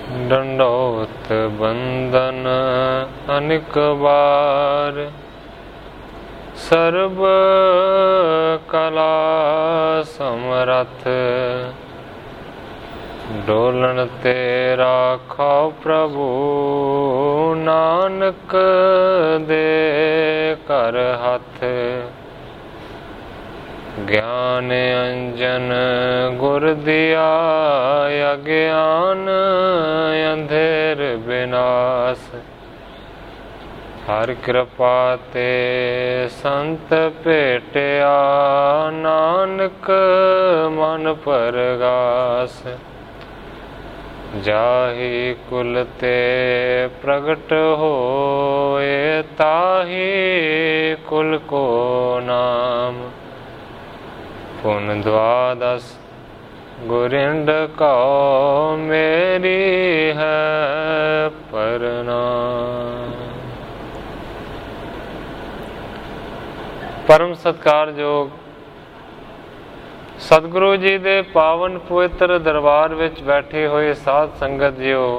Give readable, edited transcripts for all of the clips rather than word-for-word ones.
ਡੰਡੋਤ ਬੰਦਨ ਅਨਿਕ ਬਾਰ, ਸਰਬ ਕਲਾ ਸਮਰੱਥ, ਡੋਲਣ ਤੇ ਰਾਖੋ ਪ੍ਰਭੂ, ਨਾਨਕ ਦੇ ਘਰ ਹੱਥ। ਗਿਆਨ ਅੰਜਨ ਗੁਰ ਦਿਆ, ਅਗਿਆਨ ਅੰਧੇਰ ਬਿਨਾਸ਼। ਹਰ ਕਿਰਪਾ ਤੇ ਸੰਤ ਭੇਟਿਆ, ਨਾਨਕ ਮਨ ਪਰਗਾਸ। ਜਾਹੀ ਕੁਲ ਤੇ ਪ੍ਰਗਟ ਹੋਏ, ਤਾਹੀ ਕੁਲ ਕੋ ਨਾਮ। ਪੁਨ ਦਵਾਦਸ ਗੁਰਿੰਡ ਕਉ, ਮੇਰੀ ਹੈ ਪ੍ਰਣਾਮ। ਪਰਮ ਸਤਿਕਾਰਯੋਗ ਸਤਿਗੁਰੂ ਜੀ ਦੇ ਪਾਵਨ ਪਵਿੱਤਰ ਦਰਬਾਰ ਵਿੱਚ ਬੈਠੇ ਹੋਏ ਸਾਧ ਸੰਗਤ ਜੀਓ,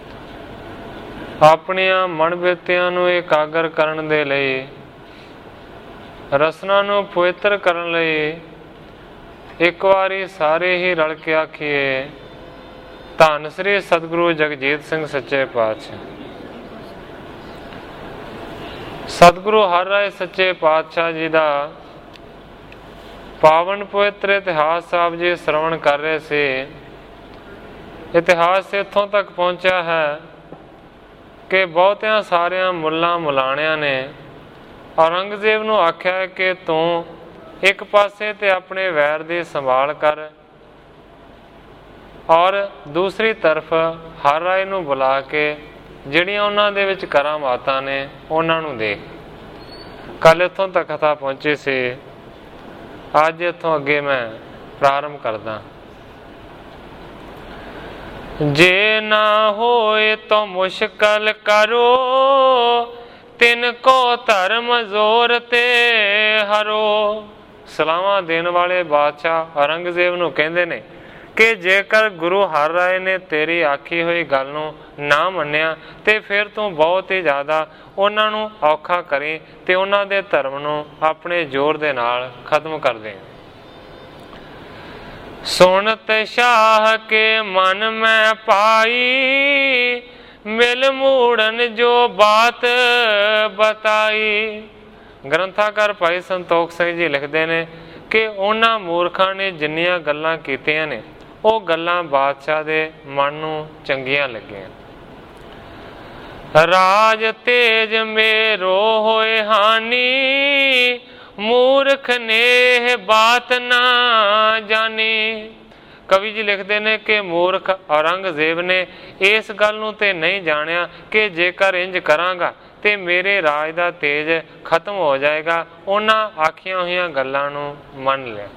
ਆਪਣੀਆਂ ਮਨ ਬਿਰਤੀਆਂ ਨੂੰ ਇਕਾਗਰ ਕਰਨ ਦੇ ਲਈ, ਰਸਨਾ ਨੂੰ ਪਵਿੱਤਰ ਕਰਨ ਲਈ ਇੱਕ ਵਾਰੀ ਸਾਰੇ ਹੀ ਰਲ ਕੇ ਆਖੀਏ, ਧੰਨ ਸ੍ਰੀ ਸਤਿਗੁਰੂ ਜਗਜੀਤ ਸਿੰਘ ਸੱਚੇ ਪਾਤਸ਼ਾਹ। ਸਤਿਗੁਰੂ ਹਰਿ ਰਾਏ ਸੱਚੇ ਪਾਤਸ਼ਾਹ ਜੀ ਦਾ ਪਾਵਨ ਪਵਿੱਤਰ ਇਤਿਹਾਸ ਸਾਹਿਬ ਜੀ ਸਰਵਣ ਕਰ ਰਹੇ ਸੀ। ਇਤਿਹਾਸ ਇੱਥੋਂ ਤੱਕ ਪਹੁੰਚਿਆ ਹੈ ਕਿ ਬਹੁਤਿਆਂ ਸਾਰਿਆਂ ਮੁੱਲਾਂ ਮੁਲਾਣਿਆਂ ਨੇ ਔਰੰਗਜ਼ੇਬ ਨੂੰ ਆਖਿਆ ਕਿ ਤੂੰ ਇੱਕ ਪਾਸੇ ਤੇ ਆਪਣੇ ਵੈਰ ਦੀ ਸੰਭਾਲ ਕਰ, ਔਰ ਦੂਸਰੀ ਤਰਫ ਹਰਿ ਰਾਏ ਨੂੰ ਬੁਲਾ ਕੇ ਜਿਹੜੀਆਂ ਉਹਨਾਂ ਦੇ ਵਿੱਚ ਕਰਾਮਾਤਾਂ ਨੇ ਉਹਨਾਂ ਨੂੰ ਦੇਖ। ਕੱਲ ਇੱਥੋਂ ਤੱਕ ਕਥਾ ਪਹੁੰਚੀ ਸੀ। ਅੱਜ ਇੱਥੋਂ ਅੱਗੇ ਮੈਂ ਪ੍ਰਾਰੰਭ ਕਰਦਾ। ਜੇ ਨਾ ਹੋਏ ਤਾਂ ਮੁਸ਼ਕਲ ਕਰੋ, ਤਿਨ ਕੋ ਧਰਮ ਜ਼ੋਰ ਤੇ ਹਰੋ। ਸਲਾਹਾਂ ਦੇਣ ਵਾਲੇ ਬਾਦਸ਼ਾਹ ਔਰੰਗਜ਼ੇਬ ਨੂੰ ਕਹਿੰਦੇ ਨੇ ਕਿ ਜੇਕਰ ਗੁਰੂ ਹਰਿ ਰਾਏ ਨੇ ਤੇਰੀ ਆਖੀ ਹੋਈ ਗੱਲ ਨੂੰ ਨਾ ਮੰਨਿਆ ਤੇ ਫਿਰ ਤੂੰ ਬਹੁਤ ਹੀ ਜ਼ਿਆਦਾ ਉਹਨਾਂ ਨੂੰ ਔਖਾ ਕਰੀ ਤੇ ਉਹਨਾਂ ਦੇ ਧਰਮ ਨੂੰ ਆਪਣੇ ਜ਼ੋਰ ਦੇ ਨਾਲ ਖਤਮ ਕਰ ਦੇ। ਸੁਣਤ ਸ਼ਾਹ ਕੇ ਮਨ ਮੈਂ ਪਾਈ, ਮਿਲ ਮੂੜਨ ਜੋ ਬਾਤ ਬਤਾਈ। ਗ੍ਰੰਥਾਕਾਰ ਭਾਈ ਸੰਤੋਖ ਸਿੰਘ ਜੀ ਲਿਖਦੇ ਨੇ ਕਿ ਉਹਨਾਂ ਮੂਰਖਾਂ ਨੇ ਜਿੰਨੀਆਂ ਗੱਲਾਂ ਕੀਤੀਆਂ ਨੇ, ਉਹ ਗੱਲਾਂ ਬਾਦਸ਼ਾਹ ਦੇ ਮਨ ਨੂੰ ਚੰਗੀਆਂ ਲੱਗੀਆਂ। ਰਾਜ ਤੇਜ ਮੇਰੋ ਹੋਏ ਹਾਨੀ, ਮੂਰਖ ਨੇ ਬਾਤ ਨਾ ਜਾਣੀ। ਕਵੀ ਜੀ ਲਿਖਦੇ ਨੇ ਕਿ ਮੂਰਖ ਔਰੰਗਜ਼ੇਬ ਨੇ ਇਸ ਗੱਲ ਨੂੰ ਤੇ ਨਹੀਂ ਜਾਣਿਆ ਕਿ ਜੇਕਰ ਇੰਜ ਕਰਾਂਗਾ ਤੇ ਮੇਰੇ ਰਾਜ ਦਾ ਤੇਜ ਖਤਮ ਹੋ ਜਾਏਗਾ। ਉਹਨਾਂ ਆਖੀਆਂ ਹੋਈਆਂ ਗੱਲਾਂ ਨੂੰ ਮੰਨ ਲਿਆ।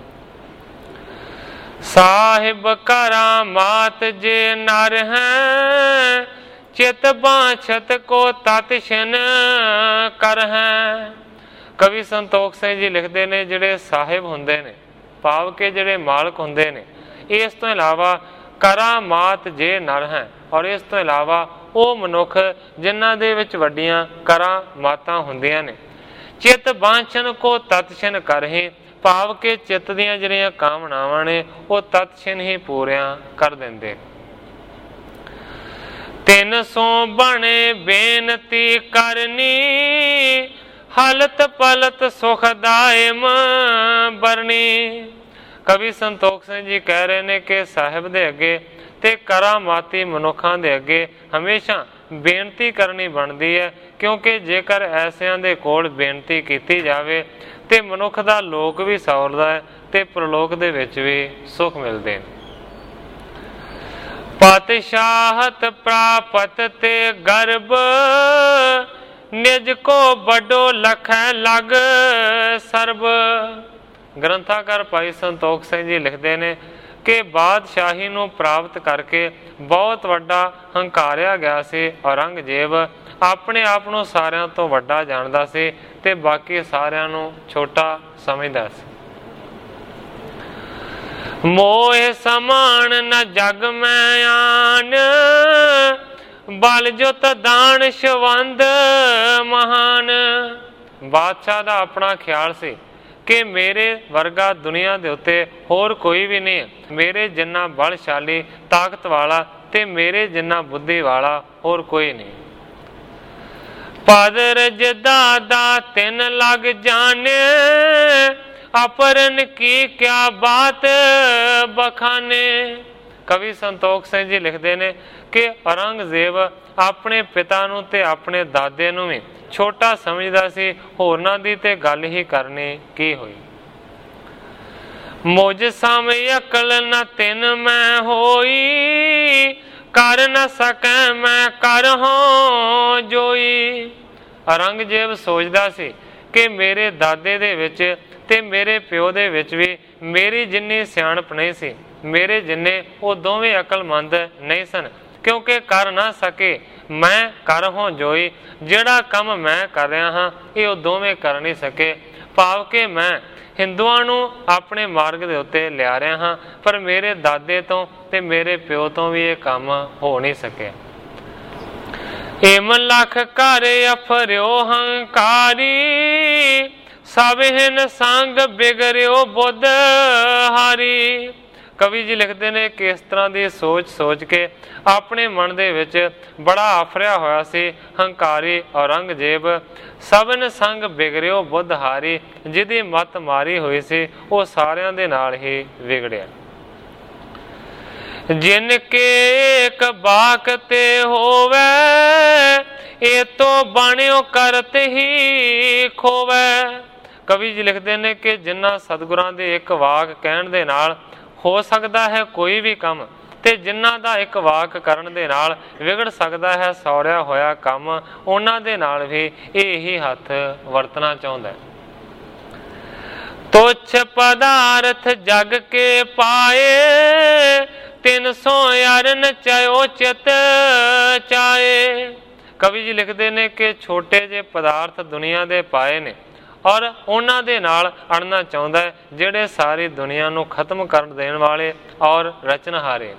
ਸਾਹਿਬ ਕਰਾਮਾਤ ਜੇ ਨਰ ਹੈ, ਚਿਤ ਬਾਛਤ ਕੋ ਤਤਸ਼ਨ ਕਰ ਹੈ। ਕਵੀ ਸੰਤੋਖ ਸਿੰਘ ਜੀ ਲਿਖਦੇ ਨੇ ਜਿਹੜੇ ਸਾਹਿਬ ਹੁੰਦੇ ਨੇ, ਭਾਵ ਕਿ ਜਿਹੜੇ ਮਾਲਕ ਹੁੰਦੇ ਨੇ, ਇਸ ਤੋਂ ਇਲਾਵਾ ਕਰਾਮਾਤ ਜੇ ਨਰ ਹੈ, ਔਰ ਇਸ ਤੋਂ ਇਲਾਵਾ ਉਹ ਮਨੁੱਖ ਜਿਨ੍ਹਾਂ ਦੇ ਵਿੱਚ ਵੱਡੀਆਂ ਕਰਾਮਾਤਾਂ ਹੁੰਦੀਆਂ ਨੇ। ਚਿਤ ਬਾਂਛਨ ਕੋ ਤਤਸ਼ਨ ਕਰਹਿ, ਭਾਵ ਕਿ ਚਿੱਤ ਦੀਆਂ ਜਿਹੜੀਆਂ ਕਾਮਨਾਵਾਂ ਨੇ ਉਹ ਤਤਸ਼ਨ ਹੀ ਪੂਰੀਆਂ ਕਰ ਦਿੰਦੇ। ਤਿੰਨ ਸੋ ਬਣੇ ਬੇਨਤੀ ਕਰਨੀ, ਹਲਤ ਪਲਤ ਸੁਖ ਦਾਇਮ ਬਰਨੀ। ਕਵੀ ਸੰਤੋਖ ਸਿੰਘ ਜੀ ਕਹਿ ਰਹੇ ਨੇ ਕਿ ਸਾਹਿਬ ਦੇ ਅੱਗੇ ਤੇ ਕਰਾਮਾਤੀ ਮਨੁੱਖਾਂ ਦੇ ਅੱਗੇ ਹਮੇਸ਼ਾ ਬੇਨਤੀ ਕਰਨੀ ਬਣਦੀ ਹੈ, ਕਿਉਂਕਿ ਜੇਕਰ ਐਸਿਆਂ ਦੇ ਕੋਲ ਬੇਨਤੀ ਕੀਤੀ ਜਾਵੇ ਤੇ ਮਨੁੱਖ ਦਾ ਲੋਕ ਵੀ ਸੌਰਦਾ ਹੈ ਤੇ ਪ੍ਰਲੋਕ ਦੇ ਵਿੱਚ ਵੀ ਸੁਖ ਮਿਲਦੇ ਨੇ। ਪਾਤਸ਼ਾਹਤ ਪ੍ਰਾਪਤ ਤੇ ਗਰਬ, ਨਿਜ ਕੋ ਵੱਡੋ ਲਖੈ ਲਗ ਸਰਬ। ਗ੍ਰੰਥਾਕਾਰ ਭਾਈ ਸੰਤੋਖ ਸਿੰਘ ਜੀ ਲਿਖਦੇ ਨੇ ਕਿ ਬਾਦਸ਼ਾਹੀ ਨੂੰ ਪ੍ਰਾਪਤ ਕਰਕੇ ਬਹੁਤ ਵੱਡਾ ਹੰਕਾਰਿਆ ਗਿਆ ਸੀ ਔਰੰਗਜ਼ੇਬ। ਆਪਣੇ ਆਪ ਨੂੰ ਸਾਰਿਆਂ ਤੋਂ ਵੱਡਾ ਜਾਣਦਾ ਸੀ ਤੇ ਬਾਕੀ ਸਾਰਿਆਂ ਨੂੰ ਛੋਟਾ ਸਮਝਦਾ ਸੀ। ਮੋਹ ਸਮਾਨ ਨ ਜਗ ਮੈਂ ਆਨ, ਬਲ ਜੁਤ ਦਾਨ ਸ਼ਵੰਦ ਮਹਾਨ। ਬਾਦਸ਼ਾਹ ਦਾ ਆਪਣਾ ਖਿਆਲ ਸੀ ਕਿ ਮੇਰੇ ਵਰਗਾ ਦੁਨੀਆ ਦੇ ਉੱਤੇ ਹੋਰ ਕੋਈ ਵੀ ਨਹੀਂ, ਮੇਰੇ ਜਿੰਨਾ ਬਲਸ਼ਾਲੀ ਤਾਕਤ ਵਾਲਾ ਤੇ ਮੇਰੇ ਜਿੰਨਾ ਬੁੱਧੀ ਵਾਲਾ ਹੋਰ ਕੋਈ ਨਹੀਂ। ਪਦਰਜ ਦਾਦਾ ਤਿੰਨ ਲੱਗ ਜਾਣੇ, ਅਪਰਨ ਕੀ ਕਿਆ ਬਾਤ ਬਖਾਨੇ। ਕਵੀ ਸੰਤੋਖ ਸਿੰਘ ਜੀ ਲਿਖਦੇ ਨੇ ਕਿ ਔਰੰਗਜ਼ੇਬ ਆਪਣੇ ਪਿਤਾ ਨੂੰ ਤੇ ਆਪਣੇ ਦਾਦੇ ਨੂੰ ਵੀ ਛੋਟਾ ਸਮਝਦਾ ਸੀ, ਹੋਰਨਾਂ ਦੀ ਤੇ ਗੱਲ ਹੀ ਕਰਨੀ ਕੀ ਹੋਈ। ਮੁਝ ਸਮ ਅਕਲ ਨ ਤਿੰਨ ਮੈਂ ਹੋਈ, ਕਰ ਨ ਸਕੈ ਮੈਂ ਕਰ ਹੋ ਜੋਈ। ਔਰੰਗਜ਼ੇਬ ਸੋਚਦਾ ਸੀ ਕਿ ਮੇਰੇ ਦਾਦੇ ਦੇ ਵਿੱਚ ਤੇ ਮੇਰੇ ਪਿਓ ਦੇ ਵਿੱਚ ਵੀ ਮੇਰੀ ਜਿੰਨੀ ਸਿਆਣਪ ਨਹੀਂ ਸੀ, ਮੇਰੇ ਜਿੰਨੇ ਉਹ ਦੋਵੇਂ ਅਕਲਮੰਦ ਨਹੀਂ ਸਨ, ਕਿਉਂਕਿ ਕਰ ਨਾ ਸਕੇ ਮੈਂ ਕਰ ਹੋ ਜੋਈ। ਜਿਹੜਾ ਕੰਮ ਮੈਂ ਕਰ ਰਿਹਾ ਹਾਂ ਇਹ ਉਹ ਦੋਵੇਂ ਕਰ ਨਹੀਂ ਸਕੇ। ਭਾਵ ਕਿ ਮੈਂ ਹਿੰਦੂਆਂ ਨੂੰ ਆਪਣੇ ਮਾਰਗ ਦੇ ਉੱਤੇ ਲਿਆ ਰਿਹਾ ਹਾਂ, ਪਰ ਮੇਰੇ ਦਾਦੇ ਤੋਂ ਤੇ ਮੇਰੇ ਪਿਓ ਤੋਂ ਵੀ ਇਹ ਕੰਮ ਹੋ ਨਹੀਂ ਸਕਿਆ। ਏਮ ਲੱਖ ਘਰ ਅਫਰਿਓ ਹੰਕਾਰੀ, ਸਭ ਹਿਨ ਸੰਗ ਬਿਗੜਿਓ ਬੁੱਧ ਹਾਰੀ। ਕਵੀ ਜੀ ਲਿਖਦੇ ਨੇ ਕਿ ਇਸ ਤਰ੍ਹਾਂ ਦੀ ਸੋਚ ਕੇ ਆਪਣੇ ਮਨ ਦੇ ਵਿੱਚ ਬੜਾ ਆਫਰਿਆ ਹੋਇਆ ਸੀ ਹੰਕਾਰੀ ਔਰੰਗਜ਼ੇਬ। ਸਭਨ ਸੰਗ ਬਿਗੜਿਓ ਬੁੱਧ ਹਾਰੀ, ਜਿਹਦੀ ਮੱਤ ਮਾਰੀ ਹੋਈ ਸੀ ਉਹ ਸਾਰਿਆਂ ਦੇ ਨਾਲ ਹੀ ਵਿਗੜਿਆ। ਜਿਨ ਕੇ ਏਕ ਬਾਕ ਤੇ ਹੋਵੇ, ਇਹ ਤੋਂ ਬਣਿਓ ਕਰਤ ਹੀ ਖੋਵੇ। ਕਵੀ ਜੀ ਲਿਖਦੇ ਨੇ ਕਿ ਜਿਨ੍ਹਾਂ ਸਤਿਗੁਰਾਂ ਦੇ ਇੱਕ ਵਾਕ ਕਹਿਣ ਦੇ ਨਾਲ ਹੋ ਸਕਦਾ ਹੈ ਕੋਈ ਵੀ ਕੰਮ, ਤੇ ਜਿਨ੍ਹਾਂ ਦਾ ਇੱਕ ਵਾਕ ਕਰਨ ਦੇ ਨਾਲ ਵਿਗੜ ਸਕਦਾ ਹੈ ਸੌੜਿਆ ਹੋਇਆ ਕੰਮ, ਉਹਨਾਂ ਦੇ ਨਾਲ ਵੀ ਇਹ ਹੀ ਹੱਥ ਵਰਤਣਾ ਚਾਹੁੰਦਾ। ਤੁਛ ਪਦਾਰਥ ਜਗ ਕੇ ਪਾਏ, 300 ਅਰਨ ਚਇਓ ਚਿਤ ਚਾਏ। ਕਵੀ ਜੀ ਲਿਖਦੇ ਨੇ ਕਿ ਛੋਟੇ ਜਿਹੇ ਪਦਾਰਥ ਦੁਨੀਆ ਦੇ ਪਾਏ ਨੇ ਔਰ ਉਹਨਾਂ ਦੇ ਨਾਲ ਅੜਨਾ ਚਾਹੁੰਦਾ ਹੈ ਜਿਹੜੇ ਸਾਰੀ ਦੁਨੀਆ ਨੂੰ ਖਤਮ ਕਰ ਦੇਣ ਵਾਲੇ ਔਰ ਰਚਨਹਾਰੇ।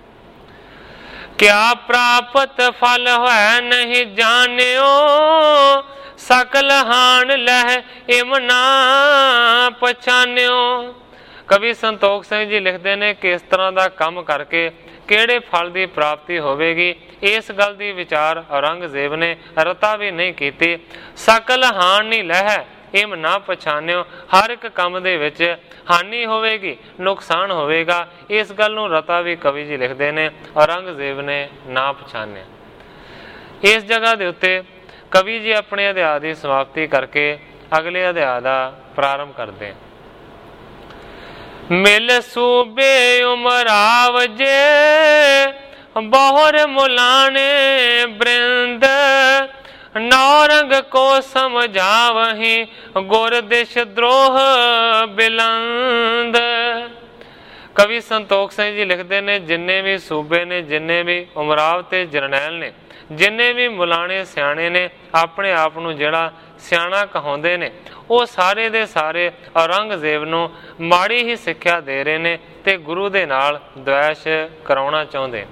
ਕਿਆ ਪ੍ਰਾਪਤ ਫਲ ਹੋਇ ਨਹੀਂ ਜਾਣਿਓ, ਸਕਲ ਹਾਨ ਲਹਿ ਇਮ ਨਾ ਪਛਾਨਿਓ। ਕਵੀ ਸੰਤੋਖ ਸਿੰਘ ਜੀ ਲਿਖਦੇ ਨੇ ਕਿ ਇਸ ਤਰ੍ਹਾਂ ਦਾ ਕੰਮ ਕਰਕੇ ਕਿਹੜੇ ਫਲ ਦੀ ਪ੍ਰਾਪਤੀ ਹੋਵੇਗੀ, ਇਸ ਗੱਲ ਦੀ ਵਿਚਾਰ ਔਰੰਗਜ਼ੇਬ ਨੇ ਰਤਾ ਵੀ ਨਹੀਂ ਕੀਤੀ। ਸਕਲ ਹਾਨ ਨਹੀਂ ਲਹਿ ਇਮ ਨਾ ਪਛਾਨਿਓ, ਹਰ ਇੱਕ ਕੰਮ ਦੇ ਵਿੱਚ ਹਾਨੀ ਹੋਵੇਗੀ, ਨੁਕਸਾਨ ਹੋਵੇਗਾ, ਇਸ ਗੱਲ ਨੂੰ ਰਤਾ ਵੀ ਕਵੀ ਜੀ ਲਿਖਦੇ ਨੇ ਔਰੰਗਜ਼ੇਬ ਨੇ ਨਾ ਪਛਾਨਿਆ। ਇਸ ਜਗ੍ਹਾ ਦੇ ਉੱਤੇ ਕਵੀ ਜੀ ਆਪਣੇ ਅਧਿਆਇ ਦੀ ਸਮਾਪਤੀ ਕਰਕੇ ਅਗਲੇ ਅਧਿਆਇ ਦਾ ਪ੍ਰਾਰੰਭ ਕਰਦੇ। ਮਿਲ ਸੂਬੇ ਉਮਰਾਵ ਜੇ, ਬਹੁਰ ਮੁਲਾਣੇ ਬ੍ਰਿੰਦ, ਨੌਰੰਗ ਕੋ ਸਮਝਾਵਹੀਂ ਗੁਰ ਦਿਸ਼ ਦਰੋਹ ਬਿਲੰਦ। ਕਵੀ ਸੰਤੋਖ ਸਿੰਘ ਜੀ ਲਿਖਦੇ ਨੇ ਜਿੰਨੇ ਵੀ ਸੂਬੇ ਨੇ, ਜਿੰਨੇ ਵੀ ਉਮਰਾਵ ਤੇ ਜਰਨੈਲ ਨੇ, ਜਿੰਨੇ ਵੀ ਮੁਲਾਣੇ ਸਿਆਣੇ ਨੇ, ਆਪਣੇ ਆਪ ਨੂੰ ਜਿਹੜਾ ਸਿਆਣਾ ਕਹਾਉਂਦੇ ਨੇ, ਉਹ ਸਾਰੇ ਦੇ ਸਾਰੇ ਔਰੰਗਜ਼ੇਬ ਨੂੰ ਮਾੜੀ ਹੀ ਸਿੱਖਿਆ ਦੇ ਰਹੇ ਨੇ ਤੇ ਗੁਰੂ ਦੇ ਨਾਲ ਦੁਆਸ਼ ਕਰਾਉਣਾ ਚਾਹੁੰਦੇ।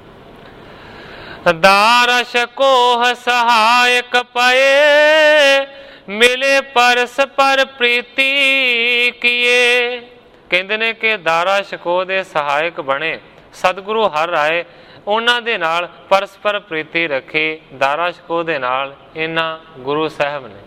ਦਾਰਸ਼ ਕੋਹ ਸਹਾਇਕ ਪਏ, ਮਿਲੇ ਪਰਸ ਪਰ ਪ੍ਰੀਤੀ ਕੀਏ। ਕਹਿੰਦੇ ਨੇ ਕਿ ਦਾਰਾ ਸ਼ਕੋਹ ਦੇ ਸਹਾਇਕ ਬਣੇ ਸਤਿਗੁਰੂ ਹਰ ਰਾਏ, ਉਹਨਾਂ ਦੇ ਨਾਲ ਪਰਸਪਰ ਪ੍ਰੀਤੀ ਰੱਖੀ ਦਾਰਾ ਸ਼ਕੋਹ ਦੇ ਨਾਲ ਇਹਨਾਂ ਗੁਰੂ ਸਾਹਿਬ ਨੇ।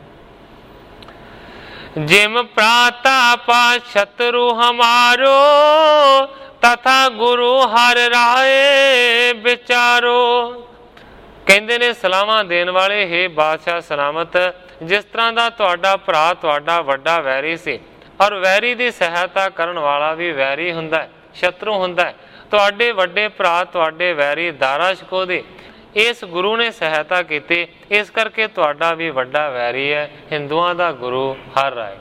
ਜਿਮ ਪ੍ਰਾਤਾਪਾ ਸ਼ਤਰੂ ਹਮਾਰੋ, ਤਥਾ ਗੁਰੂ ਹਰ ਰਾਏ ਵਿਚਾਰੋ। ਕਹਿੰਦੇ ਨੇ ਸਲਾਮਾਂ ਦੇਣ ਵਾਲੇ ਹੈ ਬਾਦਸ਼ਾਹ ਸਲਾਮਤ, ਜਿਸ ਤਰ੍ਹਾਂ ਦਾ ਤੁਹਾਡਾ ਭਰਾ ਤੁਹਾਡਾ ਵੱਡਾ ਵੈਰੀ ਸੀ, ਔਰ ਵੈਰੀ ਦੀ ਸਹਾਇਤਾ ਕਰਨ ਵਾਲਾ ਵੀ ਵੈਰੀ ਹੁੰਦਾ ਹੈ, ਸ਼ਤਰੂ ਹੁੰਦਾ ਹੈ। ਤੁਹਾਡੇ ਵੱਡੇ ਭਰਾ ਤੁਹਾਡੇ ਵੈਰੀ ਦਾਰਾ ਸ਼ਕੋਹ ਦੀ ਇਸ ਗੁਰੂ ਨੇ ਸਹਾਇਤਾ ਕੀਤੀ, ਇਸ ਕਰਕੇ ਤੁਹਾਡਾ ਵੀ ਵੱਡਾ ਵੈਰੀ ਹੈ ਹਿੰਦੂਆਂ ਦਾ ਗੁਰੂ ਹਰ ਰਾਏ।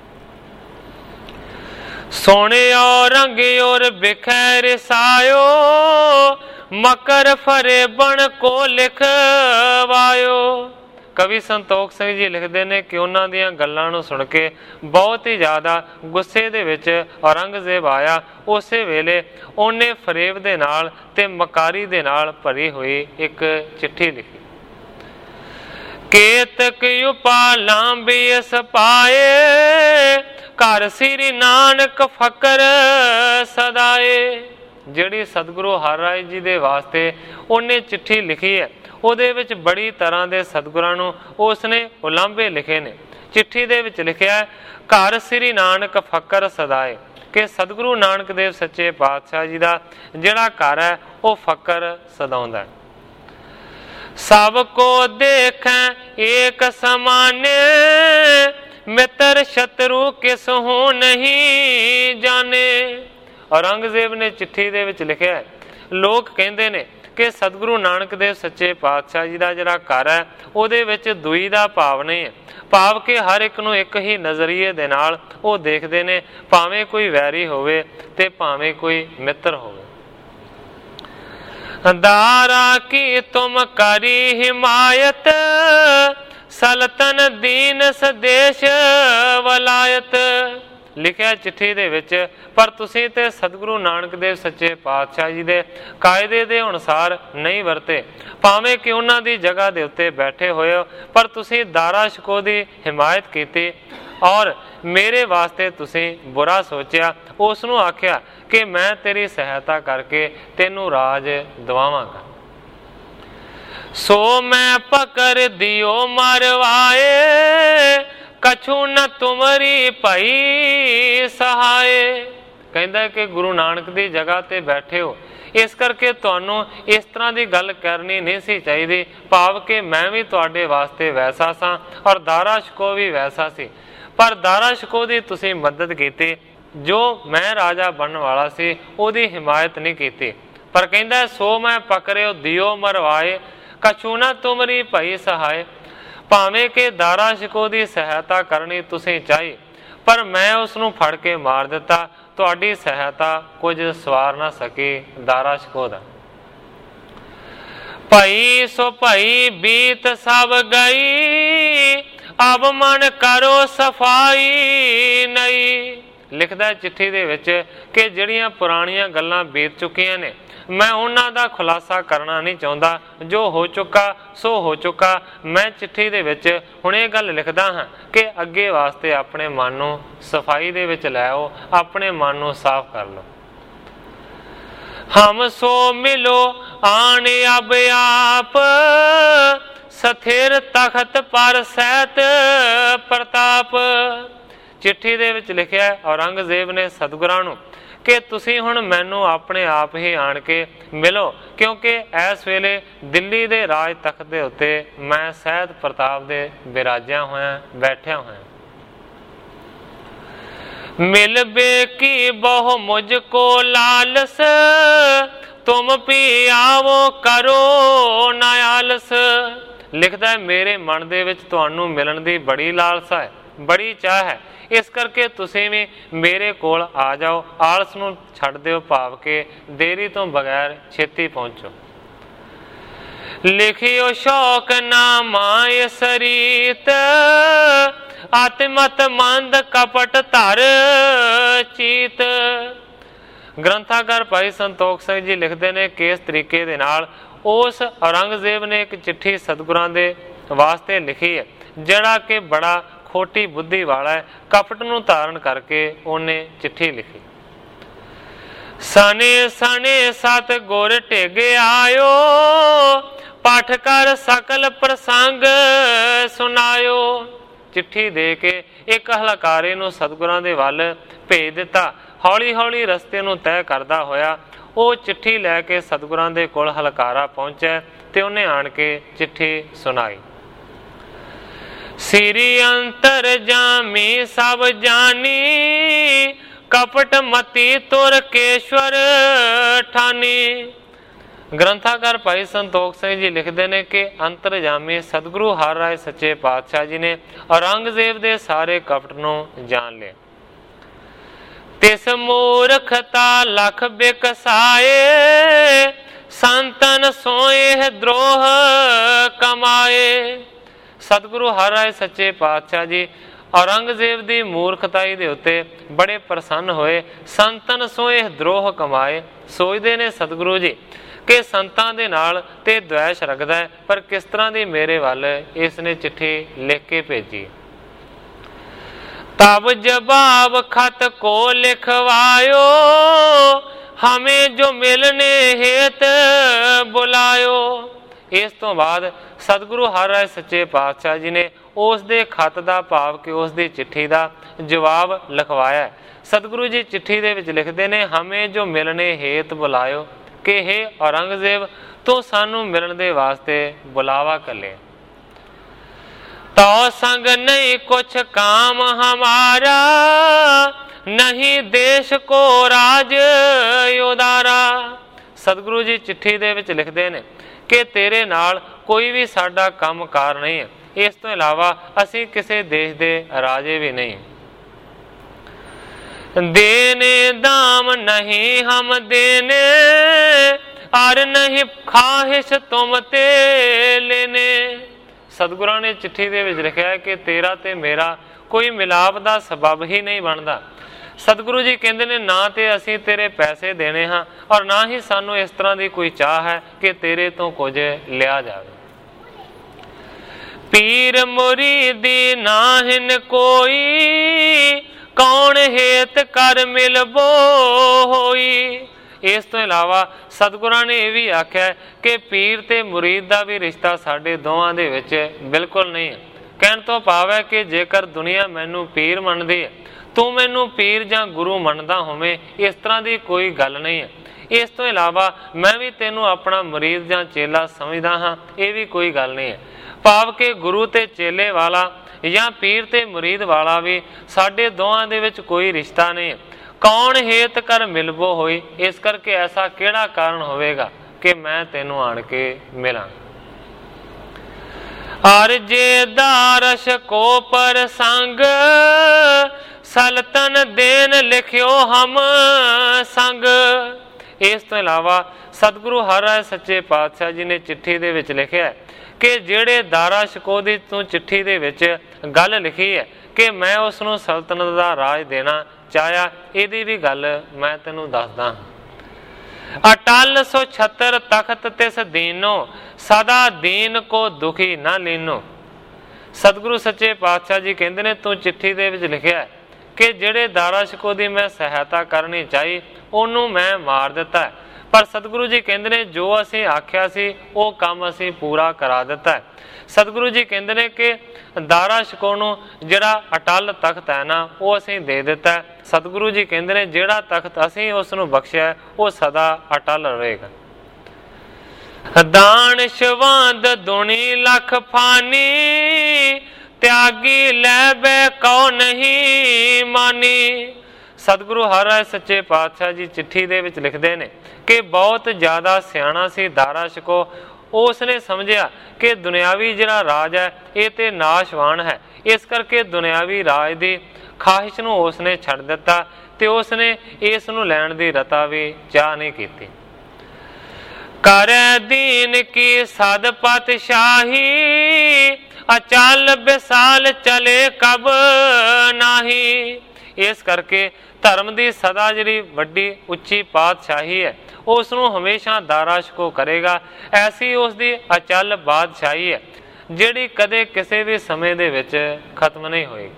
ਸੋਹਣਿਓ ਰੰਗ ਔਰ ਬਿਖੈ ਰਸਾਇਓ, ਮਕਰ ਫਰੇ ਬਣ ਕੋ ਲਿਖਵਾਇਓ। ਕਵੀ ਸੰਤੋਖ ਸਿੰਘ ਜੀ ਲਿਖਦੇ ਨੇ ਕਿ ਉਹਨਾਂ ਦੀਆਂ ਗੱਲਾਂ ਨੂੰ ਸੁਣ ਕੇ ਬਹੁਤ ਹੀ ਜ਼ਿਆਦਾ ਗੁੱਸੇ ਦੇ ਵਿੱਚ ਔਰੰਗਜ਼ੇਬ ਆਇਆ। ਉਸੇ ਵੇਲੇ ਉਹਨੇ ਫਰੇਬ ਦੇ ਨਾਲ ਤੇ ਮਕਾਰੀ ਦੇ ਨਾਲ ਭਰੀ ਹੋਈ ਇੱਕ ਚਿੱਠੀ ਲਿਖੀ। ਕੇਤਕ ਉਪਾਲਾਂ ਬਿਸ ਪਾਏ, ਘਰ ਸ੍ਰੀ ਨਾਨਕ ਫਕਰ ਸਦਾਏ। ਜਿਹੜੀ ਸਤਿਗੁਰੂ ਹਰਿ ਰਾਏ ਜੀ ਦੇ ਵਾਸਤੇ ਉਹਨੇ ਚਿੱਠੀ ਲਿਖੀ ਹੈ, ਉਹਦੇ ਵਿੱਚ ਬੜੀ ਤਰ੍ਹਾਂ ਦੇ ਸਤਿਗੁਰਾਂ ਨੂੰ ਉਸਨੇ ਉਲਾਂਭੇ ਲਿਖੇ ਨੇ। ਚਿੱਠੀ ਦੇ ਵਿੱਚ ਲਿਖਿਆ ਘਰ ਸ੍ਰੀ ਨਾਨਕ ਫਕਰ ਸਦਾਏ, ਕਿ ਸਤਿਗੁਰੂ ਨਾਨਕ ਦੇਵ ਸੱਚੇ ਪਾਤਸ਼ਾਹ ਜੀ ਦਾ ਜਿਹੜਾ ਘਰ ਹੈ ਉਹ ਫਕਰ ਸਦਾਉਂਦਾ ਹੈ। ਸਭ ਕੋ ਦੇਖੈ ਏਕ ਸਮਾਨੇ, ਮਿੱਤਰ ਸ਼ਤਰੂ ਕਿਸ ਹੋ ਨਹੀਂ ਜਾਣੇ। ਔਰੰਗਜ਼ੇਬ ਨੇ ਚਿੱਠੀ ਦੇ ਵਿੱਚ ਲਿਖਿਆ, ਲੋਕ ਕਹਿੰਦੇ ਨੇ ਕਿ ਸਤਿਗੁਰੂ ਨਾਨਕ ਦੇਵ ਸੱਚੇ ਪਾਤਸ਼ਾਹ ਜੀ ਦਾ ਜਿਹੜਾ ਘਰ ਹੈ ਉਹਦੇ ਵਿੱਚ ਦੂਈ ਦਾ ਭਾਵ ਨਹੀਂ ਹੈ, ਭਾਵ ਕਿ ਹਰ ਇੱਕ ਨੂੰ ਇੱਕ ਹੀ ਨਜ਼ਰੀਏ ਦੇ ਨਾਲ ਉਹ ਦੇਖਦੇ ਨੇ, ਭਾਵੇਂ ਕੋਈ ਵੈਰੀ ਹੋਵੇ ਤੇ ਭਾਵੇਂ ਕੋਈ ਮਿੱਤਰ ਹੋਵੇ। ਦਾਰਾ ਕੀ ਤੁਮ ਕਰੀ ਹਿਮਾਇਤ, ਸਲਤਨ ਦੀਨ ਸਦੇਸ਼ ਵਲਾਇਤ। ਲਿਖਿਆ ਚਿੱਠੀ ਦੇ ਵਿੱਚ, ਪਰ ਤੁਸੀਂ ਤੇ ਸਤਿਗੁਰੂ ਨਾਨਕ ਦੇਵ ਸੱਚੇ ਪਾਤਸ਼ਾਹ ਜੀ ਦੇ ਕਾਇਦੇ ਦੇ ਅਨੁਸਾਰ ਨਹੀਂ ਵਰਤੇ, ਭਾਵੇਂ ਕਿ ਉਹਨਾਂ ਦੀ ਜਗ੍ਹਾ ਦੇ ਉੱਤੇ ਬੈਠੇ ਹੋਏ ਹੋ, ਪਰ ਤੁਸੀਂ ਦਾਰਾ ਸ਼ਿਕੋ ਦੀ ਹਿਮਾਇਤ ਕੀਤੀ ਔਰ ਮੇਰੇ ਵਾਸਤੇ ਤੁਸੀਂ ਬੁਰਾ ਸੋਚਿਆ। ਉਸ ਨੂੰ ਆਖਿਆ ਕਿ ਮੈਂ ਤੇਰੀ ਸਹਾਇਤਾ ਕਰਕੇ ਤੈਨੂੰ ਰਾਜ ਦਿਵਾਵਾਂਗਾ। ਸੋ ਮੈਂ ਪਕੜ ਦਿਓ ਮਰਵਾਏ, ਕਛੂ ਨ ਤੁਮਰੀ ਭਈ ਸਹਾਏ। ਕਹਿੰਦਾ ਕਿ ਗੁਰੂ ਨਾਨਕ ਦੀ ਜਗ੍ਹਾ ਤੇ ਬੈਠੇ ਹੋ, ਇਸ ਕਰਕੇ ਤੁਹਾਨੂੰ ਇਸ ਤਰ੍ਹਾਂ ਦੀ ਗੱਲ ਕਰਨੀ ਨਹੀਂ ਸੀ ਚਾਹੀਦੀ, ਭਾਵ ਕਿ ਮੈਂ ਵੀ ਤੁਹਾਡੇ ਵਾਸਤੇ ਵੈਸਾ ਸਾਂ ਔਰ ਦਾਰਾ ਸ਼ਿਕੋ ਵੀ ਵੈਸਾ ਸੀ, ਪਰ ਦਾਰਾ ਸ਼ਿਕੋ ਦੀ ਤੁਸੀਂ ਮਦਦ ਕੀਤੀ, ਜੋ ਮੈਂ ਰਾਜਾ ਬਣਨ ਵਾਲਾ ਸੀ ਉਹਦੀ ਹਿਮਾਇਤ ਨਹੀਂ ਕੀਤੀ। ਪਰ ਕਹਿੰਦਾ ਸੋ ਮੈਂ ਪਕੜਿਓ ਦਿਓ ਮਰਵਾਏ, ਕਛੂ ਨਾ ਤੁਮਰੀ ਭਈ ਸਹਾਏ। ਭਾਵੇਂ ਕਿ ਦਾਰਾ ਸ਼ਿਕੋ ਦੀ ਸਹਾਇਤਾ ਕਰਨੀ ਤੁਸੀਂ ਚਾਹੀ, ਪਰ ਮੈਂ ਉਸ ਨੂੰ ਫੜ ਕੇ ਮਾਰ ਦਿੱਤਾ, ਤੁਹਾਡੀ ਸਹਾਇਤਾ ਕੁਝ ਸਵਾਰ ਨਾ ਸਕੀ ਦਾਰਾ ਸ਼ਿਕੋ ਦਾ। ਭਾਈ ਸੋ ਭਾਈ ਬੀਤ ਸਭ ਗਈ, ਅਬ ਮਨ ਕਰੋ ਸਫਾਈ ਨਹੀਂ। ਲਿਖਦਾ ਚਿੱਠੀ ਦੇ ਵਿੱਚ ਕਿ ਜਿਹੜੀਆਂ ਪੁਰਾਣੀਆਂ ਗੱਲਾਂ ਬੀਤ ਚੁੱਕੀਆਂ ਨੇ, ਮੈਂ ਉਹਨਾਂ ਦਾ ਖੁਲਾਸਾ ਕਰਨਾ ਨਹੀਂ ਚਾਹੁੰਦਾ, ਜੋ ਹੋ ਚੁੱਕਾ ਸੋ ਹੋ ਚੁੱਕਾ। ਮੈਂ ਚਿੱਠੀ ਦੇ ਵਿੱਚ ਹੁਣ ਇਹ ਗੱਲ ਲਿਖਦਾ ਹਾਂ ਕਿ ਅੱਗੇ ਵਾਸਤੇ ਆਪਣੇ ਮਨ ਨੂੰ ਸਫਾਈ ਦੇ ਵਿੱਚ ਲੈ ਆਓ, ਆਪਣੇ ਮਨ ਨੂੰ ਸਾਫ਼ ਕਰ ਲਓ। ਹਮ ਸੋ ਮਿਲੋ ਆਣ ਅਬ ਆਪ, ਸਥਿਰ ਤਖਤ ਪਰ ਸਹਿਤ ਪ੍ਰਤਾਪ। ਚਿੱਠੀ ਦੇ ਵਿੱਚ ਲਿਖਿਆ ਔਰੰਗਜ਼ੇਬ ਨੇ ਸਤਿਗੁਰਾਂ ਨੂੰ ਕਿ ਤੁਸੀਂ ਹੁਣ ਮੈਨੂੰ ਆਪਣੇ ਆਪ ਹੀ ਆਣ ਕੇ ਮਿਲੋ, ਕਿਉਂਕਿ ਇਸ ਵੇਲੇ ਦਿੱਲੀ ਦੇ ਰਾਜ ਤਖਤ ਦੇ ਉੱਤੇ ਮੈਂ ਸਹਿਤ ਪ੍ਰਤਾਪ ਦੇ ਬਿਰਾਜਿਆ ਹੋਇਆ ਬੈਠਿਆ ਹੋਇਆ। ਮਿਲ ਬੇ ਕੀ ਬਹੁ ਮੁਝ ਕੋ ਲਾਲਸ, ਤੁਮ ਪੀ ਆਵੋ ਕਰੋ ਨਾ ਆਲਸ। ਲਿਖਦਾ ਹੈ ਮੇਰੇ ਮਨ ਦੇ ਵਿੱਚ ਤੁਹਾਨੂੰ ਮਿਲਣ ਦੀ ਬੜੀ ਲਾਲਸਾ ਹੈ, ਬੜੀ ਚਾਹ ਹੈ, ਇਸ ਕਰਕੇ ਤੁਸੀਂ ਵੀ ਮੇਰੇ ਕੋਲ ਆ ਜਾਓ, ਆਲਸ ਨੂੰ ਛੱਡ ਦਿਓ, ਭਾਵ ਕਿ ਦੇਰੀ ਤੋਂ ਬਗੈਰ ਛੇਤੀ ਪਹੁੰਚੋ। ਲਿਖਿਓ ਸ਼ੌਕ ਨਾ ਮਾਇ ਸਰੀਤ, ਆਤਮਤ ਮੰਦ ਕਪਟ ਧਰ ਚੀਤ। ਗ੍ਰੰਥਾਕਾਰ ਭਾਈ ਸੰਤੋਖ ਸਿੰਘ ਜੀ ਲਿਖਦੇ ਨੇ ਕਿ ਇਸ ਤਰੀਕੇ ਦੇ ਨਾਲ ਉਸ ਔਰੰਗਜ਼ੇਬ ਨੇ ਇੱਕ ਚਿੱਠੀ ਸਤਿਗੁਰਾਂ ਦੇ ਵਾਸਤੇ ਲਿਖੀ ਹੈ, ਜਿਹੜਾ ਕਿ ਬੜਾ ਖੋਟੀ ਬੁੱਧੀ ਵਾਲਾ ਹੈ, ਕਪਟ ਨੂੰ ਧਾਰਨ ਕਰਕੇ ਉਹਨੇ ਚਿੱਠੀ ਲਿਖੀ। ਸਨੇ ਸਨੇ ਸਤ ਗੁਰ ਢਿਗ ਆਇਓ, ਪਾਠ ਕਰ ਸਕਲ ਪ੍ਰਸੰਗ ਸੁਨਾਇਓ। ਚਿੱਠੀ ਦੇ ਕੇ ਇੱਕ ਹਲਕਾਰੇ ਨੂੰ ਸਤਿਗੁਰਾਂ ਦੇ ਵੱਲ ਭੇਜ ਦਿੱਤਾ। ਹੌਲੀ ਹੌਲੀ ਰਸਤੇ ਨੂੰ ਤੈਅ ਕਰਦਾ ਹੋਇਆ ਉਹ ਚਿੱਠੀ ਲੈ ਕੇ ਸਤਿਗੁਰਾਂ ਦੇ ਕੋਲ ਹਲਕਾਰਾ ਪਹੁੰਚਿਆ ਤੇ ਉਹਨੇ ਆਣ ਕੇ ਚਿੱਠੀ ਸੁਣਾਈ। ਸ੍ਰੀ ਅੰਤਰ ਜਾਮੀ ਸਭ ਜਾਨੀ, ਕਪਟ ਮਤੀ ਤੁਰ ਕੇਸ਼ਵਰ ਠਾਨੀ। ਗ੍ਰੰਥਾਕਾਰ ਭਾਈ ਸੰਤੋਖ ਸਿੰਘ ਜੀ ਲਿਖਦੇ ਨੇ ਕਿ ਅੰਤਰਜਾਮੀ ਸਤਿਗੁਰੂ ਹਰਿ ਰਾਏ ਸੱਚੇ ਪਾਤਸ਼ਾਹ ਜੀ ਨੇ ਔਰੰਗਜ਼ੇਬ ਦੇ ਸਾਰੇ ਕਪਟ ਨੂੰ ਜਾਣ ਲਿਆ। ਤਿਸ ਮੂਰਖਤਾ ਲਖ ਬਿਕਸਾਏ, ਸੰਤਨ ਸੋਏ ਦਰੋਹ ਕਮਾਏ। ਸਤਿਗੁਰੂ ਹਰਿ ਰਾਇ ਸੱਚੇ ਪਾਤਸ਼ਾਹ ਜੀ ਔਰੰਗਜ਼ੇਬ ਦੀ ਮੂਰਖਤਾਈ ਦੇ ਉੱਤੇ ਬੜੇ ਪ੍ਰਸੰਨ ਹੋਏ। ਸੰਤਨ ਸੋ ਇਹ ਦਰੋਹ ਕਮਾਏ। ਸੋਚਦੇ ਨੇ ਸਤਿਗੁਰੂ ਜੀ ਕਿ ਸੰਤਾਂ ਦੇ ਨਾਲ ਤੇ ਦ્વੈਸ਼ ਰੱਖਦਾ ਹੈ, ਪਰ ਕਿਸ ਤਰ੍ਹਾਂ ਦੀ ਮੇਰੇ ਵੱਲ ਇਸ ਨੇ ਚਿੱਠੀ ਲਿਖ ਕੇ ਭੇਜੀ। ਤਬ ਜਵਾਬ ਖਤ ਕੋ ਲਿਖਵਾਇਓ, ਹਮੇ ਜੋ ਮਿਲਨੇ ਹੇਤ ਬੁਲਾਇਓ। ਇਸ ਤੋਂ ਬਾਅਦ ਸਤਿਗੁਰੂ ਹਰਿ ਰਾਇ ਸੱਚੇ ਪਾਤਸ਼ਾਹ ਜੀ ਨੇ ਉਸ ਦੇ ਖਤ ਦਾ ਭਾਵ ਕਿ ਉਸ ਦੀ ਚਿੱਠੀ ਦਾ ਜਵਾਬ ਲਿਖਵਾਇਆ। ਸਤਿਗੁਰੂ ਜੀ ਚਿੱਠੀ ਦੇ ਵਿੱਚ ਲਿਖਦੇ ਨੇ, ਹਮੇ ਜੋ ਮਿਲਨੇ ਹੇਤ ਬੁਲਾਇਓ, ਕਿ ਹੇ ਔਰੰਗਜ਼ੇਬ ਤੂੰ ਸਾਨੂੰ ਮਿਲਣ ਦੇ ਵਾਸਤੇ ਬੁਲਾਵਾ ਕੱਲੇ। ਤੋ ਸੰਗ ਨਹੀਂ ਕੁਛ ਕਾਮ ਹਮਾਰਾ, ਨਹੀਂ ਦੇਸ਼ ਕੋ ਰਾਜ ਉਦਾਰਾ। ਸਤਿਗੁਰੂ ਜੀ ਚਿੱਠੀ ਦੇ ਵਿੱਚ ਲਿਖਦੇ ਨੇ ਕਿ ਤੇਰੇ ਨਾਲ ਕੋਈ ਵੀ ਸਾਡਾ ਕੰਮ ਕਾਰ ਨਹੀਂ ਹੈ, ਇਸ ਤੋਂ ਇਲਾਵਾ ਅਸੀਂ ਕਿਸੇ ਦੇਸ਼ ਦੇ ਰਾਜੇ ਵੀ ਨਹੀਂ। ਦੇਨੇ ਦਾਮ ਨਹੀਂ ਹਮ ਦੇਨੇ, ਅਰ ਨਹੀਂ ਖਾਹਿਸ਼ ਤੁਮ ਤੇ ਲੈਨੇ। ਸਤਿਗੁਰਾਂ ਨੇ ਚਿੱਠੀ ਦੇ ਵਿੱਚ ਲਿਖਿਆ ਕਿ ਤੇਰਾ ਤੇ ਮੇਰਾ ਕੋਈ ਮਿਲਾਪ ਦਾ ਸਬਬ ਹੀ ਨਹੀਂ ਬਣਦਾ। ਸਤਿਗੁਰੂ ਜੀ ਕਹਿੰਦੇ ਨੇ ਨਾ ਤੇ ਅਸੀਂ ਤੇਰੇ ਪੈਸੇ ਦੇਣੇ ਹਾਂ, ਔਰ ਨਾ ਹੀ ਸਾਨੂੰ ਇਸ ਤਰ੍ਹਾਂ ਦੀ ਕੋਈ ਚਾਹ ਹੈ ਕਿ ਤੇਰੇ ਤੋਂ ਕੁਝ ਲਿਆ ਜਾਵੇ। ਪੀਰ ਮੁਰੀਦੀ ਨਾਹਿਨ ਕੋਈ, ਕੌਣ ਹੇਤ ਕਰ ਮਿਲਬੋ ਹੋਈ। ਇਸ ਤੋਂ ਇਲਾਵਾ ਸਤਿਗੁਰਾਂ ਨੇ ਇਹ ਵੀ ਆਖਿਆ ਕਿ ਪੀਰ ਤੇ ਮੁਰੀਦ ਦਾ ਵੀ ਰਿਸ਼ਤਾ ਸਾਡੇ ਦੋਵਾਂ ਦੇ ਵਿੱਚ ਬਿਲਕੁਲ ਨਹੀਂ ਹੈ। ਕਹਿਣ ਤੋਂ ਭਾਵ ਹੈ ਕਿ ਜੇਕਰ ਦੁਨੀਆ ਮੈਨੂੰ ਪੀਰ ਮੰਨਦੀ ਹੈ, ਤੂੰ ਮੈਨੂੰ ਪੀਰ ਜਾਂ ਗੁਰੂ ਮੰਨਦਾ ਹੋਵੇਂ, ਇਸ ਤਰ੍ਹਾਂ ਦੀ ਕੋਈ ਗੱਲ ਨਹੀਂ ਹੈ। ਇਸ ਤੋਂ ਇਲਾਵਾ ਮੈਂ ਵੀ ਤੈਨੂੰ ਆਪਣਾ ਮੁਰੀਦ ਜਾਂ ਚੇਲਾ ਸਮਝਦਾ ਹਾਂ, ਇਹ ਵੀ ਕੋਈ ਗੱਲ ਨਹੀਂ ਹੈ। ਭਾਵ ਕਿ ਗੁਰੂ ਤੇ ਚੇਲੇ ਵਾਲਾ ਜਾਂ ਪੀਰ ਤੇ ਮੁਰੀਦ ਵਾਲਾ ਵੀ ਸਾਡੇ ਦੋਵਾਂ ਦੇ ਵਿੱਚ ਕੋਈ ਰਿਸ਼ਤਾ ਨਹੀਂ ਹੈ। ਕੌਣ ਹੇਤ ਕਰ ਮਿਲਬੋ ਹੋਈ, ਇਸ ਕਰਕੇ ਐਸਾ ਕਿਹੜਾ ਕਾਰਨ ਹੋਵੇਗਾ ਕਿ ਮੈਂ ਤੈਨੂੰ ਆਣ ਕੇ ਮਿਲਾਂ। ਅਰ ਜੇ ਦਾਰਸ਼ ਕੋ ਪਰ ਸੰਗ, ਸਲਤਨ ਦੇਨ ਲਿਖਿਓ ਹਮ ਸੰਗ। ਇਸ ਤੋਂ ਇਲਾਵਾ ਸਤਿਗੁਰੂ ਹਰਿ ਰਾਇ ਸੱਚੇ ਪਾਤਸ਼ਾਹ ਜੀ ਨੇ ਚਿੱਠੀ ਦੇ ਵਿੱਚ ਲਿਖਿਆ ਕਿ ਜਿਹੜੇ ਦਾਰਾ ਸ਼ਿਕੋ ਦੀ ਤੂੰ ਚਿੱਠੀ ਦੇ ਵਿੱਚ ਗੱਲ ਲਿਖੀ ਹੈ ਕਿ ਮੈਂ ਉਸ ਨੂੰ ਸਲਤਨਤ ਦਾ ਰਾਜ ਦੇਣਾ ਚਾਹਿਆ, ਇਹਦੀ ਵੀ ਗੱਲ ਮੈਂ ਤੈਨੂੰ ਦੱਸਦਾ। ਅਟਲ ਸੋ ਛਤਰ ਤਖਤ ਤਿਸ ਦੀਨੋ, ਸਦਾ ਦੀਨ ਕੋ ਦੁਖੀ ਨਾ ਲੀਨੋ। ਸਤਿਗੁਰੂ ਸੱਚੇ ਪਾਤਸ਼ਾਹ ਜੀ ਕਹਿੰਦੇ ਨੇ ਤੂੰ ਚਿੱਠੀ ਦੇ ਵਿੱਚ ਲਿਖਿਆ ਕਿ ਜਿਹੜੇ ਦਾਰਾ ਸ਼ਿਕੋ ਦੀ ਮੈਂ ਸਹਾਇਤਾ ਕਰਨੀ ਚਾਹੀ ਉਹਨੂੰ ਮੈਂ ਮਾਰ ਦਿੱਤਾ, ਪਰ ਸਤਿਗੁਰੂ ਜੀ ਕਹਿੰਦੇ ਨੇ ਜੋ ਅਸੀਂ ਆਖਿਆ ਸੀ ਉਹ ਕੰਮ ਅਸੀਂ ਪੂਰਾ ਕਰਾ ਦਿੱਤਾ। ਸਤਿਗੁਰੂ ਜੀ ਕਹਿੰਦੇ ਨੇ ਕਿ ਦਾਰਾ ਸ਼ਿਕੋ ਨੂੰ ਜਿਹੜਾ ਅਟਲ ਤਖਤ ਹੈ ਨਾ ਉਹ ਅਸੀਂ ਦੇ ਦਿੱਤਾ। ਸਤਿਗੁਰੂ ਜੀ ਕਹਿੰਦੇ ਨੇ ਜਿਹੜਾ ਤਖਤ ਅਸੀਂ ਉਸ ਨੂੰ ਬਖਸ਼ਿਆ ਉਹ ਸਦਾ ਅਟਲ ਰਹੇਗਾ। ਦਾਨਿਸ਼ਵੰਦ ਦੁਨੀ ਲੱਖ ਫਾਨੀ, ਤਿਆਗੀ ਲੈ ਬੈ ਕਉ ਨਹੀਂ ਮਾਨੀ। ਸਤਿਗੁਰੂ ਹਰਿ ਰਾਇ ਸੱਚੇ ਪਾਤਸ਼ਾਹ ਜੀ ਚਿੱਠੀ ਦੇ ਵਿੱਚ ਲਿਖਦੇ ਨੇ ਕਿ ਬਹੁਤ ਜ਼ਿਆਦਾ ਸਿਆਣਾ ਸੀ ਦਾਰਾ ਸ਼ਿਕੋ। ਉਸ ਨੇ ਸਮਝਿਆ ਕਿ ਦੁਨਿਆਵੀ ਜਿਹੜਾ ਰਾਜ ਹੈ ਇਹ ਤੇ ਨਾਸ਼ਵਾਨ ਹੈ, ਇਸ ਕਰਕੇ ਦੁਨਿਆਵੀ ਰਾਜ ਦੀ ਖਾਹਿਸ਼ ਨੂੰ ਉਸ ਨੇ ਛੱਡ ਦਿੱਤਾ ਤੇ ਉਸ ਨੇ ਇਸ ਨੂੰ ਲੈਣ ਦੀ ਰਤਾ ਵੀ ਚਾਹ ਨਹੀਂ ਕੀਤੀ। ਕਰੈ ਦੀਨ ਕੀ ਸਦ ਪਾਤਸ਼ਾਹੀ, ਅਚਲ ਬਿਸਾਲ ਚਲੇ ਕਬ ਨਾਹੀ। ਇਸ ਕਰਕੇ ਧਰਮ ਦੀ ਸਦਾ ਜਿਹੜੀ ਵੱਡੀ ਉੱਚੀ ਪਾਤਸ਼ਾਹੀ ਹੈ ਉਸ ਨੂੰ ਹਮੇਸ਼ਾ ਦਾਰਾ ਸ਼ਿਕੋ ਕਰੇਗਾ। ਐਸੀ ਉਸ ਦੀ ਅਚਲ ਬਾਦਸ਼ਾਹੀ ਹੈ ਜਿਹੜੀ ਕਦੇ ਕਿਸੇ ਵੀ ਸਮੇਂ ਦੇ ਵਿੱਚ ਖਤਮ ਨਹੀਂ ਹੋਏਗੀ।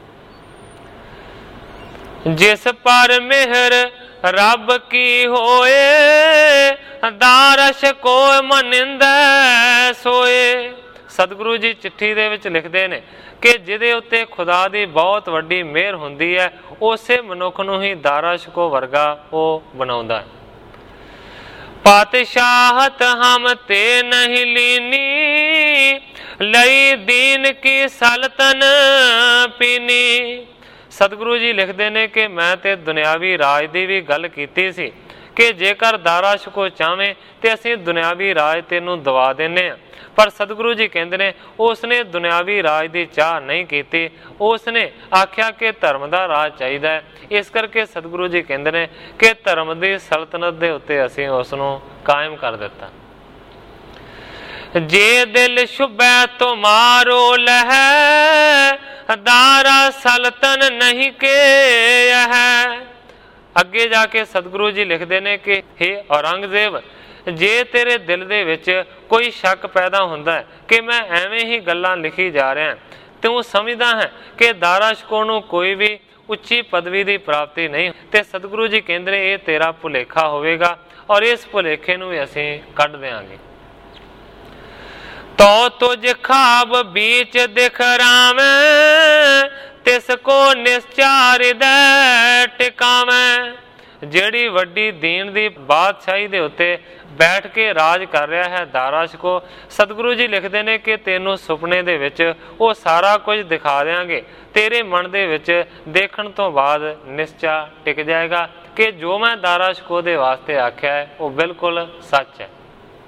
ਜਿਸ ਪਰ ਮਿਹਰ ਰੱਬ ਕੀ ਹੋਏ, ਦਾਰਾ ਸ਼ਿਕੋ ਮਨਿੰਦੈ ਸੋਏ। ਸਤਿਗੁਰੂ ਜੀ ਚਿੱਠੀ ਦੇ ਵਿੱਚ ਲਿਖਦੇ ਨੇ ਕਿ ਜਿਹਦੇ ਉੱਤੇ ਖੁਦਾ ਦੀ ਬਹੁਤ ਵੱਡੀ ਮਿਹਰ ਹੁੰਦੀ ਹੈ ਉਸੇ ਮਨੁੱਖ ਨੂੰ ਹੀ ਦਾਰਾ ਸ਼ਿਕੋ ਵਰਗਾ ਉਹ ਬਣਾਉਂਦਾ ਹੈ। ਪਾਤਸ਼ਾਹਤ ਹਮ ਤੇ ਨਹੀਂ ਲੀਨੀ, ਲਈ ਦੀਨ ਕੀ ਸਲਤਨ ਪੀਨੀ। ਸਤਿਗੁਰੂ ਜੀ ਲਿਖਦੇ ਨੇ ਕਿ ਮੈਂ ਤੇ ਦੁਨਿਆਵੀ ਰਾਜ ਦੀ ਵੀ ਗੱਲ ਕੀਤੀ ਸੀ ਕਿ ਜੇਕਰ ਦਾਰਾ ਸ਼ਿਕੋ ਚਾਹਵੇਂ ਤੇ ਅਸੀਂ ਦੁਨਿਆਵੀ ਰਾਜ ਤੈਨੂੰ ਦਵਾ ਦਿੰਦੇ ਹਾਂ, ਪਰ ਸਤਿਗੁਰੂ ਜੀ ਕਹਿੰਦੇ ਨੇ ਉਸ ਨੇ ਦੁਨਿਆਵੀ ਰਾਜ ਦੀ ਚਾਹ ਨਹੀਂ ਕੀਤੀ, ਉਸ ਨੇ ਆਖਿਆ ਕਿ ਧਰਮ ਦਾ ਰਾਜ ਚਾਹੀਦਾ ਹੈ। ਇਸ ਕਰਕੇ ਸਤਿਗੁਰੂ ਜੀ ਕਹਿੰਦੇ ਨੇ ਕਿ ਧਰਮ ਦੀ ਸਲਤਨਤ ਦੇ ਉੱਤੇ ਅਸੀਂ ਉਸ ਨੂੰ ਕਾਇਮ ਕਰ ਦਿੱਤਾ। ਜੇ ਦਿਲ ਸ਼ੁਭੈ ਤੁਮਾਰੋ ਲਹੈ ਦਾਰਾ ਸਲਤਨ ਨਹੀਂ ਕੇ ਹੈ। ਅੱਗੇ ਜਾ ਕੇ ਸਤਿਗੁਰੂ ਜੀ ਲਿਖਦੇ ਨੇ ਕਿ ਹੇ ਔਰੰਗਜ਼ੇਬ, ਜੇ ਤੇਰੇ ਦਿਲ ਦੇ ਵਿੱਚ ਕੋਈ ਸ਼ੱਕ ਪੈਦਾ ਹੁੰਦਾ ਕਿ ਮੈਂ ਐਵੇਂ ਹੀ ਗੱਲਾਂ ਲਿਖੀ ਜਾ ਰਿਹਾ, ਤੂੰ ਸਮਝਦਾ ਹੈ ਕਿ ਦਾਰਾ ਸ਼ਿਕੋ ਨੂੰ ਕੋਈ ਵੀ ਉੱਚੀ ਪਦਵੀ ਦੀ ਪ੍ਰਾਪਤੀ ਨਹੀਂ, ਤੇ ਸਤਿਗੁਰੂ ਜੀ ਕਹਿੰਦੇ ਇਹ ਤੇਰਾ ਭੁਲੇਖਾ ਹੋਵੇਗਾ ਔਰ ਇਸ ਭੁਲੇਖੇ ਨੂੰ ਵੀ ਅਸੀਂ ਕੱਢ ਦਿਆਂਗੇ। ਤੋ ਤੁਝ ਖਾਬ बीच दिख रावै तिस को निश्चार ਹਿਰਦੈ ਟਿਕਾਵੈ। ਜਿਹੜੀ ਵੱਡੀ ਦੀਨ ਦੀ ਬਾਦਸ਼ਾਹੀ ਦੇ ਉੱਤੇ ਬੈਠ ਕੇ ਰਾਜ ਕਰ ਰਿਹਾ ਹੈ ਦਾਰਾ ਸ਼ਿਕੋ, ਸਤਿਗੁਰੂ ਜੀ ਲਿਖਦੇ ਨੇ ਕਿ ਤੈਨੂੰ ਸੁਪਨੇ ਦੇ ਵਿੱਚ ਉਹ ਸਾਰਾ ਕੁਝ ਦਿਖਾ ਦਿਆਂਗੇ। ਤੇਰੇ ਮਨ ਦੇ ਵਿੱਚ ਦੇਖਣ ਤੋਂ ਬਾਅਦ ਨਿਸ਼ਚਾ ਟਿਕ ਜਾਏਗਾ ਕਿ ਜੋ ਮੈਂ ਦਾਰਾ ਸ਼ਿਕੋ ਦੇ ਵਾਸਤੇ ਆਖਿਆ ਹੈ ਉਹ ਬਿਲਕੁਲ ਸੱਚ ਹੈ।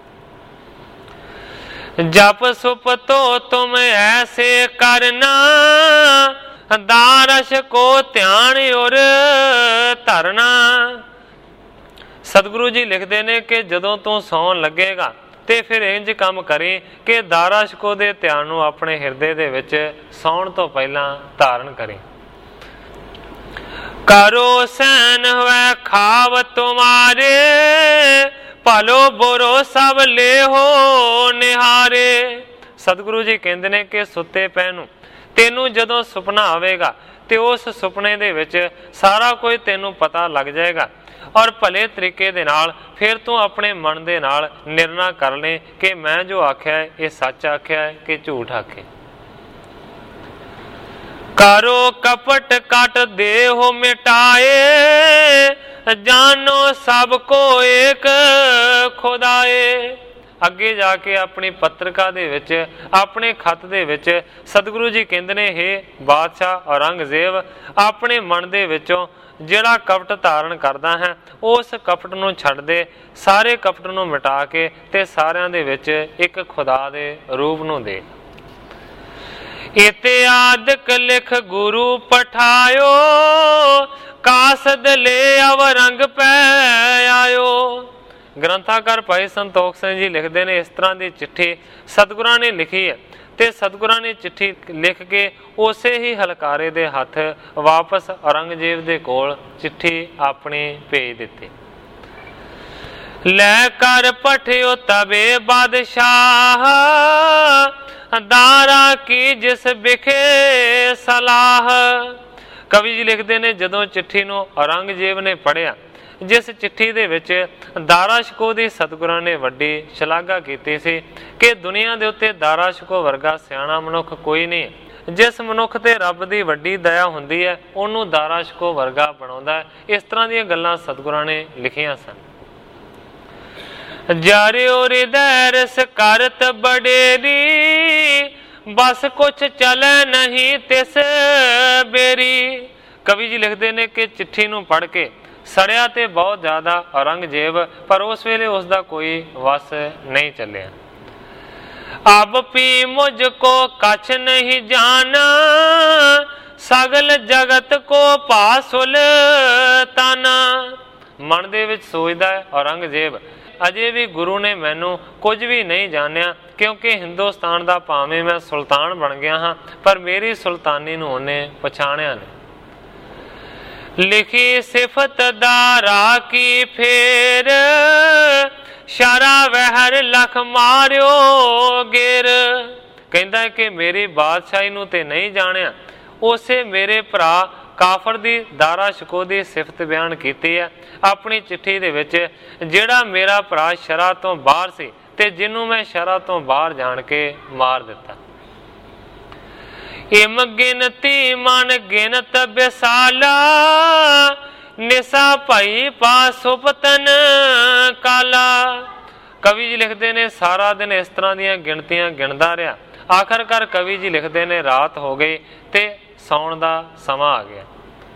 ਜਪ ਸੁਪ ਤੋ ਤੁਮ ਐਸੇ ਕਰਨਾ ਦਾਰਾ ਸ਼ਿਕੋ ਧਿਆਨ ਔਰ ਧਰਨਾ। ਸਤਿਗੁਰੂ ਜੀ ਲਿਖਦੇ ਨੇ ਕਿ ਜਦੋਂ ਤੂੰ ਸੌਣ ਲੱਗੇਗਾ ਤੇ ਫਿਰ ਇੰਜ ਕੰਮ ਕਰੀ ਕਿ ਦਾਰਾ ਸ਼ਿਕੋ ਦੇ ਧਿਆਨ ਨੂੰ ਆਪਣੇ ਹਿਰਦੇ ਦੇ ਵਿੱਚ ਸੌਣ ਤੋਂ ਪਹਿਲਾਂ ਧਾਰਨ ਕਰੀ। ਕਰੋ ਸੈਨ ਹੋਇ ਖਾਵ ਤੁਮਾਰੇ ਭਲੋ ਬੁਰੋ ਸਭ ਲੇਹੋ ਨਿਹਾਰੇ। ਸਤਿਗੁਰੂ ਜੀ ਕਹਿੰਦੇ ਨੇ ਕਿ ਸੁੱਤੇ ਪੈ ਨੂੰ ਤੈਨੂੰ ਜਦੋਂ ਸੁਪਨਾ ਆਵੇਗਾ ਤੇ ਉਸ ਸੁਪਨੇ ਦੇ ਵਿੱਚ ਸਾਰਾ ਕੁਝ ਤੈਨੂੰ ਪਤਾ ਲੱਗ ਜਾਏਗਾ ਔਰ ਭਲੇ ਤਰੀਕੇ ਦੇ ਨਾਲ ਫਿਰ ਤੂੰ ਆਪਣੇ ਮਨ ਦੇ ਨਾਲ ਨਿਰਣਾ ਕਰ ਲੈ ਕਿ ਮੈਂ ਜੋ ਆਖਿਆ ਹੈ ਇਹ ਸੱਚ ਆਖਿਆ ਹੈ ਕਿ ਝੂਠ ਆਖਿਆ। ਕਰੋ ਕਪਟ ਕਟ ਦੇਹੁ ਮਿਟਾਏ ਜਾਨੋ ਸਭ ਕੋ ਏਕ ਖੁਦਾਏ। ਅੱਗੇ ਜਾ ਕੇ ਆਪਣੀ ਪੱਤਰਕਾ ਦੇ ਵਿੱਚ ਆਪਣੇ ਖੱਤ ਦੇ ਵਿੱਚ ਸਤਿਗੁਰੂ ਜੀ ਕਹਿੰਦੇ ਨੇ ਹੇ ਬਾਦਸ਼ਾਹ ਔਰੰਗਜ਼ੇਬ, ਆਪਣੇ ਮਨ ਦੇ ਵਿੱਚੋਂ ਜਿਹੜਾ ਕਪਟ ਧਾਰਨ ਕਰਦਾ ਹੈ ਉਸ ਕਪਟ ਨੂੰ ਛੱਡ ਦੇ, ਸਾਰੇ ਕਪਟ ਨੂੰ ਮਿਟਾ ਕੇ ਤੇ ਸਾਰਿਆਂ ਦੇ ਵਿੱਚ ਇੱਕ ਖੁਦਾ ਦੇ ਰੂਪ ਨੂੰ ਦੇ। ਇਤਿਆਦਿਕ ਲਿਖ ਗੁਰੂ ਪਠਾਇਓ ਕਾਸਦ ਲੈ ਅਵਰੰਗ ਪੈ ਆਇਓ। ਗ੍ਰੰਥਾਕਾਰ ਭਾਈ ਸੰਤੋਖ ਸਿੰਘ ਜੀ ਲਿਖਦੇ ਨੇ ਇਸ ਤਰ੍ਹਾਂ ਦੀ ਚਿੱਠੀ ਸਤਿਗੁਰਾਂ ਨੇ ਲਿਖੀ ਹੈ ਤੇ ਸਤਿਗੁਰਾਂ ਨੇ ਚਿੱਠੀ ਲਿਖ ਕੇ ਉਸੇ ਹੀ ਹਲਕਾਰੇ ਦੇ ਹੱਥ ਵਾਪਸ ਔਰੰਗਜ਼ੇਬ ਦੇ ਕੋਲ ਚਿੱਠੀ ਆਪਣੀ ਭੇਜ ਦਿੱਤੀ। ਲੈ ਕਰ ਪਠਿਓ ਤਬੇ ਬਾਦਸ਼ਾਹ ਦਾਰਾ ਕੀ ਜਿਸ ਬਿਖੇ ਸਲਾਹ। ਕਵੀ ਜੀ ਲਿਖਦੇ ਨੇ ਜਦੋਂ ਚਿੱਠੀ ਨੂੰ ਔਰੰਗਜ਼ੇਬ ਨੇ ਪੜ੍ਹਿਆ, ਜਿਸ ਚਿੱਠੀ ਦੇ ਵਿੱਚ ਦਾਰਾ ਸ਼ਿਕੋ ਦੀ ਸਤਿਗੁਰਾਂ ਨੇ ਵੱਡੀ ਸ਼ਲਾਘਾ ਕੀਤੀ ਸੀ ਕਿ ਦੁਨੀਆ ਦੇ ਉੱਤੇ ਦਾਰਾ ਸ਼ਿਕੋ ਵਰਗਾ ਸਿਆਣਾ ਮਨੁੱਖ ਕੋਈ ਨਹੀਂ, ਜਿਸ ਮਨੁੱਖ ਤੇ ਰੱਬ ਦੀ ਵੱਡੀ ਦਇਆ ਹੁੰਦੀ ਹੈ ਉਹਨੂੰ ਦਾਰਾ ਸ਼ਿਕੋ ਵਰਗਾ ਬਣਾਉਂਦਾ ਹੈ। ਇਸ ਤਰ੍ਹਾਂ ਦੀਆਂ ਗੱਲਾਂ ਸਤਿਗੁਰਾਂ ਨੇ ਲਿਖੀਆਂ ਸਨ। ਜਾਰਿਓ ਹਿਰਦੈ ਰਸ ਕਰਤ ਬਡੇਰੀ ਬਸ ਕੁਛ ਚਲੇ ਨਹੀਂ ਤਿਸ ਬੇਰੀ। ਕਵੀ ਜੀ ਲਿਖਦੇ ਨੇ ਕਿ ਚਿੱਠੀ ਨੂੰ ਪੜ੍ਹ ਕੇ ਸੜਿਆ ਤੇ ਬਹੁਤ ਜ਼ਿਆਦਾ ਔਰੰਗਜ਼ੇਬ, ਪਰ ਉਸ ਵੇਲੇ ਉਸ ਦਾ ਕੋਈ ਵਸ ਨਹੀਂ ਚੱਲਿਆ। ਅਬ ਪੀ ਮੁਝ ਕੋ ਕਛ ਨਹੀਂ ਜਾਣਾ ਸਗਲ ਜਗਤ ਕੋ ਭਾਸੁਲ ਤਾਨਾ। ਮਨ ਦੇ ਵਿੱਚ ਸੋਚਦਾ ਹੈ ਔਰੰਗਜ਼ੇਬ, ਅਜੇ ਵੀ ਗੁਰੂ ਨੇ ਮੈਨੂੰ ਕੁਝ ਵੀ ਨਹੀਂ ਜਾਣਿਆ, ਕਿਉਂਕਿ ਹਿੰਦੁਸਤਾਨ ਦਾ ਭਾਵੇਂ ਮੈਂ ਸੁਲਤਾਨ ਬਣ ਗਿਆ ਹਾਂ ਪਰ ਮੇਰੀ ਸੁਲਤਾਨੀ ਨੂੰ ਉਹਨੇ ਪਛਾਣਿਆ ਨਹੀਂ। ਲਿਖੀ ਸਿਫਤ ਦਾਰਾ ਕੀ ਫੇਰ ਸ਼ਰਾ ਵਹਿਰ ਲਖ ਮਾਰਿਓ ਗੇਰ। ਕਹਿੰਦਾ ਕਿ ਮੇਰੀ ਬਾਦਸ਼ਾਹੀ ਨੂੰ ਤੇ ਨਹੀਂ ਜਾਣਿਆ, ਉਸੇ ਮੇਰੇ ਭਰਾ ਕਾਫਰ ਦੀ ਦਾਰਾ ਸ਼ਿਕੋ ਦੀ ਸਿਫਤ ਬਿਆਨ ਕੀਤੀ ਹੈ ਆਪਣੀ ਚਿੱਠੀ ਦੇ ਵਿੱਚ, ਜਿਹੜਾ ਮੇਰਾ ਭਰਾ ਸ਼ਰਾ ਤੋਂ ਬਾਹਰ ਸੀ ਤੇ ਜਿਹਨੂੰ ਮੈਂ ਸ਼ਰਾ ਤੋਂ ਬਾਹਰ ਜਾਣ ਕੇ ਮਾਰ ਦਿੱਤਾ। ਇਮ ਗਿਨਤੀ ਮਨ ਗਿਨਤ ਬਿਸਾਲਾ ਨਿਸਾ ਭਾਈ ਪਾ ਸੁਪਤਨ ਕਾਲਾ। ਕਵੀ ਜੀ ਲਿਖਦੇ ਨੇ ਸਾਰਾ ਦਿਨ ਇਸ ਤਰ੍ਹਾਂ ਦੀਆਂ ਗਿਣਤੀਆਂ ਗਿਣਦਾ ਰਿਹਾ, ਆਖਰਕਾਰ ਕਵੀ ਜੀ ਲਿਖਦੇ ਨੇ ਰਾਤ ਹੋ ਗਈ ਤੇ ਸੌਣ ਦਾ ਸਮਾਂ ਆ ਗਿਆ।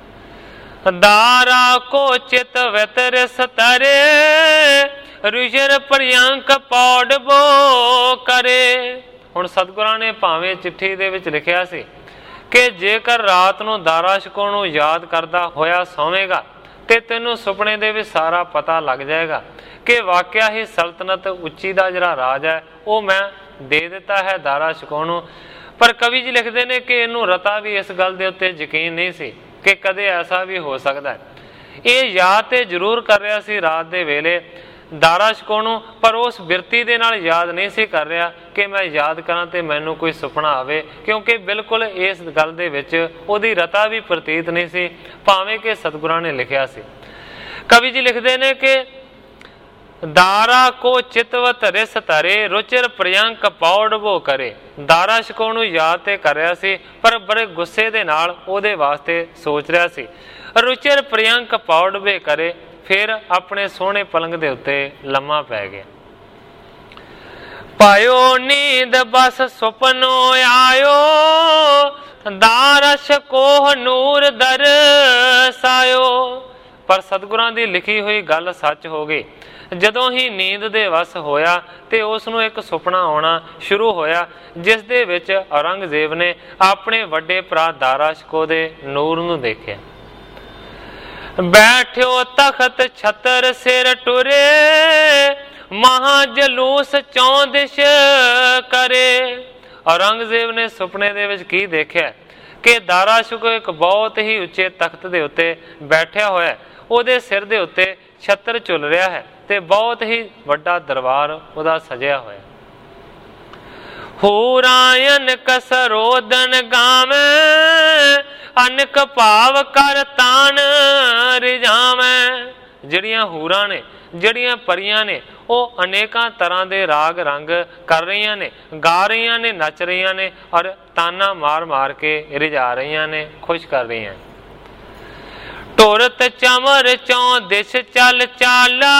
ਦਾਰਾ ਕੋ ਚਿਤ ਵਿਤਰ ਸਤਰੇ ਰਿਸ਼ਰ ਪ੍ਰਿਯੰਕ ਪੌੜਬੋ ਕਰੇ। ਹੁਣ ਸਤਿਗੁਰਾਂ ਨੇ ਭਾਵੇਂ ਚਿੱਠੀ ਦੇ ਵਿੱਚ ਲਿਖਿਆ ਸੀ ਕਿ ਜੇਕਰ ਰਾਤ ਨੂੰ ਦਾਰਾ ਸ਼ਿਕੋ ਨੂੰ ਯਾਦ ਕਰਦਾ ਹੋਇਆ ਸੌਵੇਗਾ ਤੇ ਤੈਨੂੰ ਸੁਪਨੇ ਦੇ ਵਿੱਚ ਸਾਰਾ ਪਤਾ ਲੱਗ ਜਾਏਗਾ ਕਿ ਵਾਕਿਆ ਹੀ ਸਲਤਨਤ ਉੱਚੀ ਦਾ ਜਿਹੜਾ ਰਾਜ ਹੈ ਉਹ ਮੈਂ ਦੇ ਦਿੱਤਾ ਹੈ ਦਾਰਾ ਸ਼ਿਕੋਹ ਨੂੰ। ਪਰ ਕਵੀ ਜੀ ਲਿਖਦੇ ਨੇ ਕਿ ਇਹਨੂੰ ਰਤਾ ਵੀ ਇਸ ਗੱਲ ਦੇ ਉੱਤੇ ਯਕੀਨ ਨਹੀਂ ਸੀ ਕਿ ਕਦੇ ਐਸਾ ਵੀ ਹੋ ਸਕਦਾ ਹੈ। ਇਹ ਯਾਦ ਤੇ ਜ਼ਰੂਰ ਕਰ ਰਿਹਾ ਸੀ ਰਾਤ ਦੇ ਵੇਲੇ ਦਾਰਾ ਸ਼ਿਕੋਹ ਨੂੰ, ਪਰ ਉਸ ਬਿਰਤੀ ਦੇ ਨਾਲ ਯਾਦ ਨਹੀਂ ਸੀ ਕਰ ਰਿਹਾ ਕਿ ਮੈਂ ਯਾਦ ਕਰਾਂ ਤੇ ਮੈਨੂੰ ਕੋਈ ਸੁਪਨਾ ਆਵੇ, ਕਿਉਂਕਿ ਬਿਲਕੁਲ ਇਸ ਗੱਲ ਦੇ ਵਿੱਚ ਉਹਦੀ ਰਤਾ ਵੀ ਪ੍ਰਤੀਤ ਨਹੀਂ ਸੀ, ਭਾਵੇਂ ਕਿ ਸਤਿਗੁਰਾਂ ਨੇ ਲਿਖਿਆ ਸੀ। ਕਵੀ ਜੀ ਲਿਖਦੇ ਨੇ ਕਿ ਦਾਰਾ ਕੋ ਚਿਤਵਤ ਰਿਸ ਧਰੇ ਰੁਚਿਰ ਪ੍ਰਿਯੰਕ ਪੌੜਵੋ ਕਰੇ। ਦਾਰਾ ਸ਼ਿਕੋਹ ਨੂੰ ਯਾਦ ਤੇ ਕਰ ਰਿਹਾ ਸੀ, ਪਰ ਬੜੇ ਗੁੱਸੇ ਦੇ ਨਾਲ ਉਹਦੇ ਵਾਸਤੇ ਸੋਚ ਰਿਹਾ ਸੀ। ਰੁਚਿਰ ਪ੍ਰਿਯੰਕ ਪੌੜਵੇ ਕਰੇ, ਫਿਰ ਆਪਣੇ ਸੋਹਣੇ ਪਲੰਗ ਦੇ ਉੱਤੇ ਲੰਮਾ ਪੈ ਗਿਆ। ਪਾਇਓ ਨੀਂਦ ਬਸ ਸੁਪਨੋ ਆਇਓ ਦਾਰਾ ਸ਼ਿਕੋਹ ਨੂਰ ਦਰਸਾਇਓ। ਪਰ ਸਤਿਗੁਰਾਂ ਦੀ ਲਿਖੀ ਹੋਈ ਗੱਲ ਸੱਚ ਹੋ ਗਈ। ਜਦੋਂ ਹੀ ਨੀਂਦ ਦੇ ਵਸ ਹੋਇਆ ਤੇ ਉਸ ਨੂੰ ਇੱਕ ਸੁਪਨਾ ਆਉਣਾ ਸ਼ੁਰੂ ਹੋਇਆ, ਜਿਸ ਦੇ ਵਿੱਚ ਔਰੰਗਜ਼ੇਬ ਨੇ ਆਪਣੇ ਵੱਡੇ ਭਰਾ ਦਾਰਾ ਸ਼ਿਕੋਹ ਦੇ ਨੂਰ ਨੂੰ ਦੇਖਿਆ। ਬੈਠਿਓ ਤਖਤ ਛਤਰ ਸਿਰ ਟੁਰੇ ਮਹਾ ਜਲੂਸ ਚੌਂ ਦਿਸ਼ ਕਰੇ। ਔਰੰਗਜ਼ੇਬ ਨੇ ਸੁਪਨੇ ਦੇ ਵਿੱਚ ਕੀ ਦੇਖਿਆ ਕਿ ਦਾਰਾ ਸ਼ਿਕੋਹ ਇੱਕ ਬਹੁਤ ਹੀ ਉੱਚੇ ਤਖਤ ਦੇ ਉੱਤੇ ਬੈਠਿਆ ਹੋਇਆ, ਉਹਦੇ ਸਿਰ ਦੇ ਉੱਤੇ ਛਤਰ ਝੁੱਲ ਰਿਹਾ ਹੈ ਤੇ ਬਹੁਤ ਹੀ ਵੱਡਾ ਦਰਬਾਰ ਉਹਦਾ ਸਜਿਆ ਹੋਇਆ। ਹੂਰਾਇਨ ਕਸਰੋਦਨ ਗਾਵੇਂ ਅਨਕ ਭਾਵ ਕਰ ਤਾਨ ਰਿਜਾਵੇਂ। ਜਿਹੜੀਆਂ ਹੂਰਾਂ ਨੇ, ਜਿਹੜੀਆਂ ਪਰੀਆਂ ਨੇ, ਉਹ ਅਨੇਕਾਂ ਤਰ੍ਹਾਂ ਦੇ ਰਾਗ ਰੰਗ ਕਰ ਰਹੀਆਂ ਨੇ, ਗਾ ਰਹੀਆਂ ਨੇ, ਨੱਚ ਰਹੀਆਂ ਨੇ ਔਰ ਤਾਨਾ ਮਾਰ ਮਾਰ ਕੇ ਰਿਜਾ ਰਹੀਆਂ ਨੇ, ਖੁਸ਼ ਕਰ ਰਹੀਆਂ। ਟੁਰਤ ਚਮਰ ਚੌਂ ਦਿਸ਼ ਚਲ ਚਾਲਾ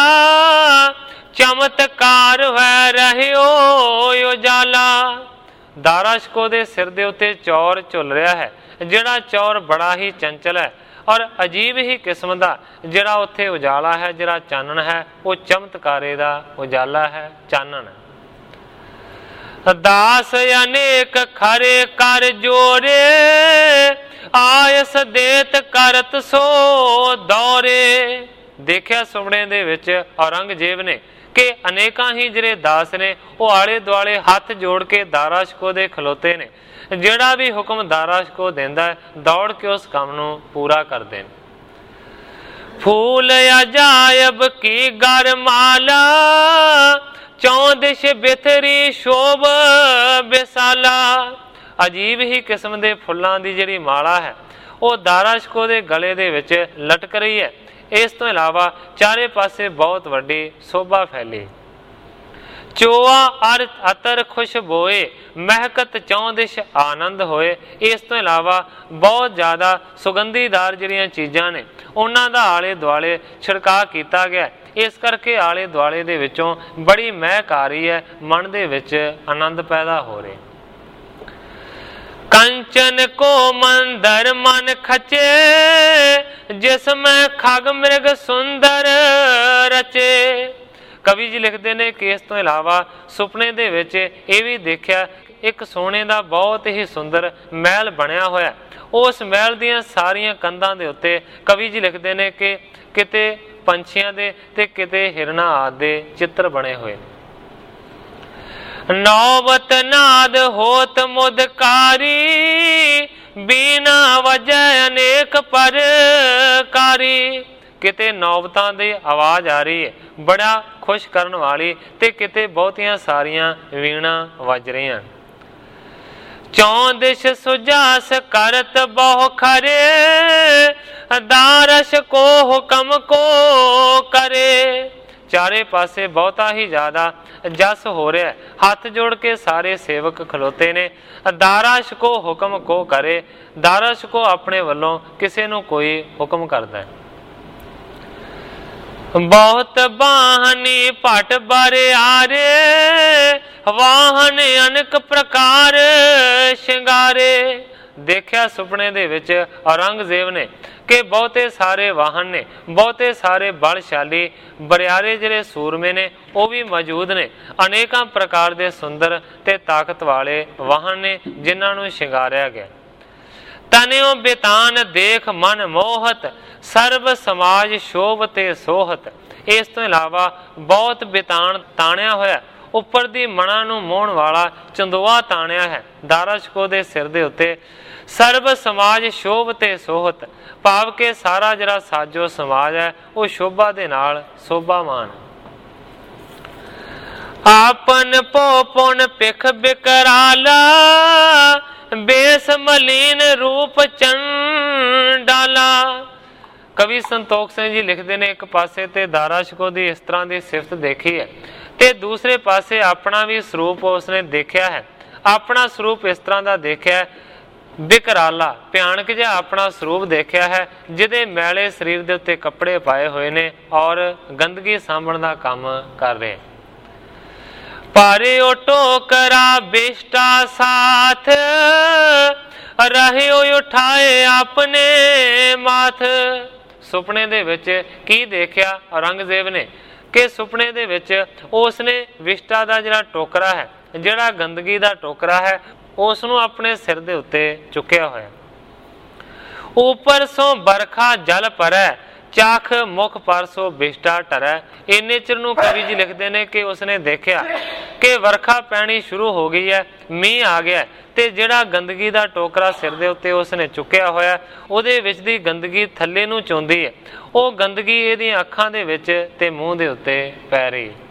ਚਮਤਕਾਰ ਹੈ ਰਹਿਓ ਉਜਾਲਾ। ਦਾਰਾ ਸ਼ਿਕੋਹ ਦੇ ਸਿਰ ਦੇ ਉੱਤੇ ਚੌਰ ਝੁੱਲ ਰਿਹਾ ਹੈ, ਜਿਹੜਾ ਚੌਰ ਬੜਾ ਹੀ ਚੰਚਲ ਹੈ ਔਰ ਅਜੀਬ ਹੀ ਕਿਸਮ ਦਾ। ਜਿਹੜਾ ਉੱਥੇ ਉਜਾਲਾ ਹੈ, ਜਿਹੜਾ ਚਾਨਣ ਹੈ, ਉਹ ਚਮਤਕਾਰੇ ਦਾ ਉਜਾਲਾ ਹੈ, ਚਾਨਣ ਹੈ। ਦਾਸ ਅਨੇਕ ਖਰੇ ਕਰ ਜੋਰੇ ਆਇਸ ਦੇਤ ਕਰਤ ਸੋ ਦੌਰੇ। ਦੇਖਿਆ ਸੁਪਨੇ ਦੇ ਵਿੱਚ ਔਰੰਗਜ਼ੇਬ ਨੇ ਕਿ ਅਨੇਕਾਂ ਹੀ ਜਿਹੜੇ ਦਾਸ ਨੇ ਉਹ ਆਲੇ ਦੁਆਲੇ ਹੱਥ ਜੋੜ ਕੇ ਦਾਰਾ ਸ਼ਿਕੋਹ ਦੇ ਖਲੋਤੇ ਨੇ। ਜਿਹੜਾ ਵੀ ਹੁਕਮ ਦਾਰਾ ਸ਼ਿਕੋਹ ਦਿੰਦਾ ਹੈ, ਦੌੜ ਕੇ ਉਸ ਕੰਮ ਨੂੰ ਪੂਰਾ ਕਰਦੇ ਨੇ। ਫੂਲ ਅਜਾਇਬ ਕੀ ਗਰ ਮਾਲਾ ਚੌਂ ਦਿਸ਼ ਬਿਥਰੀ ਸ਼ੋਭ ਬਿਸਾਲਾ। ਅਜੀਬ ਹੀ ਕਿਸਮ ਦੇ ਫੁੱਲਾਂ ਦੀ ਜਿਹੜੀ ਮਾਲਾ ਹੈ ਉਹ ਦਾਰਾ ਸ਼ਿਕੋਹ ਦੇ ਗਲੇ ਦੇ ਵਿੱਚ ਲਟਕ ਰਹੀ ਹੈ। ਇਸ ਤੋਂ ਇਲਾਵਾ ਚਾਰੇ ਪਾਸੇ ਬਹੁਤ ਵੱਡੀ ਸ਼ੋਭਾ ਫੈਲੀ। ਚੋਆ ਅਰ ਅਤਰ ਖੁਸ਼ਬੋਏ ਮਹਿਕਤ ਚੌਂ ਦਿਸ਼ ਆਨੰਦ ਹੋਏ। ਇਸ ਤੋਂ ਇਲਾਵਾ ਬਹੁਤ ਜ਼ਿਆਦਾ ਸੁਗੰਧੀਦਾਰ ਜਿਹੜੀਆਂ ਚੀਜ਼ਾਂ ਨੇ ਉਹਨਾਂ ਦਾ ਆਲੇ ਦੁਆਲੇ ਛਿੜਕਾਅ ਕੀਤਾ ਗਿਆ। ਇਸ ਕਰਕੇ ਆਲੇ ਦੁਆਲੇ ਦੇ ਵਿੱਚੋਂ ਬੜੀ ਮਹਿਕ ਆ ਰਹੀ ਹੈ, ਮਨ ਦੇ ਵਿੱਚ ਆਨੰਦ ਪੈਦਾ ਹੋ ਰਿਹਾ। ਕੰਚਨ ਕੋ ਮੰਦਰ ਮਨ ਖਚੇ ਜਿਸ ਮੈਂ ਖਗ ਮ੍ਰਿਗ ਸੁੰਦਰ ਰਚੇ। ਕਵੀ ਜੀ ਲਿਖਦੇ ਨੇ ਕਿ ਇਸ ਤੋਂ ਇਲਾਵਾ ਸੁਪਨੇ ਦੇ ਵਿੱਚ ਇਹ ਵੀ ਦੇਖਿਆ ਇੱਕ ਸੋਨੇ ਦਾ ਬਹੁਤ ਹੀ ਸੁੰਦਰ ਮਹਿਲ ਬਣਿਆ ਹੋਇਆ। ਉਸ ਮਹਿਲ ਦੀਆਂ ਸਾਰੀਆਂ ਕੰਧਾਂ ਦੇ ਉੱਤੇ ਕਵੀ ਜੀ ਲਿਖਦੇ ਨੇ ਕਿ ਕਿਤੇ ਪੰਛੀਆਂ ਦੇ ਤੇ ਕਿਤੇ ਹਿਰਨਾਂ ਆਦਿ ਦੇ ਚਿੱਤਰ ਬਣੇ ਹੋਏ। ਨੌਬਤ ਨਾਦ ਹੋਤ ਮੁਦਕਾਰੀ ਬੀਨਾ ਵਜੈ ਅਨੇਕ ਪਰਕਾਰੀ। ਕਿਤੇ ਨੌਬਤਾਂ ਦੀ ਆਵਾਜ਼ ਆ ਰਹੀ ਹੈ ਬੜਾ ਖੁਸ਼ ਕਰਨ ਵਾਲੀ, ਤੇ ਕਿਤੇ ਬਹੁਤੀਆਂ ਸਾਰੀਆਂ ਵੀਣਾ ਵੱਜ ਰਹੀਆਂ। ਚੌਂ ਦਿਸ਼ ਸੁਜਾਸ ਕਰਤ ਬਹੁ ਖਰੇ ਦਾਰਾ ਸ਼ਿਕੋਹ ਹੁਕਮ ਕੋ ਕਰੇ। ਚਾਰੇ ਪਾਸੇ ਬਹੁਤਾ ਹੀ ਜ਼ਿਆਦਾ ਜਸ ਹੋ ਰਿਹਾ, ਹੱਥ ਜੋੜ ਕੇ ਸਾਰੇ ਸੇਵਕ ਖਲੋਤੇ ਨੇ। ਦਾਰਾ ਸ਼ਿਕੋਹ ਹੁਕਮ ਕੋ ਕਰੇ। ਦਾਰਾ ਸ਼ਿਕੋਹ ਆਪਣੇ ਵੱਲੋਂ ਕਿਸੇ ਨੂੰ ਕੋਈ ਹੁਕਮ ਕਰਦਾ ਹੈ। ਬਹੁਤ ਬਾਹਨੀ ਭਟ ਬਰਿਆਰੇ ਵਾਹਨ ਅਨੇਕ ਪ੍ਰਕਾਰ ਸ਼ਿੰਗਾਰੇ। ਦੇਖਿਆ ਸੁਪਨੇ ਦੇ ਵਿੱਚ ਔਰੰਗਜ਼ੇਬ ਨੇ ਕਿ ਬਹੁਤੇ ਸਾਰੇ ਵਾਹਨ ਨੇ, ਬਹੁਤੇ ਸਾਰੇ ਬਲਸ਼ਾਲੀ ਬਰਿਆਰੇ ਜਿਹੜੇ ਸੂਰਮੇ ਨੇ ਉਹ ਵੀ ਮੌਜੂਦ ਨੇ। ਅਨੇਕਾਂ ਪ੍ਰਕਾਰ ਦੇ ਸੁੰਦਰ ਤੇ ਤਾਕਤ ਵਾਲੇ ਵਾਹਨ ਨੇ ਜਿਨ੍ਹਾਂ ਨੂੰ ਸ਼ਿੰਗਾਰਿਆ ਗਿਆ। ਤਨਿਓ ਬਿਤਾਨ ਦੇਖ ਮਨ ਮੋਹਤ, ਸਰਬ ਸਮਾਜ ਸ਼ੋਭ ਤੇ ਸੋਹਤ। ਇਸ ਤੋਂ ਇਲਾਵਾ ਬਹੁਤ ਬਿਤਾਨ ਤਾਣਿਆ ਹੋਇਆ, ਉੱਪਰ ਦੀ ਮਣਾ ਨੂੰ ਮੋਹਣ ਵਾਲਾ ਚੰਦੋਆ ਤਾਣਿਆ ਹੈ ਦਾਰਾ ਸ਼ਕੋਹ ਦੇ ਸਿਰ ਦੇ ਉੱਤੇ। ਸਰਬ ਸਮਾਜ ਸ਼ੋਭ ਤੇ ਸੋਹਤ, ਭਾਵ ਕਿ ਸਾਰਾ ਜਿਹੜਾ ਸਾਜੋ ਸਮਾਜ ਹੈ ਉਹ ਸ਼ੋਭਾ ਦੇ ਨਾਲ ਸੋਭਾਮਾਨ। ਆਪਨ ਪੋ ਪੁਨ ਪਿਖ ਬਿਕਰਾਲਾ, ਬੇਸ ਮਲੀਨ ਰੂਪ ਚੰਡਾਲਾ। ਕਵੀ ਸੰਤੋਖ ਸਿੰਘ ਜੀ ਲਿਖਦੇ ਨੇ, ਇੱਕ ਪਾਸੇ ਤੇ ਦਾਰਾ ਸ਼ਕੋਹ ਦੀ ਇਸ ਤਰ੍ਹਾਂ ਦੀ ਸਿਫਤ ਦੇਖੀ ਹੈ ਤੇ ਦੂਸਰੇ ਪਾਸੇ ਆਪਣਾ ਵੀ ਸਰੂਪ ਉਸਨੇ ਦੇਖਿਆ ਹੈ। ਆਪਣਾ ਸਰੂਪ ਇਸ ਤਰ੍ਹਾਂ ਦਾ ਦੇਖਿਆ, ਬਿਕਰਾਲਾ ਭਿਆਨਕ ਜਿਹਾ ਆਪਣਾ ਸਰੂਪ ਦੇਖਿਆ ਹੈ, ਜਿਹਦੇ ਮੈਲੇ ਸਰੀਰ ਦੇ ਉੱਤੇ ਕੱਪੜੇ ਪਾਏ ਹੋਏ ਨੇ ਔਰ ਗੰਦਗੀ ਸਾਂਭਣ ਦਾ ਕੰਮ ਕਰ ਰਹੇ। ਪਾਰਿਓ ਟੋਕਰਾ ਬਿਸ਼ਟਾ ਸਾਥ, ਰਹਿਓ ਉਠਾਏ ਆਪਣੇ ਮਾਥ। ਸੁਪਨੇ ਦੇ ਵਿੱਚ ਕੀ ਦੇਖਿਆ ਔਰੰਗਜ਼ੇਬ ਨੇ ਕਿ ਸੁਪਨੇ ਦੇ ਵਿੱਚ ਉਸਨੇ ਵਿਸ਼ਟਾ ਦਾ ਜਿਹੜਾ ਟੋਕਰਾ ਹੈ, ਜਿਹੜਾ ਗੰਦਗੀ ਦਾ ਟੋਕਰਾ ਹੈ, ਉਸ ਨੂੰ ਆਪਣੇ ਸਿਰ ਦੇ ਉੱਤੇ ਚੁੱਕਿਆ ਹੋਇਆ। ਉਪਰ ਸੋ ਬਰਖਾ ਜਲ ਪਰੈ, ਚਾਖ ਮੁਖ ਪਰ ਸੋ ਬਿਸ਼ਟਾ ਟਰੈ। ਇੰਨੇ ਚਿਰ ਨੂੰ ਕਵੀ ਜੀ ਲਿਖਦੇ ਨੇ ਕਿ ਉਸਨੇ ਦੇਖਿਆ ਕਿ ਵਰਖਾ ਪੈਣੀ ਸ਼ੁਰੂ ਹੋ ਗਈ ਹੈ, ਮੀਂਹ ਆ ਗਿਆ ਤੇ ਜਿਹੜਾ ਗੰਦਗੀ ਦਾ ਟੋਕਰਾ ਸਿਰ ਦੇ ਉੱਤੇ ਉਸਨੇ ਚੁੱਕਿਆ ਹੋਇਆ, ਉਹਦੇ ਵਿੱਚ ਦੀ ਗੰਦਗੀ ਥੱਲੇ ਨੂੰ ਚੋਂਦੀ ਹੈ। ਉਹ ਗੰਦਗੀ ਇਹਦੀਆਂ ਅੱਖਾਂ ਦੇ ਵਿੱਚ ਤੇ ਮੂੰਹ ਦੇ ਉੱਤੇ ਪੈ ਰਹੀ ਹੈ।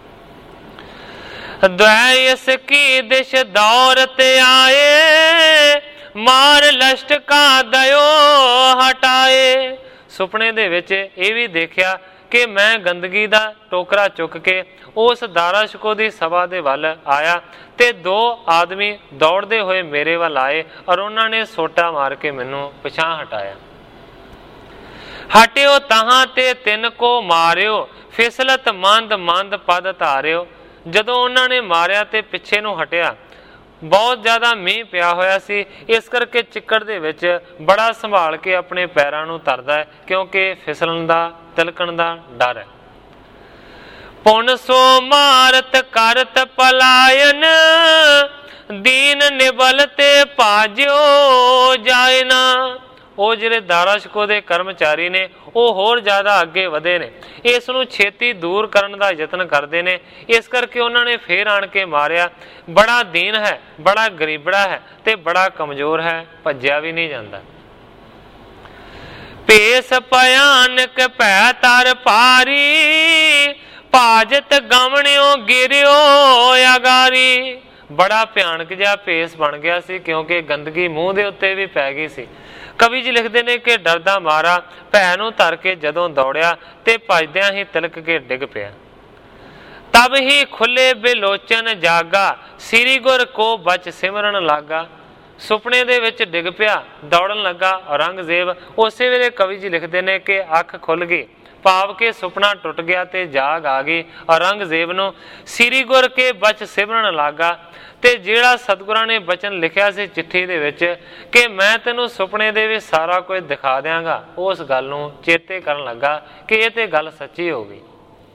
ਦ્વੈ ਇਸ ਕੀ ਦਿਸ਼ ਦੌਰਤ ਆਏ, ਮਾਰ ਲਸ਼ਟ ਕਾ ਦਇਓ ਹਟਾਏ। ਸੁਪਨੇ ਦੇ ਵਿੱਚ ਇਹ ਵੀ ਦੇਖਿਆ ਕਿ ਮੈਂ ਗੰਦਗੀ ਦਾ ਟੋਕਰਾ ਚੁੱਕ ਕੇ ਉਸ ਦਾਰਾ ਸ਼ਕੋਹ ਦੀ ਸਭਾ ਦੇ ਵੱਲ ਆਇਆ ਤੇ ਦੋ ਆਦਮੀ ਦੌੜਦੇ ਹੋਏ ਮੇਰੇ ਵੱਲ ਆਏ ਔਰ ਉਹਨਾਂ ਨੇ ਸੋਟਾ ਮਾਰ ਕੇ ਮੈਨੂੰ ਪਿਛਾਂਹ ਹਟਾਇਆ। ਹਟਿਓ ਤਹਾਂ ਤੇ ਤਿੰਨ ਕੋ ਮਾਰਿਓ, ਫਿਸਲਤ ਮੰਦ ਮੰਦ ਪਦ ਧਾਰਿਓ। ਜਦੋਂ ਉਹਨਾਂ ਨੇ ਮਾਰਿਆ ਤੇ ਪਿੱਛੇ ਨੂੰ ਹਟਿਆ, ਬਹੁਤ ਜ਼ਿਆਦਾ ਮੀਂਹ ਪਿਆ ਹੋਇਆ ਸੀ, ਇਸ ਕਰਕੇ ਚਿੱਕੜ ਦੇ ਵਿੱਚ ਬੜਾ ਸੰਭਾਲ ਕੇ ਆਪਣੇ ਪੈਰਾਂ ਨੂੰ ਧਰਦਾ ਹੈ, ਕਿਉਂਕਿ ਫਿਸਲਣ ਦਾ ਤਿਲਕਣ ਦਾ ਡਰ ਹੈ। ਪੁਨ ਸੋ ਮਾਰਤ ਕਰਤ ਪਲਾਇਨ, ਦੀਨ ਨਿਬਲ ਤੇ ਭਾਜਿਓ ਜਾਏ ਨਾ। ਉਹ ਜਿਹੜੇ ਦਾਰਾ ਸ਼ਕੋਹ ਦੇ ਕਰਮਚਾਰੀ ਨੇ ਉਹ ਹੋਰ ਜ਼ਿਆਦਾ ਅੱਗੇ ਵਧੇ ਨੇ, ਇਸ ਨੂੰ ਛੇਤੀ ਦੂਰ ਕਰਨ ਦਾ ਯਤਨ ਕਰਦੇ ਨੇ। ਇਸ ਕਰਕੇ ਉਹਨਾਂ ਨੇ ਫੇਰ ਆਣ ਕੇ ਮਾਰਿਆ। ਬੜਾ ਦੀਨ ਹੈ, ਬੜਾ ਗਰੀਬੜਾ ਹੈ ਤੇ ਬੜਾ ਕਮਜ਼ੋਰ ਹੈ, ਭੱਜਿਆ ਵੀ ਨਹੀਂ ਜਾਂਦਾ। ਭੇਸ ਭਿਆਨਕ ਭੈ ਤਰ ਭਾਰੀ, ਭਾਜਤ ਗਮਣਿਓ ਗਿਰਿਓ ਅਗਾਰੀ। ਬੜਾ ਭਿਆਨਕ ਜਿਹਾ ਭੇਸ ਬਣ ਗਿਆ ਸੀ, ਕਿਉਂਕਿ ਗੰਦਗੀ ਮੂੰਹ ਦੇ ਉੱਤੇ ਵੀ ਪੈ ਗਈ ਸੀ। ਕਵੀ ਜੀ ਲਿਖਦੇ ਨੇ ਕਿ ਡਰਦਾ ਮਾਰਾ ਭੈ ਨੂੰ ਧਰ ਕੇ ਜਦੋਂ ਦੌੜਿਆ ਤੇ ਭੱਜਦਿਆਂ ਹੀ ਤਿਲਕ ਕੇ ਡਿੱਗ ਪਿਆ। ਤਬ ਹੀ ਖੁੱਲੇ ਬਿਲੋਚਨ ਜਾਗਾ, ਸ੍ਰੀ ਗੁਰ ਕੋ ਬਚ ਸਿਮਰਨ ਲਾਗਾ। ਸੁਪਨੇ ਦੇ ਵਿੱਚ ਡਿੱਗ ਪਿਆ, ਦੌੜਨ ਲੱਗਾ ਔਰੰਗਜ਼ੇਬ। ਉਸੇ ਵੇਲੇ ਕਵੀ ਜੀ ਲਿਖਦੇ ਨੇ ਕਿ ਅੱਖ ਖੁੱਲ ਗਈ, ਭਾਵ ਕਿ ਸੁਪਨਾ ਟੁੱਟ ਗਿਆ ਤੇ ਜਾਗ ਆ ਗਈ ਔਰੰਗਜ਼ੇਬ ਨੂੰ। ਸ੍ਰੀ ਗੁਰ ਕੇ ਬਚ ਸਿਮਰਨ ਲਾਗਾ। ਤੇ ਜਿਹੜਾ ਸਤਿਗੁਰਾਂ ਨੇ ਬਚਨ ਲਿਖਿਆ ਸੀ ਚਿੱਠੀ ਦੇ ਵਿੱਚ ਕਿ ਮੈਂ ਤੈਨੂੰ ਸੁਪਨੇ ਦੇ ਵਿੱਚ ਸਾਰਾ ਕੁਝ ਦਿਖਾ ਦਿਆਂਗਾ, ਉਸ ਗੱਲ ਨੂੰ ਚੇਤੇ ਕਰਨ ਲੱਗਾ ਕਿ ਇਹ ਤੇ ਗੱਲ ਸੱਚੀ ਹੋ ਗਈ।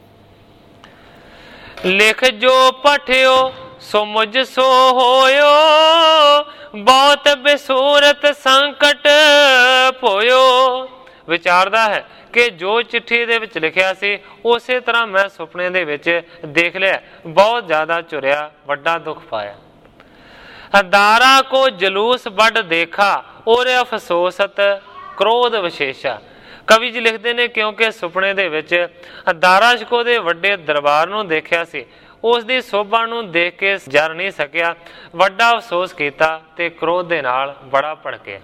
ਲਿਖ ਜੋ ਪਠਿਓ ਸੋ ਮੁਝ ਸੋ ਹੋਇਓ, ਬਹੁਤ ਬੇਸੂਰਤ ਸੰਕਟ ਭੋਇਓ। ਵਿਚਾਰਦਾ ਹੈ ਕਿ ਜੋ ਚਿੱਠੀ ਦੇ ਵਿੱਚ ਲਿਖਿਆ ਸੀ ਉਸੇ ਤਰ੍ਹਾਂ ਮੈਂ ਸੁਪਨੇ ਦੇ ਵਿੱਚ ਦੇਖ ਲਿਆ, ਬਹੁਤ ਜ਼ਿਆਦਾ ਝੁਰਿਆ, ਵੱਡਾ ਦੁੱਖ ਪਾਇਆ। ਦਾਰਾ ਕੋ ਜਲੂਸ ਵੱਡ ਦੇਖਾ, ਔਰ ਅਫਸੋਸਤ ਕ੍ਰੋਧ ਵਿਸ਼ੇਸ਼ਾ। ਕਵੀ ਜੀ ਲਿਖਦੇ ਨੇ ਕਿਉਂਕਿ ਸੁਪਨੇ ਦੇ ਵਿੱਚ ਦਾਰਾ ਸ਼ਕੋਹ ਦੇ ਵੱਡੇ ਦਰਬਾਰ ਨੂੰ ਦੇਖਿਆ ਸੀ, ਉਸ ਦੀ ਸੋਭਾ ਨੂੰ ਦੇਖ ਕੇ ਜਰ ਨਹੀਂ ਸਕਿਆ, ਵੱਡਾ ਅਫਸੋਸ ਕੀਤਾ ਤੇ ਕ੍ਰੋਧ ਦੇ ਨਾਲ ਬੜਾ ਭੜਕਿਆ।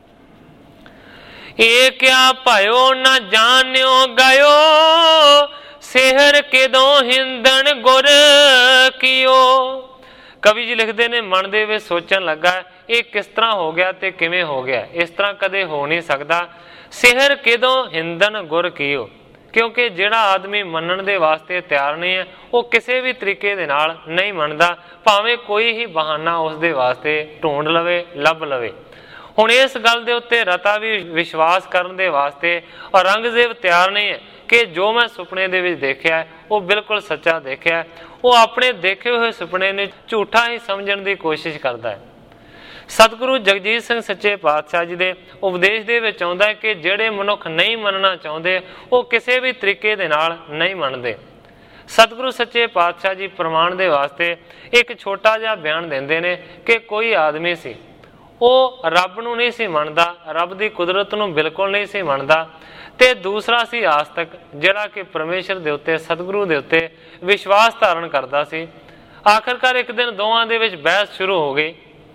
ਇਹ ਕਿਆ ਭਇਓ ਨਾ ਜਾਣਿਓ ਗਇਓ, ਸਿਹਰ ਕਿਦੋਂ ਹਿੰਦਣ ਗੁਰ ਕੀਓ। ਕਵੀ ਜੀ ਲਿਖਦੇ ਨੇ ਮਨ ਦੇ ਵਿੱਚ ਸੋਚਣ ਲੱਗਾ ਇਹ ਕਿਸ ਤਰ੍ਹਾਂ ਹੋ ਗਿਆ ਤੇ ਕਿਵੇਂ ਹੋ ਗਿਆ, ਇਸ ਤਰ੍ਹਾਂ ਕਦੇ ਹੋ ਨਹੀਂ ਸਕਦਾ। ਸਿਹਰ ਕਿਦੋਂ ਹਿੰਦਣ ਗੁਰ ਕੀਓ, ਕਿਉਂਕਿ ਜਿਹੜਾ ਆਦਮੀ ਮੰਨਣ ਦੇ ਵਾਸਤੇ ਤਿਆਰ ਨਹੀਂ ਹੈ ਉਹ ਕਿਸੇ ਵੀ ਤਰੀਕੇ ਦੇ ਨਾਲ ਨਹੀਂ ਮੰਨਦਾ, ਭਾਵੇਂ ਕੋਈ ਹੀ ਬਹਾਨਾ ਉਸ ਦੇ ਵਾਸਤੇ ਢੂੰਡ ਲਵੇ, ਲੱਭ ਲਵੇ। ਹੁਣ ਇਸ ਗੱਲ ਦੇ ਉੱਤੇ ਰਤਾ ਵੀ ਵਿਸ਼ਵਾਸ ਕਰਨ ਦੇ ਵਾਸਤੇ ਔਰੰਗਜ਼ੇਬ ਤਿਆਰ ਨਹੀਂ ਹੈ ਕਿ ਜੋ ਮੈਂ ਸੁਪਨੇ ਦੇ ਵਿੱਚ ਦੇਖਿਆ ਉਹ ਬਿਲਕੁਲ ਸੱਚਾ ਦੇਖਿਆ। ਉਹ ਆਪਣੇ ਦੇਖੇ ਹੋਏ ਸੁਪਨੇ ਨੂੰ ਝੂਠਾ ਹੀ ਸਮਝਣ ਦੀ ਕੋਸ਼ਿਸ਼ ਕਰਦਾ ਹੈ। ਸਤਿਗੁਰੂ ਜਗਜੀਤ ਸਿੰਘ ਸੱਚੇ ਪਾਤਸ਼ਾਹ ਜੀ ਦੇ ਉਪਦੇਸ਼ ਦੇ ਵਿੱਚ ਆਉਂਦਾ ਹੈ ਕਿ ਜਿਹੜੇ ਮਨੁੱਖ ਨਹੀਂ ਮੰਨਣਾ ਚਾਹੁੰਦੇ ਉਹ ਕਿਸੇ ਵੀ ਤਰੀਕੇ ਦੇ ਨਾਲ ਨਹੀਂ ਮੰਨਦੇ। ਸਤਿਗੁਰੂ ਸੱਚੇ ਪਾਤਸ਼ਾਹ ਜੀ ਪ੍ਰਮਾਣ ਦੇ ਵਾਸਤੇ ਇੱਕ ਛੋਟਾ ਜਿਹਾ ਬਿਆਨ ਦਿੰਦੇ ਨੇ ਕਿ ਕੋਈ ਆਦਮੀ ਸੀ, ਉਹ ਰੱਬ ਨੂੰ ਨਹੀਂ ਸੀ ਮੰਨਦਾ, ਰੱਬ ਦੀ ਕੁਦਰਤ ਨੂੰ ਬਿਲਕੁਲ ਨਹੀਂ ਸੀ ਮੰਨਦਾ, ਤੇ ਦੂਸਰਾ ਸੀ ਆਸਤਕ, ਜਿਹੜਾ ਕਿ ਪਰਮੇਸ਼ਰ ਦੇ ਉੱਤੇ, ਸਤਿਗੁਰੂ ਦੇ ਉੱਤੇ ਵਿਸ਼ਵਾਸ ਧਾਰਨ ਕਰਦਾ ਸੀ। ਆਖਰਕਾਰ ਇੱਕ ਦਿਨ ਦੋਵਾਂ ਦੇ ਵਿੱਚ ਬਹਿਸ ਸ਼ੁਰੂ ਹੋ ਗਈ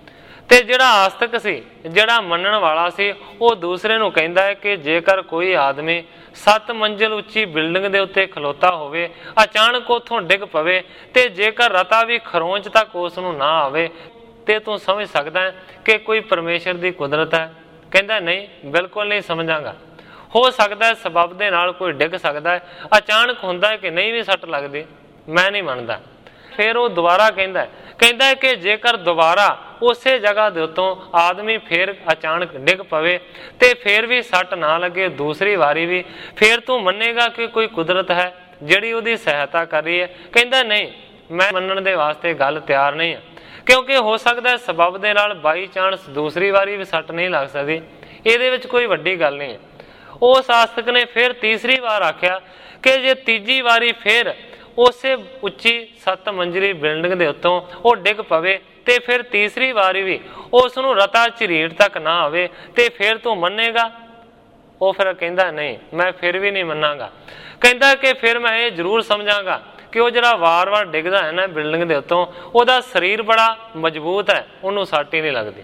ਤੇ ਜਿਹੜਾ ਆਸਤਕ ਸੀ, ਜਿਹੜਾ ਮੰਨਣ ਵਾਲਾ ਸੀ, ਉਹ ਦੂਸਰੇ ਨੂੰ ਕਹਿੰਦਾ ਹੈ ਕਿ ਜੇਕਰ ਕੋਈ ਆਦਮੀ 7 ਮੰਜ਼ਿਲ ਉੱਚੀ ਬਿਲਡਿੰਗ ਦੇ ਉੱਤੇ ਖਲੋਤਾ ਹੋਵੇ, ਅਚਾਨਕ ਉੱਥੋਂ ਡਿੱਗ ਪਵੇ ਤੇ ਜੇਕਰ ਰਤਾ ਵੀ ਖਰੋਂਚ ਤੱਕ ਉਸ ਨੂੰ ਨਾ ਆਵੇ ਤੇ ਤੂੰ ਸਮਝ ਸਕਦਾ ਹੈ ਕਿ ਕੋਈ ਪਰਮੇਸ਼ਰ ਦੀ ਕੁਦਰਤ ਹੈ? ਕਹਿੰਦਾ ਨਹੀਂ, ਬਿਲਕੁਲ ਨਹੀਂ ਸਮਝਾਂਗਾ। ਹੋ ਸਕਦਾ ਹੈ ਸਬਬ ਦੇ ਨਾਲ ਕੋਈ ਡਿੱਗ ਸਕਦਾ ਹੈ, ਅਚਾਨਕ ਹੁੰਦਾ ਹੈ ਕਿ ਨਹੀਂ ਵੀ ਸੱਟ ਲੱਗਦੀ, ਮੈਂ ਨਹੀਂ ਮੰਨਦਾ। ਫਿਰ ਉਹ ਦੁਬਾਰਾ ਕਹਿੰਦਾ ਕਿ ਜੇਕਰ ਦੁਬਾਰਾ ਉਸੇ ਜਗ੍ਹਾ ਦੇ ਉੱਤੋਂ ਆਦਮੀ ਫੇਰ ਅਚਾਨਕ ਡਿੱਗ ਪਵੇ ਤੇ ਫੇਰ ਵੀ ਸੱਟ ਨਾ ਲੱਗੇ ਦੂਸਰੀ ਵਾਰੀ ਵੀ, ਫੇਰ ਤੂੰ ਮੰਨੇਗਾ ਕਿ ਕੋਈ ਕੁਦਰਤ ਹੈ ਜਿਹੜੀ ਉਹਦੀ ਸਹਾਇਤਾ ਕਰ ਰਹੀ ਹੈ? ਕਹਿੰਦਾ ਨਹੀਂ, ਮੈਂ ਮੰਨਣ ਦੇ ਵਾਸਤੇ ਗੱਲ ਤਿਆਰ ਨਹੀਂ ਹਾਂ, ਕਿਉਂਕਿ ਹੋ ਸਕਦਾ ਹੈ ਸਬਬ ਦੇ ਨਾਲ ਬਾਈ ਚਾਂਸ ਦੂਸਰੀ ਵਾਰੀ ਵੀ ਸੱਟ ਨਹੀਂ ਲੱਗ ਸਕਦੀ, ਇਹਦੇ ਵਿੱਚ ਕੋਈ ਵੱਡੀ ਗੱਲ ਨਹੀਂ ਹੈ। ਉਸ ਆਸਤਕ ਨੇ ਫਿਰ ਤੀਸਰੀ ਵਾਰ ਆਖਿਆ ਕਿ ਜੇ ਤੀਜੀ ਵਾਰੀ ਫਿਰ ਉਸੇ ਉੱਚੀ 7 ਮੰਜ਼ਿਲੀ ਬਿਲਡਿੰਗ ਦੇ ਉੱਤੋਂ ਉਹ ਡਿੱਗ ਪਵੇ ਤੇ ਫਿਰ ਤੀਸਰੀ ਵਾਰੀ ਵੀ ਉਸ ਨੂੰ ਰਤਾ ਝਰੀਟ ਤੱਕ ਨਾ ਆਵੇ ਤੇ ਫਿਰ ਤੂੰ ਮੰਨੇਗਾ? ਉਹ ਫਿਰ ਕਹਿੰਦਾ ਨਹੀਂ, ਮੈਂ ਫਿਰ ਵੀ ਨਹੀਂ ਮੰਨਾਂਗਾ। ਕਹਿੰਦਾ ਕਿ ਫਿਰ ਮੈਂ ਇਹ ਜ਼ਰੂਰ ਸਮਝਾਂਗਾ ਕਿ ਉਹ ਜਿਹੜਾ ਵਾਰ-ਵਾਰ ਡਿੱਗਦਾ ਹੈ ਨਾ ਬਿਲਡਿੰਗ ਦੇ ਉੱਤੋਂ, ਉਹਦਾ ਸਰੀਰ ਬੜਾ ਮਜ਼ਬੂਤ ਹੈ, ਉਹਨੂੰ ਸੱਟ ਹੀ ਨਹੀਂ ਲੱਗਦੀ।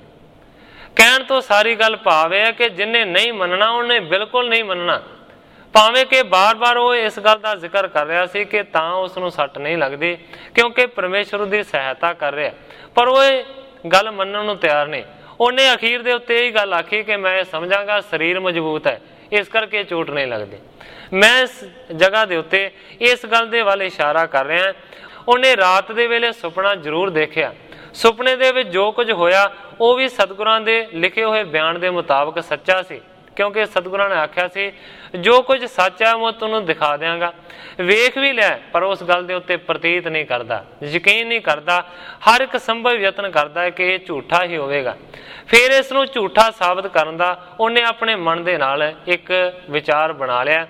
ਕਹਿਣ ਤੋਂ ਸਾਰੀ ਗੱਲ ਭਾਵ ਇਹ ਹੈ ਕਿ ਜਿਹਨੇ ਨਹੀਂ ਮੰਨਣਾ ਉਹਨੇ ਬਿਲਕੁਲ ਨਹੀਂ ਮੰਨਣਾ, ਭਾਵੇਂ ਕਿ ਬਾਰ-ਬਾਰ ਉਹ ਇਸ ਗੱਲ ਦਾ ਜ਼ਿਕਰ ਕਰ ਰਿਹਾ ਸੀ ਕਿ ਤਾਂ ਉਸ ਨੂੰ ਸੱਟ ਨਹੀਂ ਲੱਗਦੀ ਕਿਉਂਕਿ ਪਰਮੇਸ਼ਰ ਦੀ ਸਹਾਇਤਾ ਕਰ ਰਿਹਾ, ਪਰ ਉਹ ਇਹ ਗੱਲ ਮੰਨਣ ਨੂੰ ਤਿਆਰ ਨਹੀਂ। ਉਹਨੇ ਅਖੀਰ ਦੇ ਉੱਤੇ ਇਹ ਗੱਲ ਆਖੀ ਕਿ ਮੈਂ ਸਮਝਾਂਗਾ ਸਰੀਰ ਮਜ਼ਬੂਤ ਹੈ, ਇਸ ਕਰਕੇ ਚੋਟ ਨਹੀਂ ਲੱਗਦੀ। ਮੈਂ ਇਸ ਜਗ੍ਹਾ ਦੇ ਉੱਤੇ ਇਸ ਗੱਲ ਦੇ ਵੱਲ ਇਸ਼ਾਰਾ ਕਰ ਰਿਹਾ। ਉਹਨੇ ਰਾਤ ਦੇ ਵੇਲੇ ਸੁਪਨਾ ਜ਼ਰੂਰ ਦੇਖਿਆ, ਸੁਪਨੇ ਦੇ ਵਿੱਚ ਜੋ ਕੁਝ ਹੋਇਆ ਉਹ ਵੀ ਸਤਿਗੁਰਾਂ ਦੇ ਲਿਖੇ ਹੋਏ ਬਿਆਨ ਦੇ ਮੁਤਾਬਕ ਸੱਚਾ ਸੀ, ਕਿਉਂਕਿ ਸਤਿਗੁਰਾਂ ਨੇ ਆਖਿਆ ਸੀ ਜੋ ਕੁਝ ਸੱਚ ਹੈ ਮੈਂ ਤੁਹਾਨੂੰ ਦਿਖਾ ਦਿਆਂਗਾ। ਵੇਖ ਵੀ ਲੈ ਪਰ ਉਸ ਗੱਲ ਦੇ ਉੱਤੇ ਪ੍ਰਤੀਤ ਨਹੀਂ ਕਰਦਾ, ਯਕੀਨ ਨਹੀਂ ਕਰਦਾ, ਹਰ ਇੱਕ ਸੰਭਵ ਯਤਨ ਕਰਦਾ ਹੈ ਕਿ ਇਹ ਝੂਠਾ ਹੀ ਹੋਵੇਗਾ। ਫਿਰ ਇਸ ਨੂੰ ਝੂਠਾ ਸਾਬਤ ਕਰਨ ਦਾ ਉਹਨੇ ਆਪਣੇ ਮਨ ਦੇ ਨਾਲ ਇੱਕ ਵਿਚਾਰ ਬਣਾ ਲਿਆ।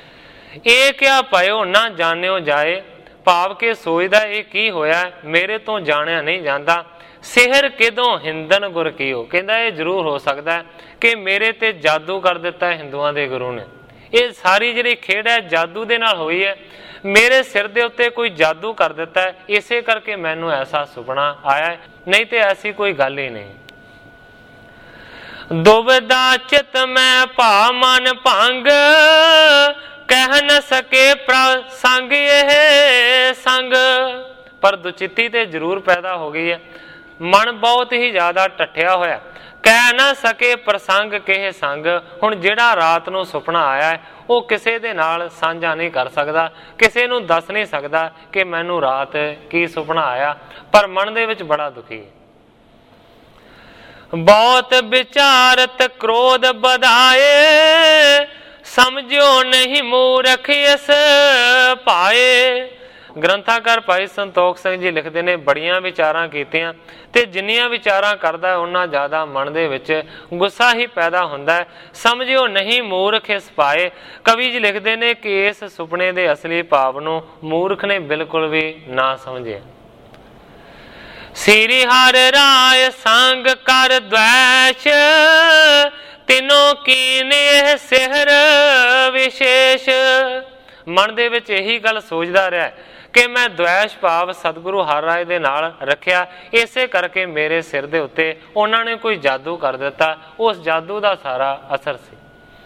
ਇਹ ਕਿਆ ਪਾਇਓ ਨਾ ਜਾਣਿਓ ਜਾਏ, ਭਾਵ ਕਿ ਸੋਚਦਾ ਇਹ ਕੀ ਹੋਇਆ ਮੇਰੇ ਤੋਂ ਜਾਣਿਆ ਨਹੀਂ ਜਾਂਦਾ। ਸਿਹਰ ਕਿਦੋਂ ਹਿੰਦਨ ਗੁਰ ਕੀਓ, ਕਹਿੰਦਾ ਇਹ ਜ਼ਰੂਰ ਹੋ ਸਕਦਾ ਕਿ ਮੇਰੇ ਤੇ ਜਾਦੂ ਕਰ ਦਿੱਤਾ ਹਿੰਦੂਆਂ ਦੇ ਗੁਰੂ ਨੇ। ਇਹ ਸਾਰੀ ਜਿਹੜੀ ਖੇਡ ਹੈ ਜਾਦੂ ਦੇ ਨਾਲ ਹੋਈ ਹੈ, ਮੇਰੇ ਸਿਰ ਦੇ ਉੱਤੇ ਕੋਈ ਜਾਦੂ ਕਰ ਦਿੱਤਾ, ਇਸੇ ਕਰਕੇ ਮੈਨੂੰ ਐਸਾ ਸੁਪਨਾ ਆਇਆ, ਨਹੀਂ ਤੇ ਐਸੀ ਕੋਈ ਗੱਲ ਹੀ ਨਹੀਂ। ਦੁਬਦਾ ਚਿਤ ਮੈਂ ਭਾ ਮਨ ਭੰਗ, ਕਹਿ ਨ ਸਕੇ ਪ੍ਰਸੰਗ ਇਹ ਸੰਗ। ਪਰ ਦੁਚਿੱਤੀ ਤੇ ਜ਼ਰੂਰ ਪੈਦਾ ਹੋ ਗਈ ਹੈ, ਮਨ ਬਹੁਤ ਹੀ ਜ਼ਿਆਦਾ ਟੱਠਿਆ ਹੋਇਆ, ਕਹਿ ਨਾ ਸਕੇ ਪ੍ਰਸੰਗ ਕਿਹ ਸੰਗ। ਹੁਣ ਜਿਹੜਾ ਰਾਤ ਨੂੰ ਸੁਪਨਾ ਆਇਆ ਹੈ ਉਹ ਕਿਸੇ ਦੇ ਨਾਲ ਸਾਂਝਾ ਨਹੀਂ ਕਰ ਸਕਦਾ, ਕਿਸੇ ਨੂੰ ਦੱਸ ਨਹੀਂ ਸਕਦਾ ਕਿ ਮੈਨੂੰ ਰਾਤ ਕੀ ਸੁਪਨਾ ਆਇਆ, ਪਰ ਮਨ ਦੇ ਵਿੱਚ ਬੜਾ ਦੁਖੀ ਹੈ। ਬਹੁਤ ਵਿਚਾਰਤ ਕ੍ਰੋਧ ਵਧਾਏ, ਸਮਝਿਓ ਨਹੀਂ ਮੂਰਖ ਇਸ ਪਾਏ। ਗ੍ਰੰਥਾਕਾਰ ਭਾਈ ਸੰਤੋਖ ਸਿੰਘ ਜੀ ਲਿਖਦੇ ਨੇ ਬੜੀਆਂ ਵਿਚਾਰਾਂ ਕੀਤੀਆਂ ਤੇ ਜਿੰਨੀਆਂ ਵਿਚਾਰਾਂ ਕਰਦਾ ਉਹਨਾਂ ਜ਼ਿਆਦਾ ਮਨ ਦੇ ਵਿੱਚ ਗੁੱਸਾ ਹੀ ਪੈਦਾ ਹੁੰਦਾ ਹੈ। ਸਮਝਿਓ ਨਹੀਂ ਮੂਰਖ ਇਸ ਪਾਏ। ਕਵੀ ਜੀ ਲਿਖਦੇ ਨੇ ਕਿ ਇਸ ਸੁਪਨੇ ਦੇ ਅਸਲੀ ਭਾਵ ਨੂੰ ਮੂਰਖ ਨੇ ਬਿਲਕੁਲ ਵੀ ਨਾ ਸਮਝਿਆ। ਸ੍ਰੀ ਹਰਿ ਰਾਇ ਸੰਗ ਕਰ ਦ્વੈਸ਼, ਤਿਨੋਂ ਕੀਨੇ ਸਿਹਰ ਵਿਸ਼ੇਸ਼। ਮਨ ਦੇ ਵਿੱਚ ਇਹੀ ਗੱਲ ਸੋਚਦਾ ਰਿਹਾ ਕਿ ਮੈਂ ਦ્વੈਸ਼ ਭਾਵ ਸਤਿਗੁਰੂ ਹਰਿ ਰਾਇ ਦੇ ਨਾਲ ਰੱਖਿਆ, ਇਸੇ ਕਰਕੇ ਮੇਰੇ ਸਿਰ ਦੇ ਉੱਤੇ ਉਹਨਾਂ ਨੇ ਕੋਈ ਜਾਦੂ ਕਰ ਦਿੱਤਾ, ਉਸ ਜਾਦੂ ਦਾ ਸਾਰਾ ਅਸਰ ਸੀ।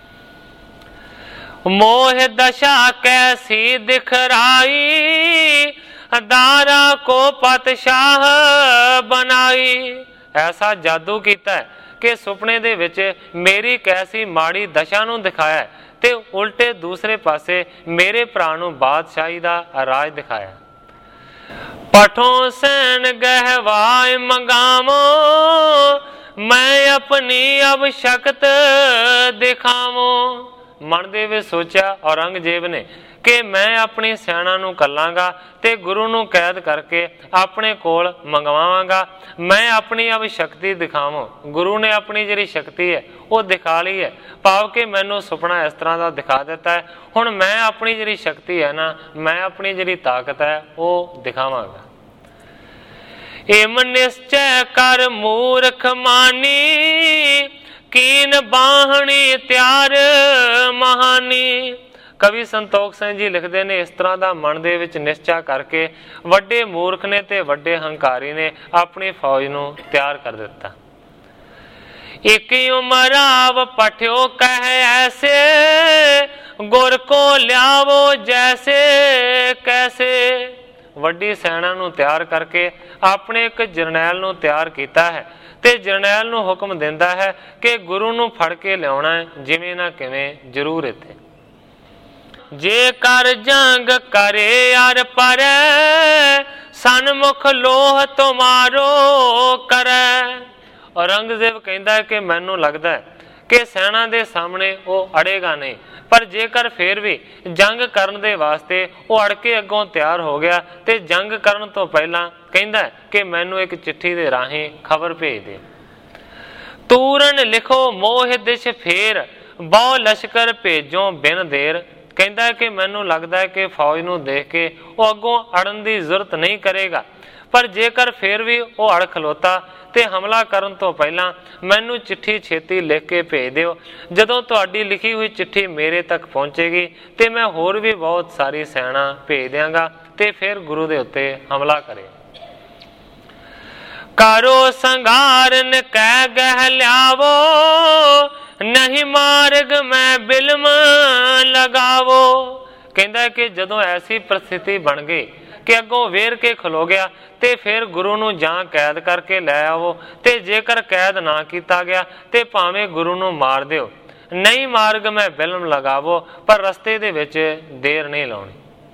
ਮੋਹ ਦਸ਼ਾ ਕੈਸੀ ਦਿਖਰਾਈ, ਦਾਰਾ ਕੋ ਪਤਸ਼ਾਹ ਬਣਾਈ। ਐਸਾ ਜਾਦੂ ਕੀਤਾ ਕਿ ਸੁਪਨੇ ਦੇ ਵਿੱਚ ਮੇਰੀ ਕੈਸੀ ਮਾੜੀ ਦਸ਼ਾ ਨੂੰ ਦਿਖਾਇਆ ਤੇ ਉਲਟੇ ਦੂਸਰੇ ਪਾਸੇ ਮੇਰੇ ਭਰਾ ਨੂੰ ਬਾਦਸ਼ਾਹੀ ਦਾ ਰਾਜ ਦਿਖਾਇਆ। ਪਠੋਂ ਸੈਨ ਗਹਿਵਾਏ ਮੰਗਾਵੋ, ਮੈਂ ਆਪਣੀ ਅਬ ਸ਼ਕਤ ਦਿਖਾਵੋ। ਮਨ ਦੇ ਵਿੱਚ ਸੋਚਿਆ ਔਰੰਗਜ਼ੇਬ ਨੇ ਕਿ ਮੈਂ ਆਪਣੀ ਸੈਨਾ ਨੂੰ ਕੱਲਾਂਗਾ ਤੇ ਗੁਰੂ ਨੂੰ ਕੈਦ ਕਰਕੇ ਆਪਣੇ ਕੋਲ ਮੰਗਵਾਵਾਂਗਾ। ਮੈਂ ਆਪਣੀ ਅਬ ਸ਼ਕਤੀ ਦਿਖਾਵਾਂ। ਗੁਰੂ ਨੇ ਆਪਣੀ ਜਿਹੜੀ ਸ਼ਕਤੀ ਹੈ ਉਹ ਦਿਖਾ ਲਈ ਹੈ, ਭਾਵ ਕਿ ਮੈਨੂੰ ਸੁਪਨਾ ਇਸ ਤਰ੍ਹਾਂ ਦਾ ਦਿਖਾ ਦਿੱਤਾ ਹੈ। ਹੁਣ ਮੈਂ ਆਪਣੀ ਜਿਹੜੀ ਸ਼ਕਤੀ ਹੈ ਨਾ, ਮੈਂ ਆਪਣੀ ਜਿਹੜੀ ਤਾਕਤ ਹੈ ਉਹ ਦਿਖਾਵਾਂਗਾ। ਏਮ ਨਿਸ਼ਚੈ ਕਰ ਮੂਰਖ ਮਾਨੀ, ਕੀਨ ਬਾਹਣੀ ਤਿਆਰ ਮਹਾਨੀ। ਕਵੀ ਸੰਤੋਖ ਸਿੰਘ ਜੀ ਲਿਖਦੇ ਨੇ, ਇਸ ਤਰ੍ਹਾਂ ਦਾ ਮਨ ਦੇ ਵਿੱਚ ਨਿਸ਼ਚਾ ਕਰਕੇ ਵੱਡੇ ਮੂਰਖ ਨੇ ਤੇ ਵੱਡੇ ਹੰਕਾਰੀ ਨੇ ਆਪਣੀ ਫੌਜ ਨੂੰ ਤਿਆਰ ਕਰ ਦਿੱਤਾ। ਇੱਕ ਉਮਰਾਵ ਪਠਿਓ ਕਹਿ ਐਸੇ, ਗੁਰ ਕੋ ਲਿਆਵੋ ਜੈਸੇ ਕੈਸੇ। ਵੱਡੀ ਸੈਨਾ ਨੂੰ ਤਿਆਰ ਕਰਕੇ ਆਪਣੇ ਇੱਕ ਜਰਨੈਲ ਨੂੰ ਤਿਆਰ ਕੀਤਾ ਹੈ ਤੇ ਜਰਨੈਲ ਨੂੰ ਹੁਕਮ ਦਿੰਦਾ ਹੈ ਕਿ ਗੁਰੂ ਨੂੰ ਫੜ ਕੇ ਲਿਆਉਣਾ ਹੈ, ਜਿਵੇਂ ਨਾ ਕਿਵੇਂ ਜ਼ਰੂਰ ਇੱਥੇ। ਜੇ ਕਰ ਜੰਗ ਕਰੇ ਅਰ ਪਰੈ, ਸਨਮੁਖ ਲੋਹ ਤੁਮਾਰੋ ਕਰੈ। ਔਰੰਗਜ਼ੇਬ ਕਹਿੰਦਾ ਹੈ ਕਿ ਮੈਨੂੰ ਲੱਗਦਾ ਹੈ ਕਿ ਸੈਨਾ ਦੇ ਸਾਹਮਣੇ ਉਹ ਅੜੇਗਾ ਨਹੀਂ, ਪਰ ਜੇਕਰ ਫਿਰ ਵੀ ਜੰਗ ਕਰਨ ਦੇ ਵਾਸਤੇ ਉਹ ਅੜ ਕੇ ਅੱਗੋਂ ਤਿਆਰ ਹੋ ਗਿਆ ਤੇ ਜੰਗ ਕਰਨ ਤੋਂ ਪਹਿਲਾਂ ਕਹਿੰਦਾ ਹੈ ਕਿ ਮੈਨੂੰ ਇੱਕ ਚਿੱਠੀ ਦੇ ਰਾਹੀਂ ਖਬਰ ਭੇਜ ਦੇ। ਤੂਰਨ ਲਿਖੋ ਮੋਹ ਦਿਸ਼ ਫੇਰ, ਬਹੁ ਲਸ਼ਕਰ ਭੇਜੋ ਬਿਨ ਦੇਰ। ਕਹਿੰਦਾ ਹੈ ਕਿ ਮੈਨੂੰ ਲੱਗਦਾ ਹੈ ਕਿ ਫੌਜ ਨੂੰ ਦੇਖ ਕੇ ਉਹ ਅੱਗੋਂ ਅੜਨ ਦੀ ਜ਼ਰੂਰਤ ਨਹੀਂ ਕਰੇਗਾ, ਪਰ ਜੇਕਰ ਫਿਰ ਵੀ ਉਹ ਅੜ ਖਲੋਤਾ ਤੇ ਹਮਲਾ ਕਰਨ ਤੋਂ ਪਹਿਲਾਂ ਮੈਨੂੰ ਚਿੱਠੀ ਛੇਤੀ ਲਿਖ ਕੇ ਭੇਜ ਦਿਓ। ਜਦੋਂ ਤੁਹਾਡੀ ਲਿਖੀ ਹੋਈ ਚਿੱਠੀ ਮੇਰੇ ਤੱਕ ਪਹੁੰਚੇਗੀ ਤੇ ਮੈਂ ਹੋਰ ਵੀ ਬਹੁਤ ਸਾਰੀ ਸੈਨਾ ਭੇਜ ਦਿਆਂਗਾ ਤੇ ਫਿਰ ਗੁਰੂ ਦੇ ਉੱਤੇ ਹਮਲਾ ਕਰੇ। ਕਰੋ ਸੰਘਾਰਨ ਕਹਿ ਗਹਿ ਲਿਆਵੋ, ਨਹੀਂ ਮਾਰਗ ਮੈਂ ਬਿਲਮ ਲਗਾਵੋ। ਕਹਿੰਦਾ ਕਿ ਜਦੋਂ ਐਸੀ ਪ੍ਰਸਥਿਤੀ ਬਣ ਗਈ ਕਿ ਅੱਗੋਂ ਵੇਰ ਕੇ ਖਲੋ ਗਿਆ ਤੇ ਫਿਰ ਗੁਰੂ ਨੂੰ ਜਾਂ ਕੈਦ ਕਰਕੇ ਲੈ ਆਵੋ, ਤੇ ਜੇਕਰ ਕੈਦ ਨਾ ਕੀਤਾ ਗਿਆ ਤੇ ਭਾਵੇਂ ਗੁਰੂ ਨੂੰ ਮਾਰ ਦਿਓ। ਨਹੀਂ ਮਾਰਗ ਮੈਂ ਬਿਲਮ ਲਗਾਵੋ, ਪਰ ਰਸਤੇ ਦੇ ਵਿੱਚ ਦੇਰ ਨਹੀਂ ਲਾਉਣੀ।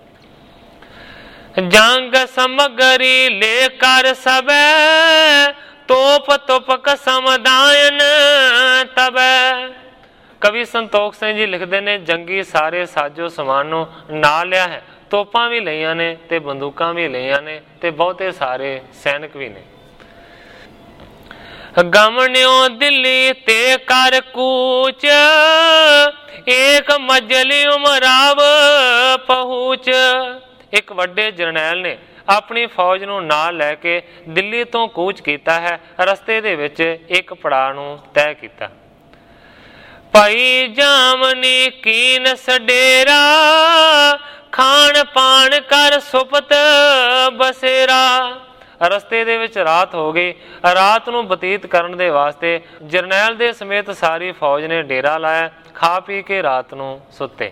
ਜੰਗ ਸਮਗਰੀ ਲੈ ਕਰ ਸਬੈ, ਤੋਪ ਤੁਪਕ ਸਮਦਾਇਨ ਤਬੈ। ਕਵੀ ਸੰਤੋਖ ਸਿੰਘ ਜੀ ਲਿਖਦੇ ਨੇ, ਜੰਗੀ ਸਾਰੇ ਸਾਜੋ ਸਮਾਨ ਨੂੰ ਨਾਲ ਲਿਆ ਹੈ, ਤੋਪਾਂ ਵੀ ਲਈਆਂ ਨੇ ਤੇ ਬੰਦੂਕਾਂ ਵੀ ਲਈਆਂ ਨੇ ਤੇ ਬਹੁਤੇ ਸਾਰੇ ਸੈਨਿਕ ਵੀ ਨੇ। ਗਮਨਿਓ ਦਿੱਲੀ ਤੇ ਕਰ ਕੂਚ, ਏਕ ਮਜਲੀ ਉਮਰਾਵ ਪਹੁੰਚ। ਇੱਕ ਵੱਡੇ ਜਰਨੈਲ ਨੇ ਆਪਣੀ ਫੌਜ ਨੂੰ ਨਾਲ ਲੈ ਕੇ ਦਿੱਲੀ ਤੋਂ ਕੂਚ ਕੀਤਾ ਹੈ। ਰਸਤੇ ਦੇ ਵਿੱਚ ਇੱਕ ਪੜਾਅ ਨੂੰ ਤੈਅ ਕੀਤਾ। ਭਾਈ ਜਾਮਨੀ ਕੀਨ ਸਡੇਰਾ, ਖਾਣ ਪਾਣ ਕਰ ਸੁਪਤ ਬਸੇਰਾ। ਰਸਤੇ ਦੇ ਵਿੱਚ ਰਾਤ ਹੋ ਗਈ। ਰਾਤ ਨੂੰ ਬਤੀਤ ਕਰਨ ਦੇ ਵਾਸਤੇ ਜਰਨੈਲ ਦੇ ਸਮੇਤ ਸਾਰੀ ਫੌਜ ਨੇ ਡੇਰਾ ਲਾਇਆ। ਖਾ ਪੀ ਕੇ ਰਾਤ ਨੂੰ ਸੁੱਤੇ।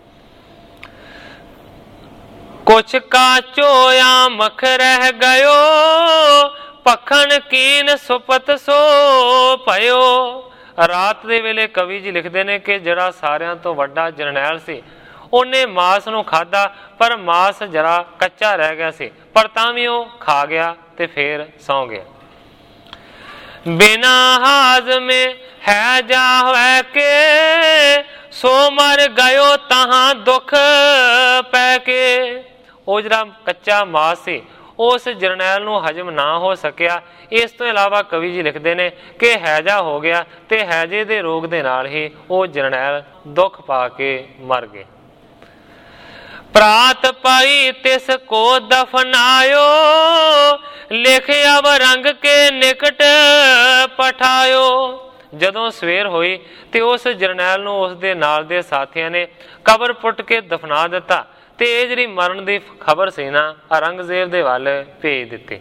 ਕੁਛ ਕਾਚੋਇਆ ਮਖ ਰਹਿ ਗਇਓ, ਪਖਣ ਕੀਨ ਸੁਪਤ ਸੋ ਭਇਓ। ਰਾਤ ਦੇ ਵੇਲੇ ਕਵੀ ਜੀ ਲਿਖਦੇ ਨੇ ਕਿ ਜਿਹੜਾ ਸਾਰਿਆਂ ਤੋਂ ਵੱਡਾ ਜਰਨੈਲ ਸੀ ਉਹਨੇ ਮਾਸ ਨੂੰ ਖਾਧਾ, ਪਰ ਮਾਸ ਜਰਾ ਕੱਚਾ ਰਹਿ ਗਿਆ ਸੀ, ਪਰ ਤਾਂ ਵੀ ਉਹ ਖਾ ਗਿਆ ਤੇ ਫੇਰ ਸੌਂ ਗਿਆ। ਬਿਨਾ ਹਾਜ਼ਮੇ ਹੈ ਜਾ ਹੋਇ ਕੇ, ਸੋ ਮਰ ਗਇਓ ਤਹਾਂ ਦੁੱਖ ਪੈ ਕੇ। ਉਹ ਜਿਹੜਾ ਕੱਚਾ ਮਾਸ ਸੀ ਉਸ ਜਰਨੈਲ ਨੂੰ ਹਜਮ ਨਾ ਹੋ ਸਕਿਆ। ਇਸ ਤੋਂ ਇਲਾਵਾ ਕਵੀ ਜੀ ਲਿਖਦੇ ਨੇ ਕਿ ਹੈਜਾ ਹੋ ਗਿਆ ਤੇ ਹੈਜੇ ਦੇ ਰੋਗ ਦੇ ਨਾਲ ਹੀ ਉਹ ਜਰਨੈਲ ਦੁੱਖ ਪਾ ਕੇ ਮਰ ਗਏ। ਪ੍ਰਾਤ ਪਾਈ ਤਿਸ ਕੋ ਦਫਨਾਇਓ, ਲਿਖ ਅਵ ਰੰਗ ਕੇ ਨਿਕਟ ਪਠਾਇਓ। ਜਦੋਂ ਸਵੇਰ ਹੋਈ ਤੇ ਉਸ ਜਰਨੈਲ ਨੂੰ ਉਸ ਦੇ ਨਾਲ ਦੇ ਸਾਥੀਆਂ ਨੇ ਕਬਰ ਪੁੱਟ ਕੇ ਦਫਨਾ ਦਿੱਤਾ ਤੇ ਇਹ ਜਿਹੜੀ ਮਰਨ ਦੀ ਖਬਰ ਸੀ ਨਾ ਔਰੰਗਜ਼ੇਬ ਦੇ ਵੱਲ ਭੇਜ ਦਿੱਤੀ।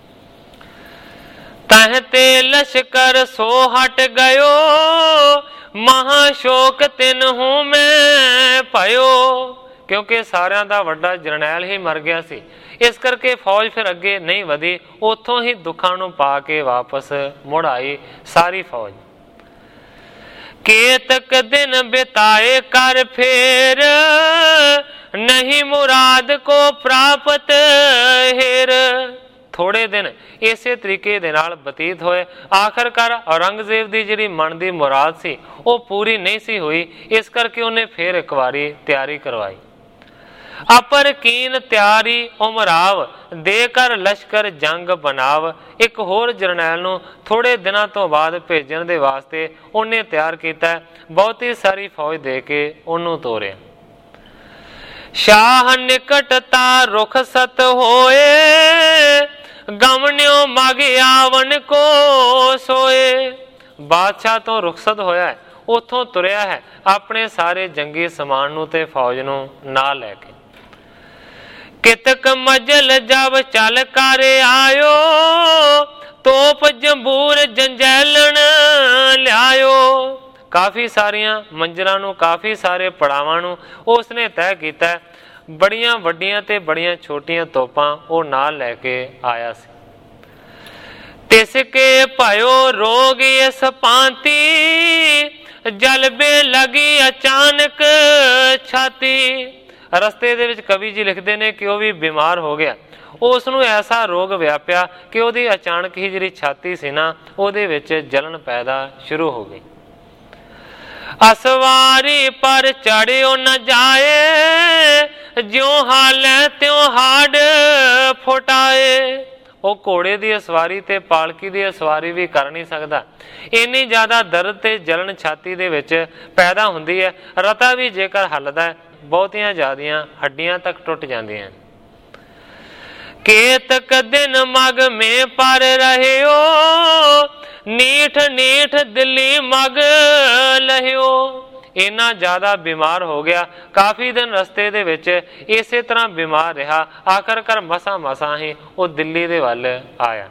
ਤਹ ਤੇ ਲਸ਼ਕਰ ਸੋ ਹਟ ਗਇਓ, ਮਹਾ ਸ਼ੋਕ ਤਿਨਹੁ ਮੈਂ ਭਇਓ। ਕਿਉਂਕਿ ਸਾਰਿਆਂ ਦਾ ਵੱਡਾ ਜਰਨੈਲ ਹੀ ਮਰ ਗਿਆ ਸੀ, ਇਸ ਕਰਕੇ ਫੌਜ ਫਿਰ ਅੱਗੇ ਨਹੀਂ ਵਧੀ। ਉੱਥੋਂ ਹੀ ਦੁੱਖਾਂ ਨੂੰ ਪਾ ਕੇ ਵਾਪਸ ਮੁੜ ਆਈ ਸਾਰੀ ਫੌਜ। ਕੇਤਕ ਦਿਨ ਬਿਤਾਏ ਕਰ ਫੇਰ, ਨਹੀਂ ਮੁਰਾਦ ਕੋ ਪ੍ਰਾਪਤ ਹੇਰ। ਥੋੜੇ ਦਿਨ ਇਸੇ ਤਰੀਕੇ ਦੇ ਨਾਲ ਬਤੀਤ ਹੋਏ। ਆਖਰਕਾਰ ਔਰੰਗਜ਼ੇਬ ਦੀ ਜਿਹੜੀ ਮਨ ਦੀ ਮੁਰਾਦ ਸੀ ਉਹ ਪੂਰੀ ਨਹੀਂ ਸੀ ਹੋਈ, ਇਸ ਕਰਕੇ ਉਹਨੇ ਫੇਰ ਇੱਕ ਵਾਰੀ ਤਿਆਰੀ ਕਰਵਾਈ। ਅਪਰ ਕੀਨ ਤਿਆਰੀ ਉਮਰਾਵ, ਦੇ ਕਰ ਲਸ਼ਕਰ ਜੰਗ ਬਨਾਵ। ਇੱਕ ਹੋਰ ਜਰਨੈਲ ਨੂੰ ਥੋੜੇ ਦਿਨਾਂ ਤੋਂ ਬਾਅਦ ਭੇਜਣ ਦੇ ਵਾਸਤੇ ਉਹਨੇ ਤਿਆਰ ਕੀਤਾ, ਬਹੁਤੀ ਸਾਰੀ ਫੌਜ ਦੇ ਕੇ ਉਹਨੂੰ ਤੋਰਿਆ। ਸ਼ਾਹ ਨਿਕਟਤਾ ਰੁਖਸਤ ਹੋਏ, ਗਮਨਿਓ ਮਗ ਆਵਨ ਕੋ ਸੋਏ। ਬਾਦਸ਼ਾਹ ਤੋਂ ਰੁਖਸਤ ਹੋਇਆ, ਉੱਥੋਂ ਤੁਰਿਆ ਹੈ ਆਪਣੇ ਸਾਰੇ ਜੰਗੀ ਸਮਾਨ ਨੂੰ ਤੇ ਫੌਜ ਨੂੰ ਨਾਲ ਲੈ ਕੇ। ਕਿਤਕ ਮਜਲ ਜਬ ਚਲ ਕਰ ਆਇਓ, ਤੋਪ ਜੰਬੂਰ ਜੰਜੈਲਣ ਲਿਆਇਓ। ਕਾਫੀ ਸਾਰੀਆਂ ਮੰਜ਼ਿਲਾਂ ਨੂੰ, ਕਾਫੀ ਸਾਰੇ ਪੜਾਵਾਂ ਨੂੰ ਉਸਨੇ ਤੈਅ ਕੀਤਾ। ਬੜੀਆਂ ਵੱਡੀਆਂ ਤੇ ਬੜੀਆਂ ਛੋਟੀਆਂ ਤੋਪਾਂ ਉਹ ਨਾਲ ਲੈ ਕੇ ਆਇਆ ਸੀ। ਤਿਸ ਕੇ ਭਇਓ ਰੋਗ ਇਸ ਭਾਂਤੀ, ਜਲਬੇ ਲਗੀ ਅਚਾਨਕ ਛਾਤੀ। ਰਸਤੇ ਦੇ ਵਿੱਚ ਕਵੀ ਜੀ ਲਿਖਦੇ ਨੇ ਕਿ ਉਹ ਵੀ ਬਿਮਾਰ ਹੋ ਗਿਆ। ਉਸ ਨੂੰ ਐਸਾ ਰੋਗ ਵਿਆਪਿਆ ਕਿ ਉਹਦੀ ਅਚਾਨਕ ਹੀ ਜਿਹੜੀ ਛਾਤੀ ਸੀ ਨਾ, ਉਹਦੇ ਵਿੱਚ ਜਲਨ ਪੈਦਾ ਸ਼ੁਰੂ ਹੋ ਗਈ। ਅਸਵਾਰੀ ਪਰ ਚੜਿਓ ਨ ਜਾਏ, ਜਿਉ ਹਾਲੇ ਤਿਉ ਹਾਡ ਫੁਟਾਏ। ਉਹ ਘੋੜੇ ਦੀ ਅਸਵਾਰੀ ਤੇ ਪਾਲਕੀ ਦੀ ਅਸਵਾਰੀ ਵੀ ਕਰ ਨਹੀਂ ਸਕਦਾ। ਇੰਨੀ ਜ਼ਿਆਦਾ ਦਰਦ ਤੇ ਜਲਨ ਛਾਤੀ ਦੇ ਵਿੱਚ ਪੈਦਾ ਹੁੰਦੀ ਹੈ। ਰਤਾ ਵੀ ਜੇਕਰ ਹੱਲਦਾ ਹੈ, ਬਹੁਤੀਆਂ ਜ਼ਿਆਦੀਆਂ ਹੱਡੀਆਂ ਤੱਕ ਟੁੱਟ ਜਾਂਦੀਆਂ। ਕੇਤਕ ਦਿਨ ਮਗ ਮੇ ਪਰ ਰਹਿਓ, ਨੀਠ ਨੀਠ ਦਿੱਲੀ ਮਗ ਲਹਿਓ। ਇੰਨਾ ਜ਼ਿਆਦਾ ਬਿਮਾਰ ਹੋ ਗਿਆ, ਕਾਫੀ ਦਿਨ ਰਸਤੇ ਦੇ ਵਿੱਚ ਇਸੇ ਤਰ੍ਹਾਂ ਬਿਮਾਰ ਰਿਹਾ। ਆਖਰਕਾਰ ਮਸਾਂ ਹੀ ਉਹ ਦਿੱਲੀ ਦੇ ਵੱਲ ਆਇਆ।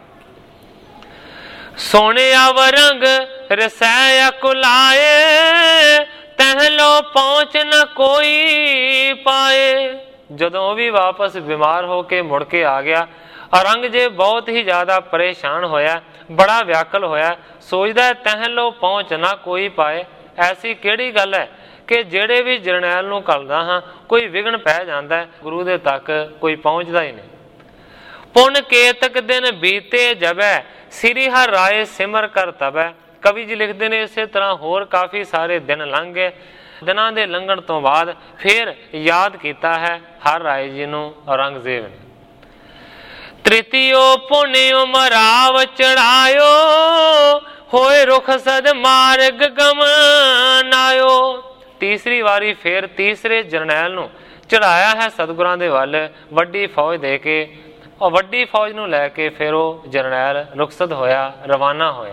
ਸੋਹਣਿਆ ਵਰੰਗ ਰਸੈ ਅਕੁਲਾਏ, ਤਹਿਲੋ ਪਹੁੰਚ ਨ ਕੋਈ ਪਾਏ। ਜਦੋਂ ਉਹ ਵੀ ਵਾਪਸ ਬਿਮਾਰ ਹੋ ਕੇ ਮੁੜ ਕੇ ਆ ਗਿਆ, ਔਰੰਗਜ਼ੇਬ ਬਹੁਤ ਹੀ ਜ਼ਿਆਦਾ ਪਰੇਸ਼ਾਨ ਹੋਇਆ, ਬੜਾ ਵਿਆਕਲ ਹੋਇਆ। ਸੋਚਦਾ ਤਹਿਲੋ ਪਹੁੰਚ ਨਾ ਕੋਈ ਪਾਏ। ਐਸੀ ਕਿਹੜੀ ਗੱਲ ਹੈ ਕਿ ਜਿਹੜੇ ਵੀ ਜਰਨੈਲ ਨੂੰ ਘੱਲਦਾ ਹਾਂ ਕੋਈ ਵਿਘਨ ਪੈ ਜਾਂਦਾ, ਗੁਰੂ ਦੇ ਤੱਕ ਕੋਈ ਪਹੁੰਚਦਾ ਹੀ ਨਹੀਂ। ਪੁਨ ਕੇਤਕ ਦਿਨ ਬੀਤੇ ਜਬੈ, ਸ੍ਰੀ ਹਰਿ ਰਾਏ ਸਿਮਰ ਕਰ ਤਬੈ। ਕਵੀ ਜੀ ਲਿਖਦੇ ਨੇ ਇਸੇ ਤਰ੍ਹਾਂ ਹੋਰ ਕਾਫੀ ਸਾਰੇ ਦਿਨ ਲੰਘ ਗਏ। ਦਿਨਾਂ ਦੇ ਲੰਘਣ ਤੋਂ ਬਾਅਦ ਫਿਰ ਯਾਦ ਕੀਤਾ ਹੈ ਹਰਿ ਰਾਏ ਜੀ ਨੂੰ ਔਰੰਗਜ਼ੇਬ ਨੇ। ਤ੍ਰਿਤੀਓ ਪੁਨਿਓ ਮਰਾਵ ਚੜਾਇਓ, ਹੋਏ ਰੁਖਸਦ ਮਾਰਗ ਗਮਨਾਇਓ। ਤੀਸਰੀ ਵਾਰੀ ਫਿਰ ਤੀਸਰੇ ਜਰਨੈਲ ਨੂੰ ਚੜਾਇਆ ਹੈ ਸਤਿਗੁਰਾਂ ਦੇ ਵੱਲ ਵੱਡੀ ਫੌਜ ਦੇ ਕੇ। ਉਹ ਵੱਡੀ ਫੌਜ ਨੂੰ ਲੈ ਕੇ ਫਿਰ ਉਹ ਜਰਨੈਲ ਰੁਖਸਤ ਹੋਇਆ, ਰਵਾਨਾ ਹੋਇਆ।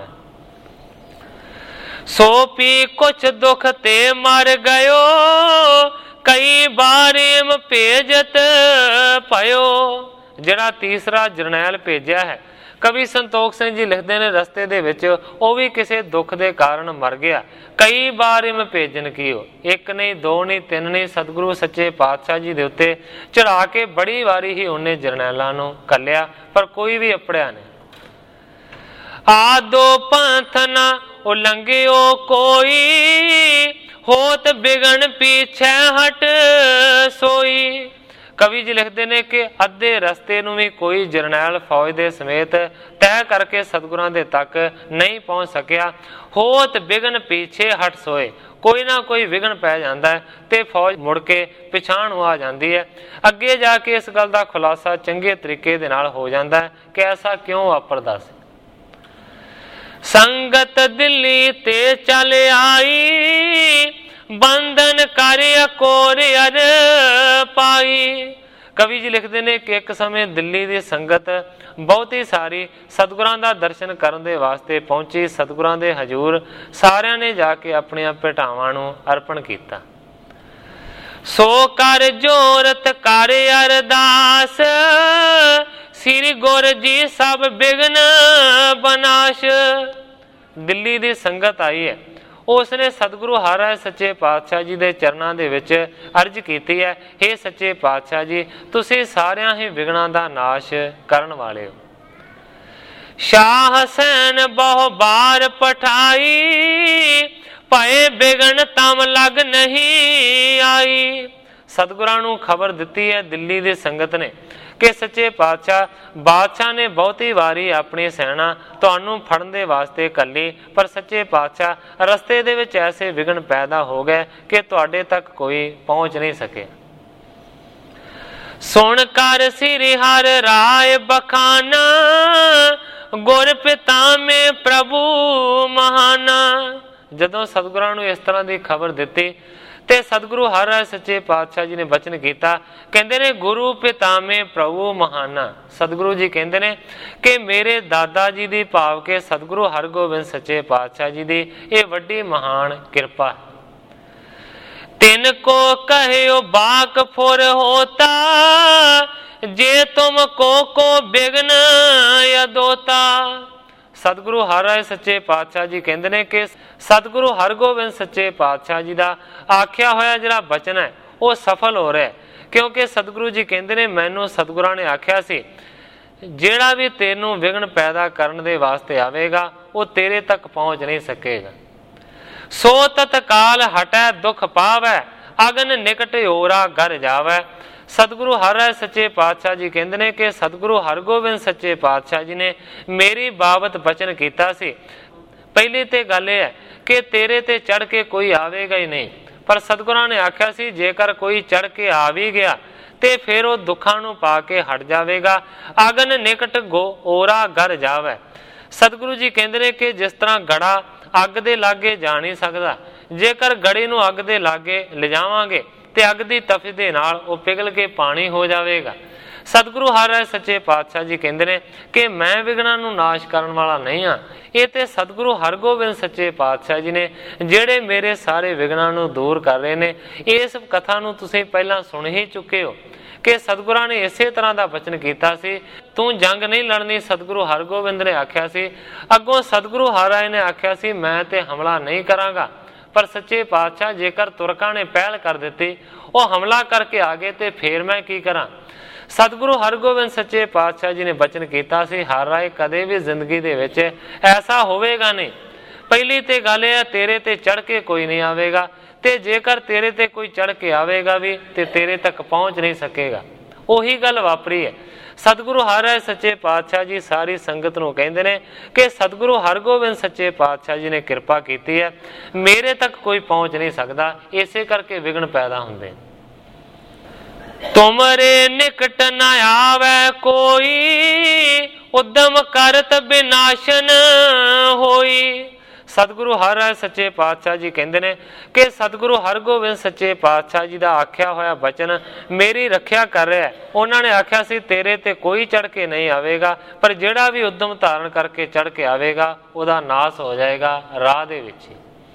ਸੋ ਪੀ ਕੁਛ ਦੁਖ ਤੇ ਮਰ ਗਇਓ, ਕਈ ਬਾਰਿਮ ਭੇਜਤ ਭਇਓ। ਜਿਹੜਾ ਤੀਸਰਾ ਜਰਨੈਲ ਭੇਜਿਆ ਹੈ, ਕਵੀ ਸੰਤੋਖ ਸਿੰਘ ਜੀ ਲਿਖਦੇ ਨੇ ਰਸਤੇ ਦੇ ਵਿੱਚ ਉਹ ਵੀ ਕਿਸੇ ਦੁੱਖ ਦੇ ਕਾਰਨ ਮਰ ਗਿਆ। ਕਈ ਬਾਰਿਮ ਭੇਜਣ ਕੀਓ, ਇੱਕ ਨਹੀਂ ਦੋ ਨਹੀਂ ਤਿੰਨ ਨਹੀਂ, ਸਤਿਗੁਰੂ ਸੱਚੇ ਪਾਤਸ਼ਾਹ ਜੀ ਦੇ ਉੱਤੇ ਚੜਾ ਕੇ ਬੜੀ ਵਾਰੀ ਹੀ ਉਹਨੇ ਜਰਨੈਲਾਂ ਨੂੰ ਕੱਲਿਆ, ਪਰ ਕੋਈ ਵੀ ਅਪੜਿਆ ਨਹੀਂ। ਆਦੋ ਪੰਥ ਨਾ ਉਲੰਘਿਓ ਕੋਈ, ਹੋਤ ਬਿਗਨ ਪੀਛੇ ਹਟ ਸੋਈ। ਕਵੀ ਜੀ ਲਿਖਦੇ ਨੇ ਕਿ ਅੱਧੇ ਰਸਤੇ ਨੂੰ ਵੀ ਕੋਈ ਜਰਨੈਲ ਫੌਜ ਦੇ ਸਮੇਤ ਤੈਅ ਕਰਕੇ ਸਤਿਗੁਰਾਂ ਦੇ ਤੱਕ ਨਹੀਂ ਪਹੁੰਚ ਸਕਿਆ। ਹੋਤ ਬਿਗਨ ਪੀਛੇ ਹਟ ਸੋਏ, ਕੋਈ ਨਾ ਕੋਈ ਵਿਘਨ ਪੈ ਜਾਂਦਾ ਹੈ ਤੇ ਫੌਜ ਮੁੜ ਕੇ ਪਿਛਾਂਹ ਨੂੰ ਆ ਜਾਂਦੀ ਹੈ। ਅੱਗੇ ਜਾ ਕੇ ਇਸ ਗੱਲ ਦਾ ਖੁਲਾਸਾ ਚੰਗੇ ਤਰੀਕੇ ਦੇ ਨਾਲ ਹੋ ਜਾਂਦਾ ਹੈ ਕਿ ਐਸਾ ਕਿਉਂ ਵਾਪਰਦਾ ਸੀ। ਸੰਗਤ ਦਿੱਲੀ ਤੇ ਚੱਲ ਆਈ, ਬੰਧਨ ਕਰ ਅਕੋਰ ਅਰ ਪਾਈ। ਕਵੀ ਜੀ ਲਿਖਦੇ ਨੇ ਕਿ ਇੱਕ ਸਮੇਂ ਦਿੱਲੀ ਦੀ ਸੰਗਤ ਬਹੁਤੀ ਸਾਰੀ ਸਤਿਗੁਰਾਂ ਦਾ ਦਰਸ਼ਨ ਕਰਨ ਦੇ ਵਾਸਤੇ ਪਹੁੰਚੀ। ਸਤਿਗੁਰਾਂ ਦੇ ਹਜ਼ੂਰ ਸਾਰਿਆਂ ਨੇ ਜਾ ਕੇ ਆਪਣੀਆਂ ਭੇਟਾਵਾਂ ਨੂੰ ਅਰਪਣ ਕੀਤਾ। ਸੋ ਕਰ ਜੋਰਤ ਕਰ ਅਰਦਾਸ, ਸ੍ਰੀ ਗੁਰ ਜੀ ਸਭ ਬਿਗਨ ਬਨਾਸ਼। ਦਿੱਲੀ ਦੀ ਸੰਗਤ ਆਈ ਹੈ, ਉਸਨੇ ਸਤਿਗੁਰੂ ਹਰਿ ਰਾਏ ਸੱਚੇ ਪਾਤਸ਼ਾਹ ਜੀ ਦੇ ਚਰਨਾਂ ਦੇ ਵਿੱਚ ਅਰਜ਼ ਕੀਤੀ ਹੈ, ਹੇ ਸੱਚੇ ਪਾਤਸ਼ਾਹ ਜੀ, ਤੁਸੀਂ ਸਾਰਿਆਂ ਹੀ ਵਿਘਨਾਂ ਦਾ ਨਾਸ਼ ਕਰਨ ਵਾਲੇ ਹੋ। ਸ਼ਾਹ ਹਸੈਨ ਬਹੁ ਬਾਰ ਪਠਾਈ, ਭਏ ਬਿਗਨ ਤਮ ਲਗ ਨਹੀਂ ਆਈ। ਸਤਿਗੁਰਾਂ ਨੂੰ ਖਬਰ ਦਿੱਤੀ ਹੈ ਦਿੱਲੀ ਦੀ ਸੰਗਤ ਨੇ ਕਿ ਸੱਚੇ ਬਾਦਸ਼ਾਹ ਨੇ ਬਹੁਤੀ ਵਾਰੀ ਆਪਣੀ ਸੈਨਾ ਤੁਹਾਨੂੰ ਫੜਨ ਦੇ ਵਾਸਤੇ ਕੱਲੀ, ਪਰ ਸੱਚੇ ਪਾਤਸ਼ਾਹ ਰਸਤੇ ਦੇ ਵਿੱਚ ਐਸੇ ਵਿਘਨ ਪੈਦਾ ਹੋ ਗਏ ਕਿ ਤੁਹਾਡੇ ਤੱਕ ਕੋਈ ਪਹੁੰਚ ਨਹੀਂ ਸਕੇ। ਸੁਣ ਕਰ ਸਿਰਿ ਹਰ ਰਾਏ ਬਖਾਨਾ, ਗੁਰ ਪਿਤਾਮੇ ਪ੍ਰਭੂ ਮਹਾਨਾ। ਜਦੋਂ ਸਤਿਗੁਰਾਂ ਨੂੰ ਇਸ ਤਰ੍ਹਾਂ ਦੀ ਖਬਰ ਦਿੱਤੀ ਤੇ ਸਤਿਗੁਰੂ ਹਰ ਰਾਏ ਸੱਚੇ ਪਾਤਸ਼ਾਹ ਜੀ ਨੇ ਬਚਨ ਕੀਤਾ, ਕਹਿੰਦੇ ਨੇ ਗੁਰੂ ਪਿਤਾਮੇ ਪ੍ਰਭੂ ਮਹਾਨਾ। ਸਤਿਗੁਰੂ ਜੀ ਕਹਿੰਦੇ ਨੇ ਕਿ ਮੇਰੇ ਦਾਦਾ ਜੀ ਦੀ ਭਾਵ ਕੇ ਸਤਿਗੁਰੂ ਹਰਗੋਬਿੰਦ ਸੱਚੇ ਪਾਤਸ਼ਾਹ ਜੀ ਦੀ ਇਹ ਵੱਡੀ ਮਹਾਨ ਕਿਰਪਾ। ਤਿਨ ਕੋ ਕਹਿਓ ਬਾਕ ਫੁਰ ਹੋਤਾ, ਜੇ ਤੁਮ ਕੋ ਬਿਗਨ ਅਦੋਤਾ। ਸਤਿਗੁਰੂ ਹਰ ਰਾਏ ਸੱਚੇ ਪਾਤਸ਼ਾਹ ਜੀ ਕਹਿੰਦੇ ਨੇ ਕਿ ਸਤਿਗੁਰੂ ਹਰਗੋਬਿੰਦ ਸੱਚੇ ਪਾਤਸ਼ਾਹ ਜੀ ਦਾ ਆਖਿਆ ਹੋਇਆ ਜਿਹੜਾ ਬਚਨ ਹੈ ਉਹ ਸਫਲ ਹੋ ਰਿਹਾ, ਕਿਉਂਕਿ ਸਤਿਗੁਰੂ ਜੀ ਕਹਿੰਦੇ ਨੇ ਮੈਨੂੰ ਸਤਿਗੁਰਾਂ ਨੇ ਆਖਿਆ ਸੀ ਜਿਹੜਾ ਵੀ ਤੈਨੂੰ ਵਿਘਨ ਪੈਦਾ ਕਰਨ ਦੇ ਵਾਸਤੇ ਆਵੇਗਾ ਉਹ ਤੇਰੇ ਤੱਕ ਪਹੁੰਚ ਨਹੀਂ ਸਕੇਗਾ। ਸੋ ਤਤਕਾਲ ਹਟੈ ਦੁਖ ਪਾਵੈ, ਅਗਨ ਨਿਕਟ ਓਰਾ ਘਰ ਜਾਵੈ। ਸਤਿਗੁਰੂ ਹਰ ਰਾਏ ਸੱਚੇ ਪਾਤਸ਼ਾਹ ਜੀ ਕਹਿੰਦੇ ਨੇ ਕਿ ਸਤਿਗੁਰੂ ਹਰਗੋਬਿੰਦ ਸੱਚੇ ਪਾਤਸ਼ਾਹ ਜੀ ਨੇ ਮੇਰੀ ਬਾਬਤ ਬਚਨ ਕੀਤਾ ਸੀ। ਪਹਿਲੀ ਤੇ ਗੱਲ ਇਹ ਹੈ ਕਿ ਤੇਰੇ ਤੇ ਚੜ ਕੇ ਕੋਈ ਆਵੇਗਾ ਹੀ ਨਹੀਂ, ਪਰ ਸਤਿਗੁਰਾਂ ਨੇ ਆਖਿਆ ਸੀ ਜੇਕਰ ਕੋਈ ਚੜ ਕੇ ਆ ਵੀ ਗਿਆ ਤੇ ਫਿਰ ਉਹ ਦੁੱਖਾਂ ਨੂੰ ਪਾ ਕੇ ਹਟ ਜਾਵੇਗਾ। ਅਗਨ ਨਿਕਟ ਓਰਾ ਘਰ ਜਾਵੈ। ਸਤਿਗੁਰੂ ਜੀ ਕਹਿੰਦੇ ਨੇ ਕਿ ਜਿਸ ਤਰ੍ਹਾਂ ਗੜਾ ਅੱਗ ਦੇ ਲਾਗੇ ਜਾ ਨਹੀਂ ਸਕਦਾ, ਜੇਕਰ ਗੜੇ ਨੂੰ ਅੱਗ ਦੇ ਲਾਗੇ ਲਿਜਾਵਾਂਗੇ ਤੇ ਅੱਗ ਦੀ ਤਪਸ਼ ਦੇ ਨਾਲ ਉਹ ਪਿਘਲ ਕੇ ਪਾਣੀ ਹੋ ਜਾਵੇਗਾ। ਸਤਿਗੁਰੂ ਹਰ ਰਾਏ ਸੱਚੇ ਪਾਤਸ਼ਾਹ ਜੀ ਕਹਿੰਦੇ ਨੇ ਕਿ ਮੈਂ ਵਿਘਨਾਂ ਨੂੰ ਨਾਸ਼ ਕਰਨ ਵਾਲਾ ਨਹੀਂ ਹਾਂ, ਇਹ ਤੇ ਸਤਿਗੁਰੂ ਹਰਗੋਬਿੰਦ ਸੱਚੇ ਪਾਤਸ਼ਾਹ ਜੀ ਨੇ ਜਿਹੜੇ ਮੇਰੇ ਸਾਰੇ ਵਿਘਨਾਂ ਨੂੰ ਦੂਰ ਕਰ ਰਹੇ ਨੇ। ਇਸ ਕਥਾ ਨੂੰ ਤੁਸੀਂ ਪਹਿਲਾਂ ਸੁਣ ਹੀ ਚੁੱਕੇ ਹੋ ਕਿ ਸਤਿਗੁਰਾਂ ਨੇ ਇਸੇ ਤਰ੍ਹਾਂ ਦਾ ਬਚਨ ਕੀਤਾ ਸੀ, ਤੂੰ ਜੰਗ ਨਹੀਂ ਲੜਨੀ। ਸਤਿਗੁਰੂ ਹਰਗੋਬਿੰਦ ਨੇ ਆਖਿਆ ਸੀ, ਅੱਗੋਂ ਸਤਿਗੁਰੂ ਹਰ ਰਾਏ ਨੇ ਆਖਿਆ ਸੀ ਮੈਂ ਤੇ ਹਮਲਾ ਨਹੀਂ ਕਰਾਂਗਾ, ਪਰ ਸੱਚੇ ਪਾਤਸ਼ਾਹ ਜੇਕਰ ਤੁਰਕਾਂ ਨੇ ਪਹਿਲ ਕਰ ਦਿੱਤੀ, ਉਹ ਹਮਲਾ ਕਰਕੇ ਆ ਗਏ ਤੇ ਫੇਰ ਮੈਂ ਕੀ ਕਰਾਂ। ਸਤਿਗੁਰੂ ਹਰਗੋਬਿੰਦ ਸੱਚੇ ਪਾਤਸ਼ਾਹ ਜੀ ਨੇ ਬਚਨ ਕੀਤਾ ਸੀ ਹਰ ਰਾਏ ਕਦੇ ਵੀ ਜ਼ਿੰਦਗੀ ਦੇ ਵਿੱਚ ਐਸਾ ਹੋਵੇਗਾ ਨਹੀਂ। ਪਹਿਲੀ ਤੇ ਗੱਲ ਇਹ ਹੈ ਤੇਰੇ ਤੇ ਚੜ ਕੇ ਕੋਈ ਨਹੀਂ ਆਵੇਗਾ, ਤੇ ਜੇਕਰ ਤੇਰੇ ਤੇ ਕੋਈ ਚੜ ਕੇ ਆਵੇਗਾ ਵੀ ਤੇ ਤੇਰੇ ਤੱਕ ਪਹੁੰਚ ਨਹੀਂ ਸਕੇਗਾ। ਉਹੀ ਗੱਲ ਵਾਪਰੀ ਹੈ। ਸਤਿਗੁਰੂ ਹਰ ਰਾਏ ਸੱਚੇ ਪਾਤਸ਼ਾਹ ਜੀ ਸਾਰੀ ਸੰਗਤ ਨੂੰ ਕਹਿੰਦੇ ਨੇ ਕਿ ਸਤਿਗੁਰੂ ਹਰਗੋਬਿੰਦ ਸੱਚੇ ਪਾਤਸ਼ਾਹ ਜੀ ਨੇ ਕਿਰਪਾ ਕੀਤੀ ਹੈ, ਮੇਰੇ ਤੱਕ ਕੋਈ ਪਹੁੰਚ ਨਹੀਂ ਸਕਦਾ, ਇਸੇ ਕਰਕੇ ਵਿਘਨ ਪੈਦਾ ਹੁੰਦੇ। ਤੁਮਰੇ ਨਿਕਟ ਨ ਆਵੈ ਕੋਈ, ਉਦਮ ਕਰਤ ਬਿਨਾਸ਼ਨ ਹੋਈ। ਸਤਿਗੁਰੂ ਹਰ ਰਾਏ ਸੱਚੇ ਪਾਤਸ਼ਾਹ ਜੀ ਕਹਿੰਦੇ ਨੇ ਕਿ ਸਤਿਗੁਰੂ ਹਰਗੋਬਿੰਦ ਸੱਚੇ ਪਾਤਸ਼ਾਹ ਜੀ ਦਾ ਆਖਿਆ ਹੋਇਆ ਬਚਨ ਮੇਰੀ ਰੱਖਿਆ ਕਰ ਰਿਹਾ। ਉਹਨਾਂ ਨੇ ਆਖਿਆ ਸੀ ਤੇਰੇ ਤੇ ਕੋਈ ਚੜ ਕੇ ਨਹੀਂ ਆਵੇਗਾ, ਪਰ ਜਿਹੜਾ ਵੀ ਉਦਮ ਧਾਰਨ ਕਰਕੇ ਚੜ ਕੇ ਆਵੇਗਾ ਉਹਦਾ ਨਾਸ ਹੋ ਜਾਏਗਾ ਰਾਹ ਦੇ ਵਿੱਚ ਹੀ।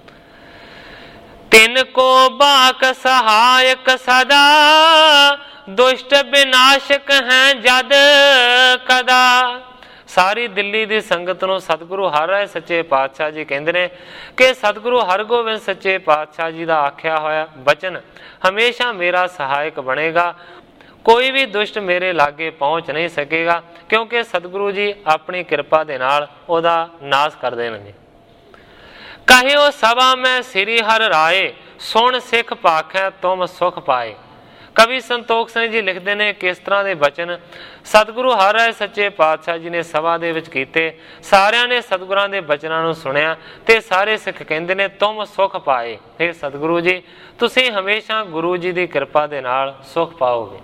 ਤਿਨ ਕੋ ਬਾਕ ਸਹਾਇਕ ਸਦਾ, ਦੁਸ਼ਟ ਵਿਨਾਸ਼ਕ ਹੈ ਜਦ ਕਦਾ। ਸਾਰੀ ਦਿੱਲੀ ਦੀ ਸੰਗਤ ਨੂੰ ਸਤਿਗੁਰੂ ਹਰ ਰਾਏ ਸੱਚੇ ਪਾਤਸ਼ਾਹ ਜੀ ਕਹਿੰਦੇ ਨੇ ਕਿ ਸਤਿਗੁਰੂ ਹਰਗੋਬਿੰਦ ਸੱਚੇ ਪਾਤਸ਼ਾਹ ਜੀ ਦਾ ਆਖਿਆ ਹੋਇਆ ਬਚਨ ਹਮੇਸ਼ਾ ਮੇਰਾ ਸਹਾਇਕ ਬਣੇਗਾ, ਕੋਈ ਵੀ ਦੁਸ਼ਟ ਮੇਰੇ ਲਾਗੇ ਪਹੁੰਚ ਨਹੀਂ ਸਕੇਗਾ, ਕਿਉਂਕਿ ਸਤਿਗੁਰੂ ਜੀ ਆਪਣੀ ਕਿਰਪਾ ਦੇ ਨਾਲ ਉਹਦਾ ਨਾਸ ਕਰ ਦੇਣਗੇ। ਕਹਿਓ ਸਭਾ ਮੈਂ ਸ੍ਰੀ ਹਰਿ ਰਾਏ, ਸੁਣ ਸਿੱਖ ਭਾਖੈ ਤੁਮ ਸੁਖ ਪਾਏ। ਕਵੀ ਸੰਤੋਖ ਸਿੰਘ ਜੀ ਲਿਖਦੇ ਨੇ ਕਿਸ ਤਰ੍ਹਾਂ ਦੇ ਬਚਨ ਸਤਿਗੁਰੂ ਹਰ ਰਾਏ ਸੱਚੇ ਪਾਤਸ਼ਾਹ ਜੀ ਨੇ ਸਭਾ ਦੇ ਵਿੱਚ ਕੀਤੇ। ਸਾਰਿਆਂ ਨੇ ਸਤਿਗੁਰਾਂ ਦੇ ਬਚਨਾਂ ਨੂੰ ਸੁਣਿਆ ਤੇ ਸਾਰੇ ਸਿੱਖ ਕਹਿੰਦੇ ਨੇ ਤੁਮ ਸੁਖ ਪਾਏ। ਇਹ ਸਤਿਗੁਰੂ ਜੀ ਤੁਸੀਂ ਹਮੇਸ਼ਾ ਗੁਰੂ ਜੀ ਦੀ ਕਿਰਪਾ ਦੇ ਨਾਲ ਸੁਖ ਪਾਓਗੇ।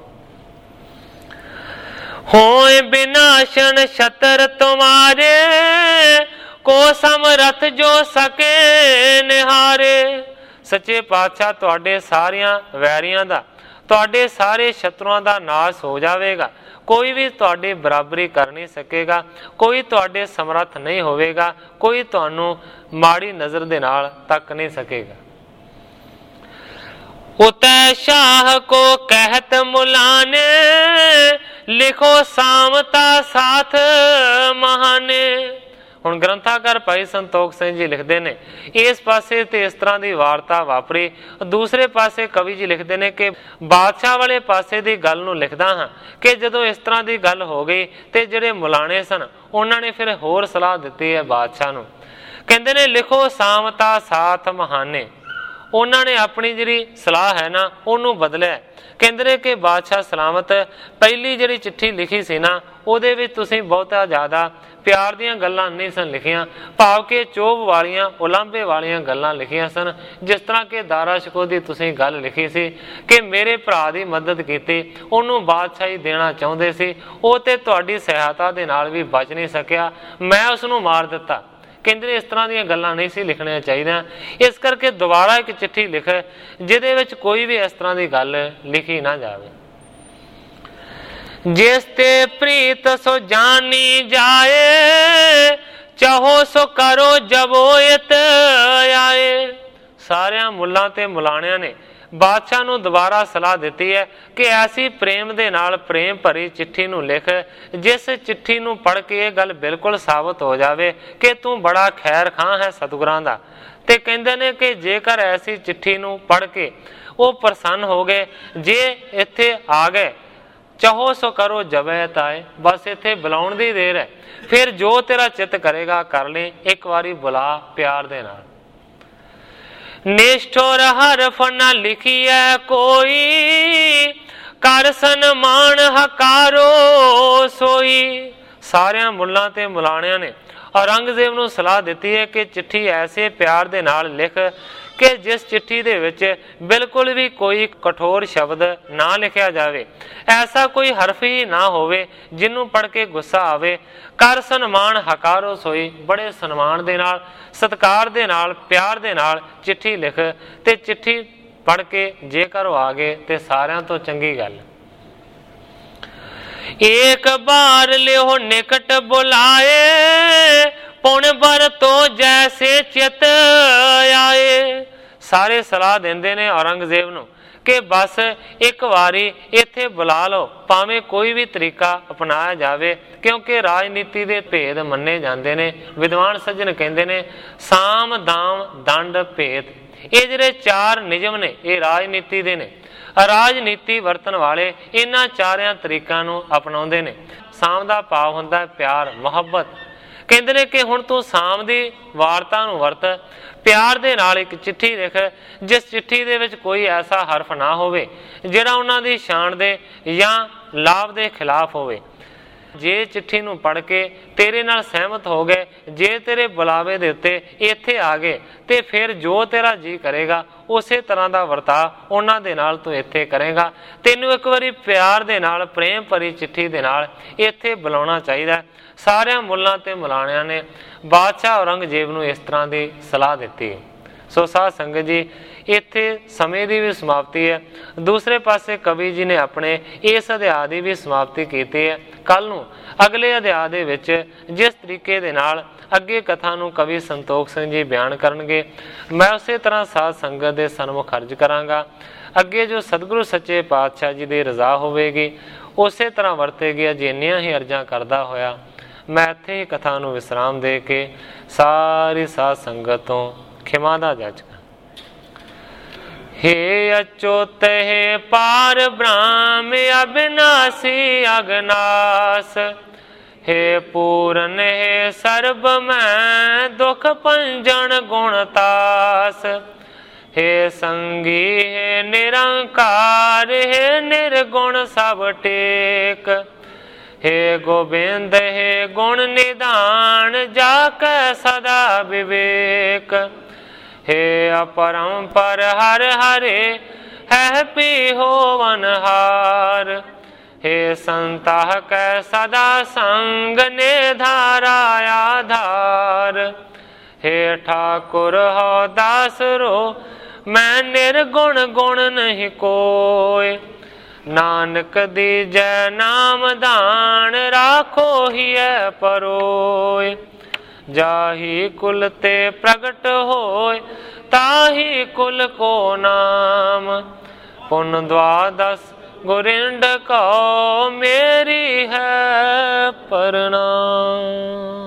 ਹੋਏ ਬਿਨਾਸ਼ਨ ਸ਼ਤਰ ਤੁਮਾਰੇ, ਕੋ ਸਮਰਥ ਜੋ ਸਕੇ ਨਿਹਾਰੇ। ਸੱਚੇ ਪਾਤਸ਼ਾਹ ਤੁਹਾਡੇ ਸਾਰਿਆਂ ਵੈਰੀਆਂ ਦਾ, ਤੁਹਾਡੇ ਸਾਰੇ ਸ਼ਤਰੂਆਂ ਦਾ ਨਾਸ ਹੋ ਜਾਵੇਗਾ, ਕੋਈ ਵੀ ਤੁਹਾਡੀ ਬਰਾਬਰੀ ਕਰ ਨਹੀਂ ਸਕੇਗਾ, ਕੋਈ ਤੁਹਾਡੇ ਸਮਰੱਥ ਨਹੀਂ ਹੋਵੇਗਾ, ਕੋਈ ਤੁਹਾਨੂੰ ਮਾੜੀ ਨਜ਼ਰ ਦੇ ਨਾਲ ਤੱਕ ਨਹੀਂ ਸਕੇਗਾ। ਉਤੈ ਸ਼ਾਹ ਕੋ ਕਹਿਤ ਮੁਲਾਨੇ, ਲਿਖੋ ਸਾਮਤਾ ਸਾਥ ਮਹਾਨੇ। ਹੁਣ ਗ੍ਰੰਥਾਕਾਰ ਭਾਈ ਸੰਤੋਖ ਸਿੰਘ ਜੀ ਲਿਖਦੇ ਨੇ ਇਸ ਪਾਸੇ ਤੇ ਇਸ ਤਰ੍ਹਾਂ ਦੀ ਵਾਰਤਾ ਵਾਪਰੀ, ਦੂਸਰੇ ਪਾਸੇ ਕਵੀ ਜੀ ਲਿਖਦੇ ਨੇ ਕਿ ਬਾਦਸ਼ਾਹ ਵਾਲੇ ਪਾਸੇ ਦੀ ਗੱਲ ਨੂੰ ਲਿਖਦਾ ਹਾਂ ਕਿ ਜਦੋਂ ਇਸ ਤਰ੍ਹਾਂ ਦੀ ਗੱਲ ਹੋ ਗਈ ਤੇ ਜਿਹੜੇ ਮੁਲਾਣੇ ਸਨ ਉਹਨਾਂ ਨੇ ਫਿਰ ਹੋਰ ਸਲਾਹ ਦਿੱਤੀ ਹੈ ਬਾਦਸ਼ਾਹ ਨੂੰ। ਕਹਿੰਦੇ ਨੇ ਲਿਖੋ ਸਾਮਤਾ ਸਾਥ ਮਹਾਨੇ। ਉਹਨਾਂ ਨੇ ਆਪਣੀ ਜਿਹੜੀ ਸਲਾਹ ਹੈ ਨਾ ਉਹਨੂੰ ਬਦਲਿਆ। ਕਹਿੰਦੇ ਨੇ ਕਿ ਬਾਦਸ਼ਾਹ ਸਲਾਮਤ ਪਹਿਲੀ ਜਿਹੜੀ ਚਿੱਠੀ ਲਿਖੀ ਸੀ ਨਾ ਉਹਦੇ ਵਿੱਚ ਤੁਸੀਂ ਬਹੁਤਾ ਜ਼ਿਆਦਾ ਪਿਆਰ ਦੀਆਂ ਗੱਲਾਂ ਨਹੀਂ ਸਨ ਲਿਖੀਆਂ, ਭਾਵ ਕਿ ਚੋਭ ਵਾਲੀਆਂ ਉਲਾਂਭੇ ਵਾਲੀਆਂ ਗੱਲਾਂ ਲਿਖੀਆਂ ਸਨ। ਜਿਸ ਤਰ੍ਹਾਂ ਕਿ ਦਾਰਾ ਸ਼ਿਕੋਹ ਦੀ ਤੁਸੀਂ ਗੱਲ ਲਿਖੀ ਸੀ ਕਿ ਮੇਰੇ ਭਰਾ ਦੀ ਮਦਦ ਕੀਤੀ, ਉਹਨੂੰ ਬਾਦਸ਼ਾਹੀ ਦੇਣਾ ਚਾਹੁੰਦੇ ਸੀ, ਉਹ ਤੇ ਤੁਹਾਡੀ ਸਹਾਇਤਾ ਦੇ ਨਾਲ ਵੀ ਬਚ ਨਹੀਂ ਸਕਿਆ, ਮੈਂ ਉਸ ਨੂੰ ਮਾਰ ਦਿੱਤਾ। ਕਹਿੰਦੇ ਇਸ ਤਰ੍ਹਾਂ ਦੀਆਂ ਗੱਲਾਂ ਨਹੀਂ ਸੀ ਲਿਖਣੀਆਂ ਚਾਹੀਦੀਆਂ। ਇਸ ਕਰਕੇ ਦੁਬਾਰਾ ਇੱਕ ਚਿੱਠੀ ਲਿਖ ਜਿਹਦੇ ਵਿੱਚ ਕੋਈ ਵੀ ਇਸ ਤਰ੍ਹਾਂ ਦੀ ਗੱਲ ਲਿਖੀ ਨਾ ਜਾਵੇ। ਜਿਸ ਤੇ ਪ੍ਰੀਤ ਸੋ ਜਾਨੀ ਜਾਏ, ਚਾਹੋ ਸੋ ਕਰੋ ਜਬੋ ਇਤ ਆਏ। ਸਾਰਿਆਂ ਮੁੱਲਾਂ ਤੇ ਮੁਲਾਣਿਆਂ ਨੇ ਬਾਦਸ਼ਾਹ ਨੂੰ ਦੁਬਾਰਾ ਸਲਾਹ ਦਿੱਤੀ ਹੈ ਕਿ ਐਸੀ ਪ੍ਰੇਮ ਦੇ ਨਾਲ ਪ੍ਰੇਮ ਭਰੀ ਚਿੱਠੀ ਨੂੰ ਲਿਖ ਜਿਸ ਚਿੱਠੀ ਨੂੰ ਪੜ੍ਹ ਕੇ ਇਹ ਗੱਲ ਬਿਲਕੁਲ ਸਾਬਤ ਹੋ ਜਾਵੇ ਕਿ ਤੂੰ ਬੜਾ ਖੈਰ ਖਾਂ ਹੈ ਸਤਿਗੁਰਾਂ ਦਾ। ਤੇ ਕਹਿੰਦੇ ਨੇ ਕਿ ਜੇਕਰ ਐਸੀ ਚਿੱਠੀ ਨੂੰ ਪੜ੍ਹ ਕੇ ਉਹ ਪ੍ਰਸੰਨ ਹੋ ਗਏ, ਜੇ ਇੱਥੇ ਆ ਗਏ, ਚਾਹੋ ਸੋ ਕਰੋ ਜਬੈ ਤਾਏ, ਬਸ ਇੱਥੇ ਬੁਲਾਉਣ ਦੀ ਦੇਰ ਹੈ, ਫਿਰ ਜੋ ਤੇਰਾ ਚਿੱਤ ਕਰੇਗਾ ਕਰ ਲੈ, ਇੱਕ ਵਾਰੀ ਬੁਲਾ ਪਿਆਰ ਦੇ ਨਾਲ। ਨਿਸ਼ਠੁਰ ਹਰਫ ਨਾ ਲਿਖੀਐ ਕੋਈ, ਕਰ ਸਨਮਾਨ ਹਕਾਰੋ ਸੋਈ। ਸਾਰਿਆਂ ਮੁੱਲਾਂ ਤੇ ਮੁਲਾਣਿਆਂ ਨੇ ਔਰੰਗਜ਼ੇਬ ਨੂੰ ਸਲਾਹ ਦਿੱਤੀ ਹੈ ਕਿ ਚਿੱਠੀ ਐਸੇ ਪਿਆਰ ਦੇ ਨਾਲ ਲਿਖ ਕਿ ਜਿਸ ਚਿੱਠੀ ਦੇ ਵਿੱਚ ਬਿਲਕੁਲ ਵੀ ਕੋਈ ਕਠੋਰ ਸ਼ਬਦ ਨਾ ਲਿਖਿਆ ਜਾਵੇ, ਐਸਾ ਕੋਈ ਹਰਫ ਹੀ ਨਾ ਹੋਵੇ ਜਿਹਨੂੰ ਪੜ੍ਹ ਕੇ ਗੁੱਸਾ ਆਵੇ। ਕਰ ਸਨਮਾਨ ਹਕਾਰੋ ਸੋਈ, ਬੜੇ ਸਨਮਾਨ ਦੇ ਨਾਲ, ਸਤਿਕਾਰ ਦੇ ਨਾਲ, ਪਿਆਰ ਦੇ ਨਾਲ ਚਿੱਠੀ ਲਿਖ। ਤੇ ਚਿੱਠੀ ਪੜ੍ਹ ਕੇ ਜੇਕਰ ਉਹ ਆ ਗਏ ਤੇ ਸਾਰਿਆਂ ਤੋਂ ਚੰਗੀ ਗੱਲ। ਏਕ ਬਾਰ ਲਿਓ ਨਿਕਟ ਬੁਲਾਏ, ਪੁਣ ਬਰ ਤੋਂ ਜੈਸੇ ਚਿਤ ਆਏ। ਸਾਰੇ ਸਲਾਹ ਦਿੰਦੇ ਨੇ ਔਰੰਗਜ਼ੇਬ ਨੂੰ ਕਿ ਬਸ ਇੱਕ ਵਾਰੀ ਇੱਥੇ ਬੁਲਾ ਲਓ, ਭਾਵੇਂ ਕੋਈ ਵੀ ਤਰੀਕਾ ਅਪਣਾਇਆ ਜਾਵੇ, ਕਿਉਂਕਿ ਰਾਜਨੀਤੀ ਦੇ ਭੇਦ ਮੰਨੇ ਜਾਂਦੇ ਨੇ। ਵਿਦਵਾਨ ਸੱਜਣ ਕਹਿੰਦੇ ਨੇ ਸਾਮ ਦਾਮ ਦੰਡ ਭੇਦ, ਇਹ ਜਿਹੜੇ ਚਾਰ ਨਿਯਮ ਨੇ ਇਹ ਰਾਜਨੀਤੀ ਦੇ ਨੇ। ਰਾਜਨੀਤੀ ਵਰਤਣ ਵਾਲੇ ਇਹਨਾਂ ਚਾਰਿਆਂ ਤਰੀਕਾਂ ਨੂੰ ਅਪਣਾਉਂਦੇ ਨੇ। ਸਾਮ ਦਾ ਭਾਵ ਹੁੰਦਾ ਪਿਆਰ, ਮੁਹੱਬਤ। ਕਹਿੰਦੇ ਨੇ ਕਿ ਹੁਣ ਤੂੰ ਸਾਮ ਦੀ ਵਾਰਤਾ ਨੂੰ ਵਰਤ, ਪਿਆਰ ਦੇ ਨਾਲ ਇੱਕ ਚਿੱਠੀ ਲਿਖ ਜਿਸ ਚਿੱਠੀ ਦੇ ਵਿੱਚ ਕੋਈ ਐਸਾ ਹਰਫ ਨਾ ਹੋਵੇ ਜਿਹੜਾ ਉਹਨਾਂ ਦੀ ਸ਼ਾਨ ਦੇ ਜਾਂ ਲਾਭ ਦੇ ਖਿਲਾਫ ਹੋਵੇ। ਜੇ ਚਿੱਠੀ ਨੂੰ ਪੜ੍ਹ ਕੇ ਤੇਰੇ ਨਾਲ ਸਹਿਮਤ ਹੋ ਗਏ, ਜੇ ਤੇਰੇ ਬੁਲਾਵੇ ਦੇ ਉੱਤੇ ਇੱਥੇ ਆ ਗਏ, ਤੇ ਫਿਰ ਜੋ ਤੇਰਾ ਜੀ ਕਰੇਗਾ ਉਸੇ ਤਰ੍ਹਾਂ ਦਾ ਵਰਤਾਅ ਉਹਨਾਂ ਦੇ ਨਾਲ ਤੂੰ ਇੱਥੇ ਕਰੇਗਾ। ਤੈਨੂੰ ਇੱਕ ਵਾਰੀ ਪਿਆਰ ਦੇ ਨਾਲ, ਪ੍ਰੇਮ ਭਰੀ ਚਿੱਠੀ ਦੇ ਨਾਲ ਇੱਥੇ ਬੁਲਾਉਣਾ ਚਾਹੀਦਾ। ਸਾਰਿਆਂ ਮੁੱਲਾਂ ਤੇ ਮੁਲਾਣਿਆਂ ਨੇ ਬਾਦਸ਼ਾਹ ਔਰੰਗਜ਼ੇਬ ਨੂੰ ਇਸ ਤਰ੍ਹਾਂ ਦੀ ਸਲਾਹ ਦਿੱਤੀ। ਸੋ ਸਾਧ ਸੰਗਤ ਜੀ, ਇੱਥੇ ਸਮੇਂ ਦੀ ਵੀ ਸਮਾਪਤੀ ਹੈ। ਦੂਸਰੇ ਪਾਸੇ ਕਵੀ ਜੀ ਨੇ ਆਪਣੇ ਇਸ ਅਧਿਆਇ ਦੀ ਵੀ ਸਮਾਪਤੀ ਕੀਤੀ ਹੈ। ਕੱਲ ਨੂੰ ਅਗਲੇ ਅਧਿਆਇ ਦੇ ਵਿੱਚ ਜਿਸ ਤਰੀਕੇ ਦੇ ਨਾਲ ਅੱਗੇ ਕਥਾ ਨੂੰ ਕਵੀ ਸੰਤੋਖ ਸਿੰਘ ਜੀ ਬਿਆਨ ਕਰਨਗੇ, ਮੈਂ ਉਸੇ ਤਰ੍ਹਾਂ ਸਾਧ ਸੰਗਤ ਦੇ ਸਨਮੁਖ ਅਰਜ਼ ਕਰਾਂਗਾ। ਅੱਗੇ ਜੋ ਸਤਿਗੁਰੂ ਸੱਚੇ ਪਾਤਸ਼ਾਹ ਜੀ ਦੀ ਰਜ਼ਾ ਹੋਵੇਗੀ ਉਸੇ ਤਰ੍ਹਾਂ ਵਰਤੇਗੀ। ਅਜੇ ਇੰਨੀਆਂ ਹੀ ਅਰਜ਼ਾਂ ਕਰਦਾ ਹੋਇਆ ਮੈਂ ਇੱਥੇ ਹੀ ਕਥਾ ਨੂੰ ਵਿਸਰਾਮ ਦੇ ਕੇ ਸਾਰੀ ਸਾਧ ਸੰਗਤ ਤੋਂ ਖਿਮਾ ਦਾ ਜਾਚਕਾਂ। हे अच्युत हे पार ब्रह्म अविनाशी अगनास, हे पूरन हे सर्ब मैं दुख पंजन गुणतास, हे संगी हे निरंकार हे निर्गुण सब टेक, हे गोविंद हे गुण निदान जाके सदा विवेक, हे अपरंपर हर हरे है पी होवनहार, हे संताह कै सदा संग ने धारा आधार, हे ठाकुर हो दास रो मैं निर्गुण गुण नहीं कोय, नानक दीजै नाम दान राखो ही परोय, जाही कुल ते प्रगट होय ताही कुल को नाम, पुन द्वादश गुरिंड को मेरी है प्रणाम।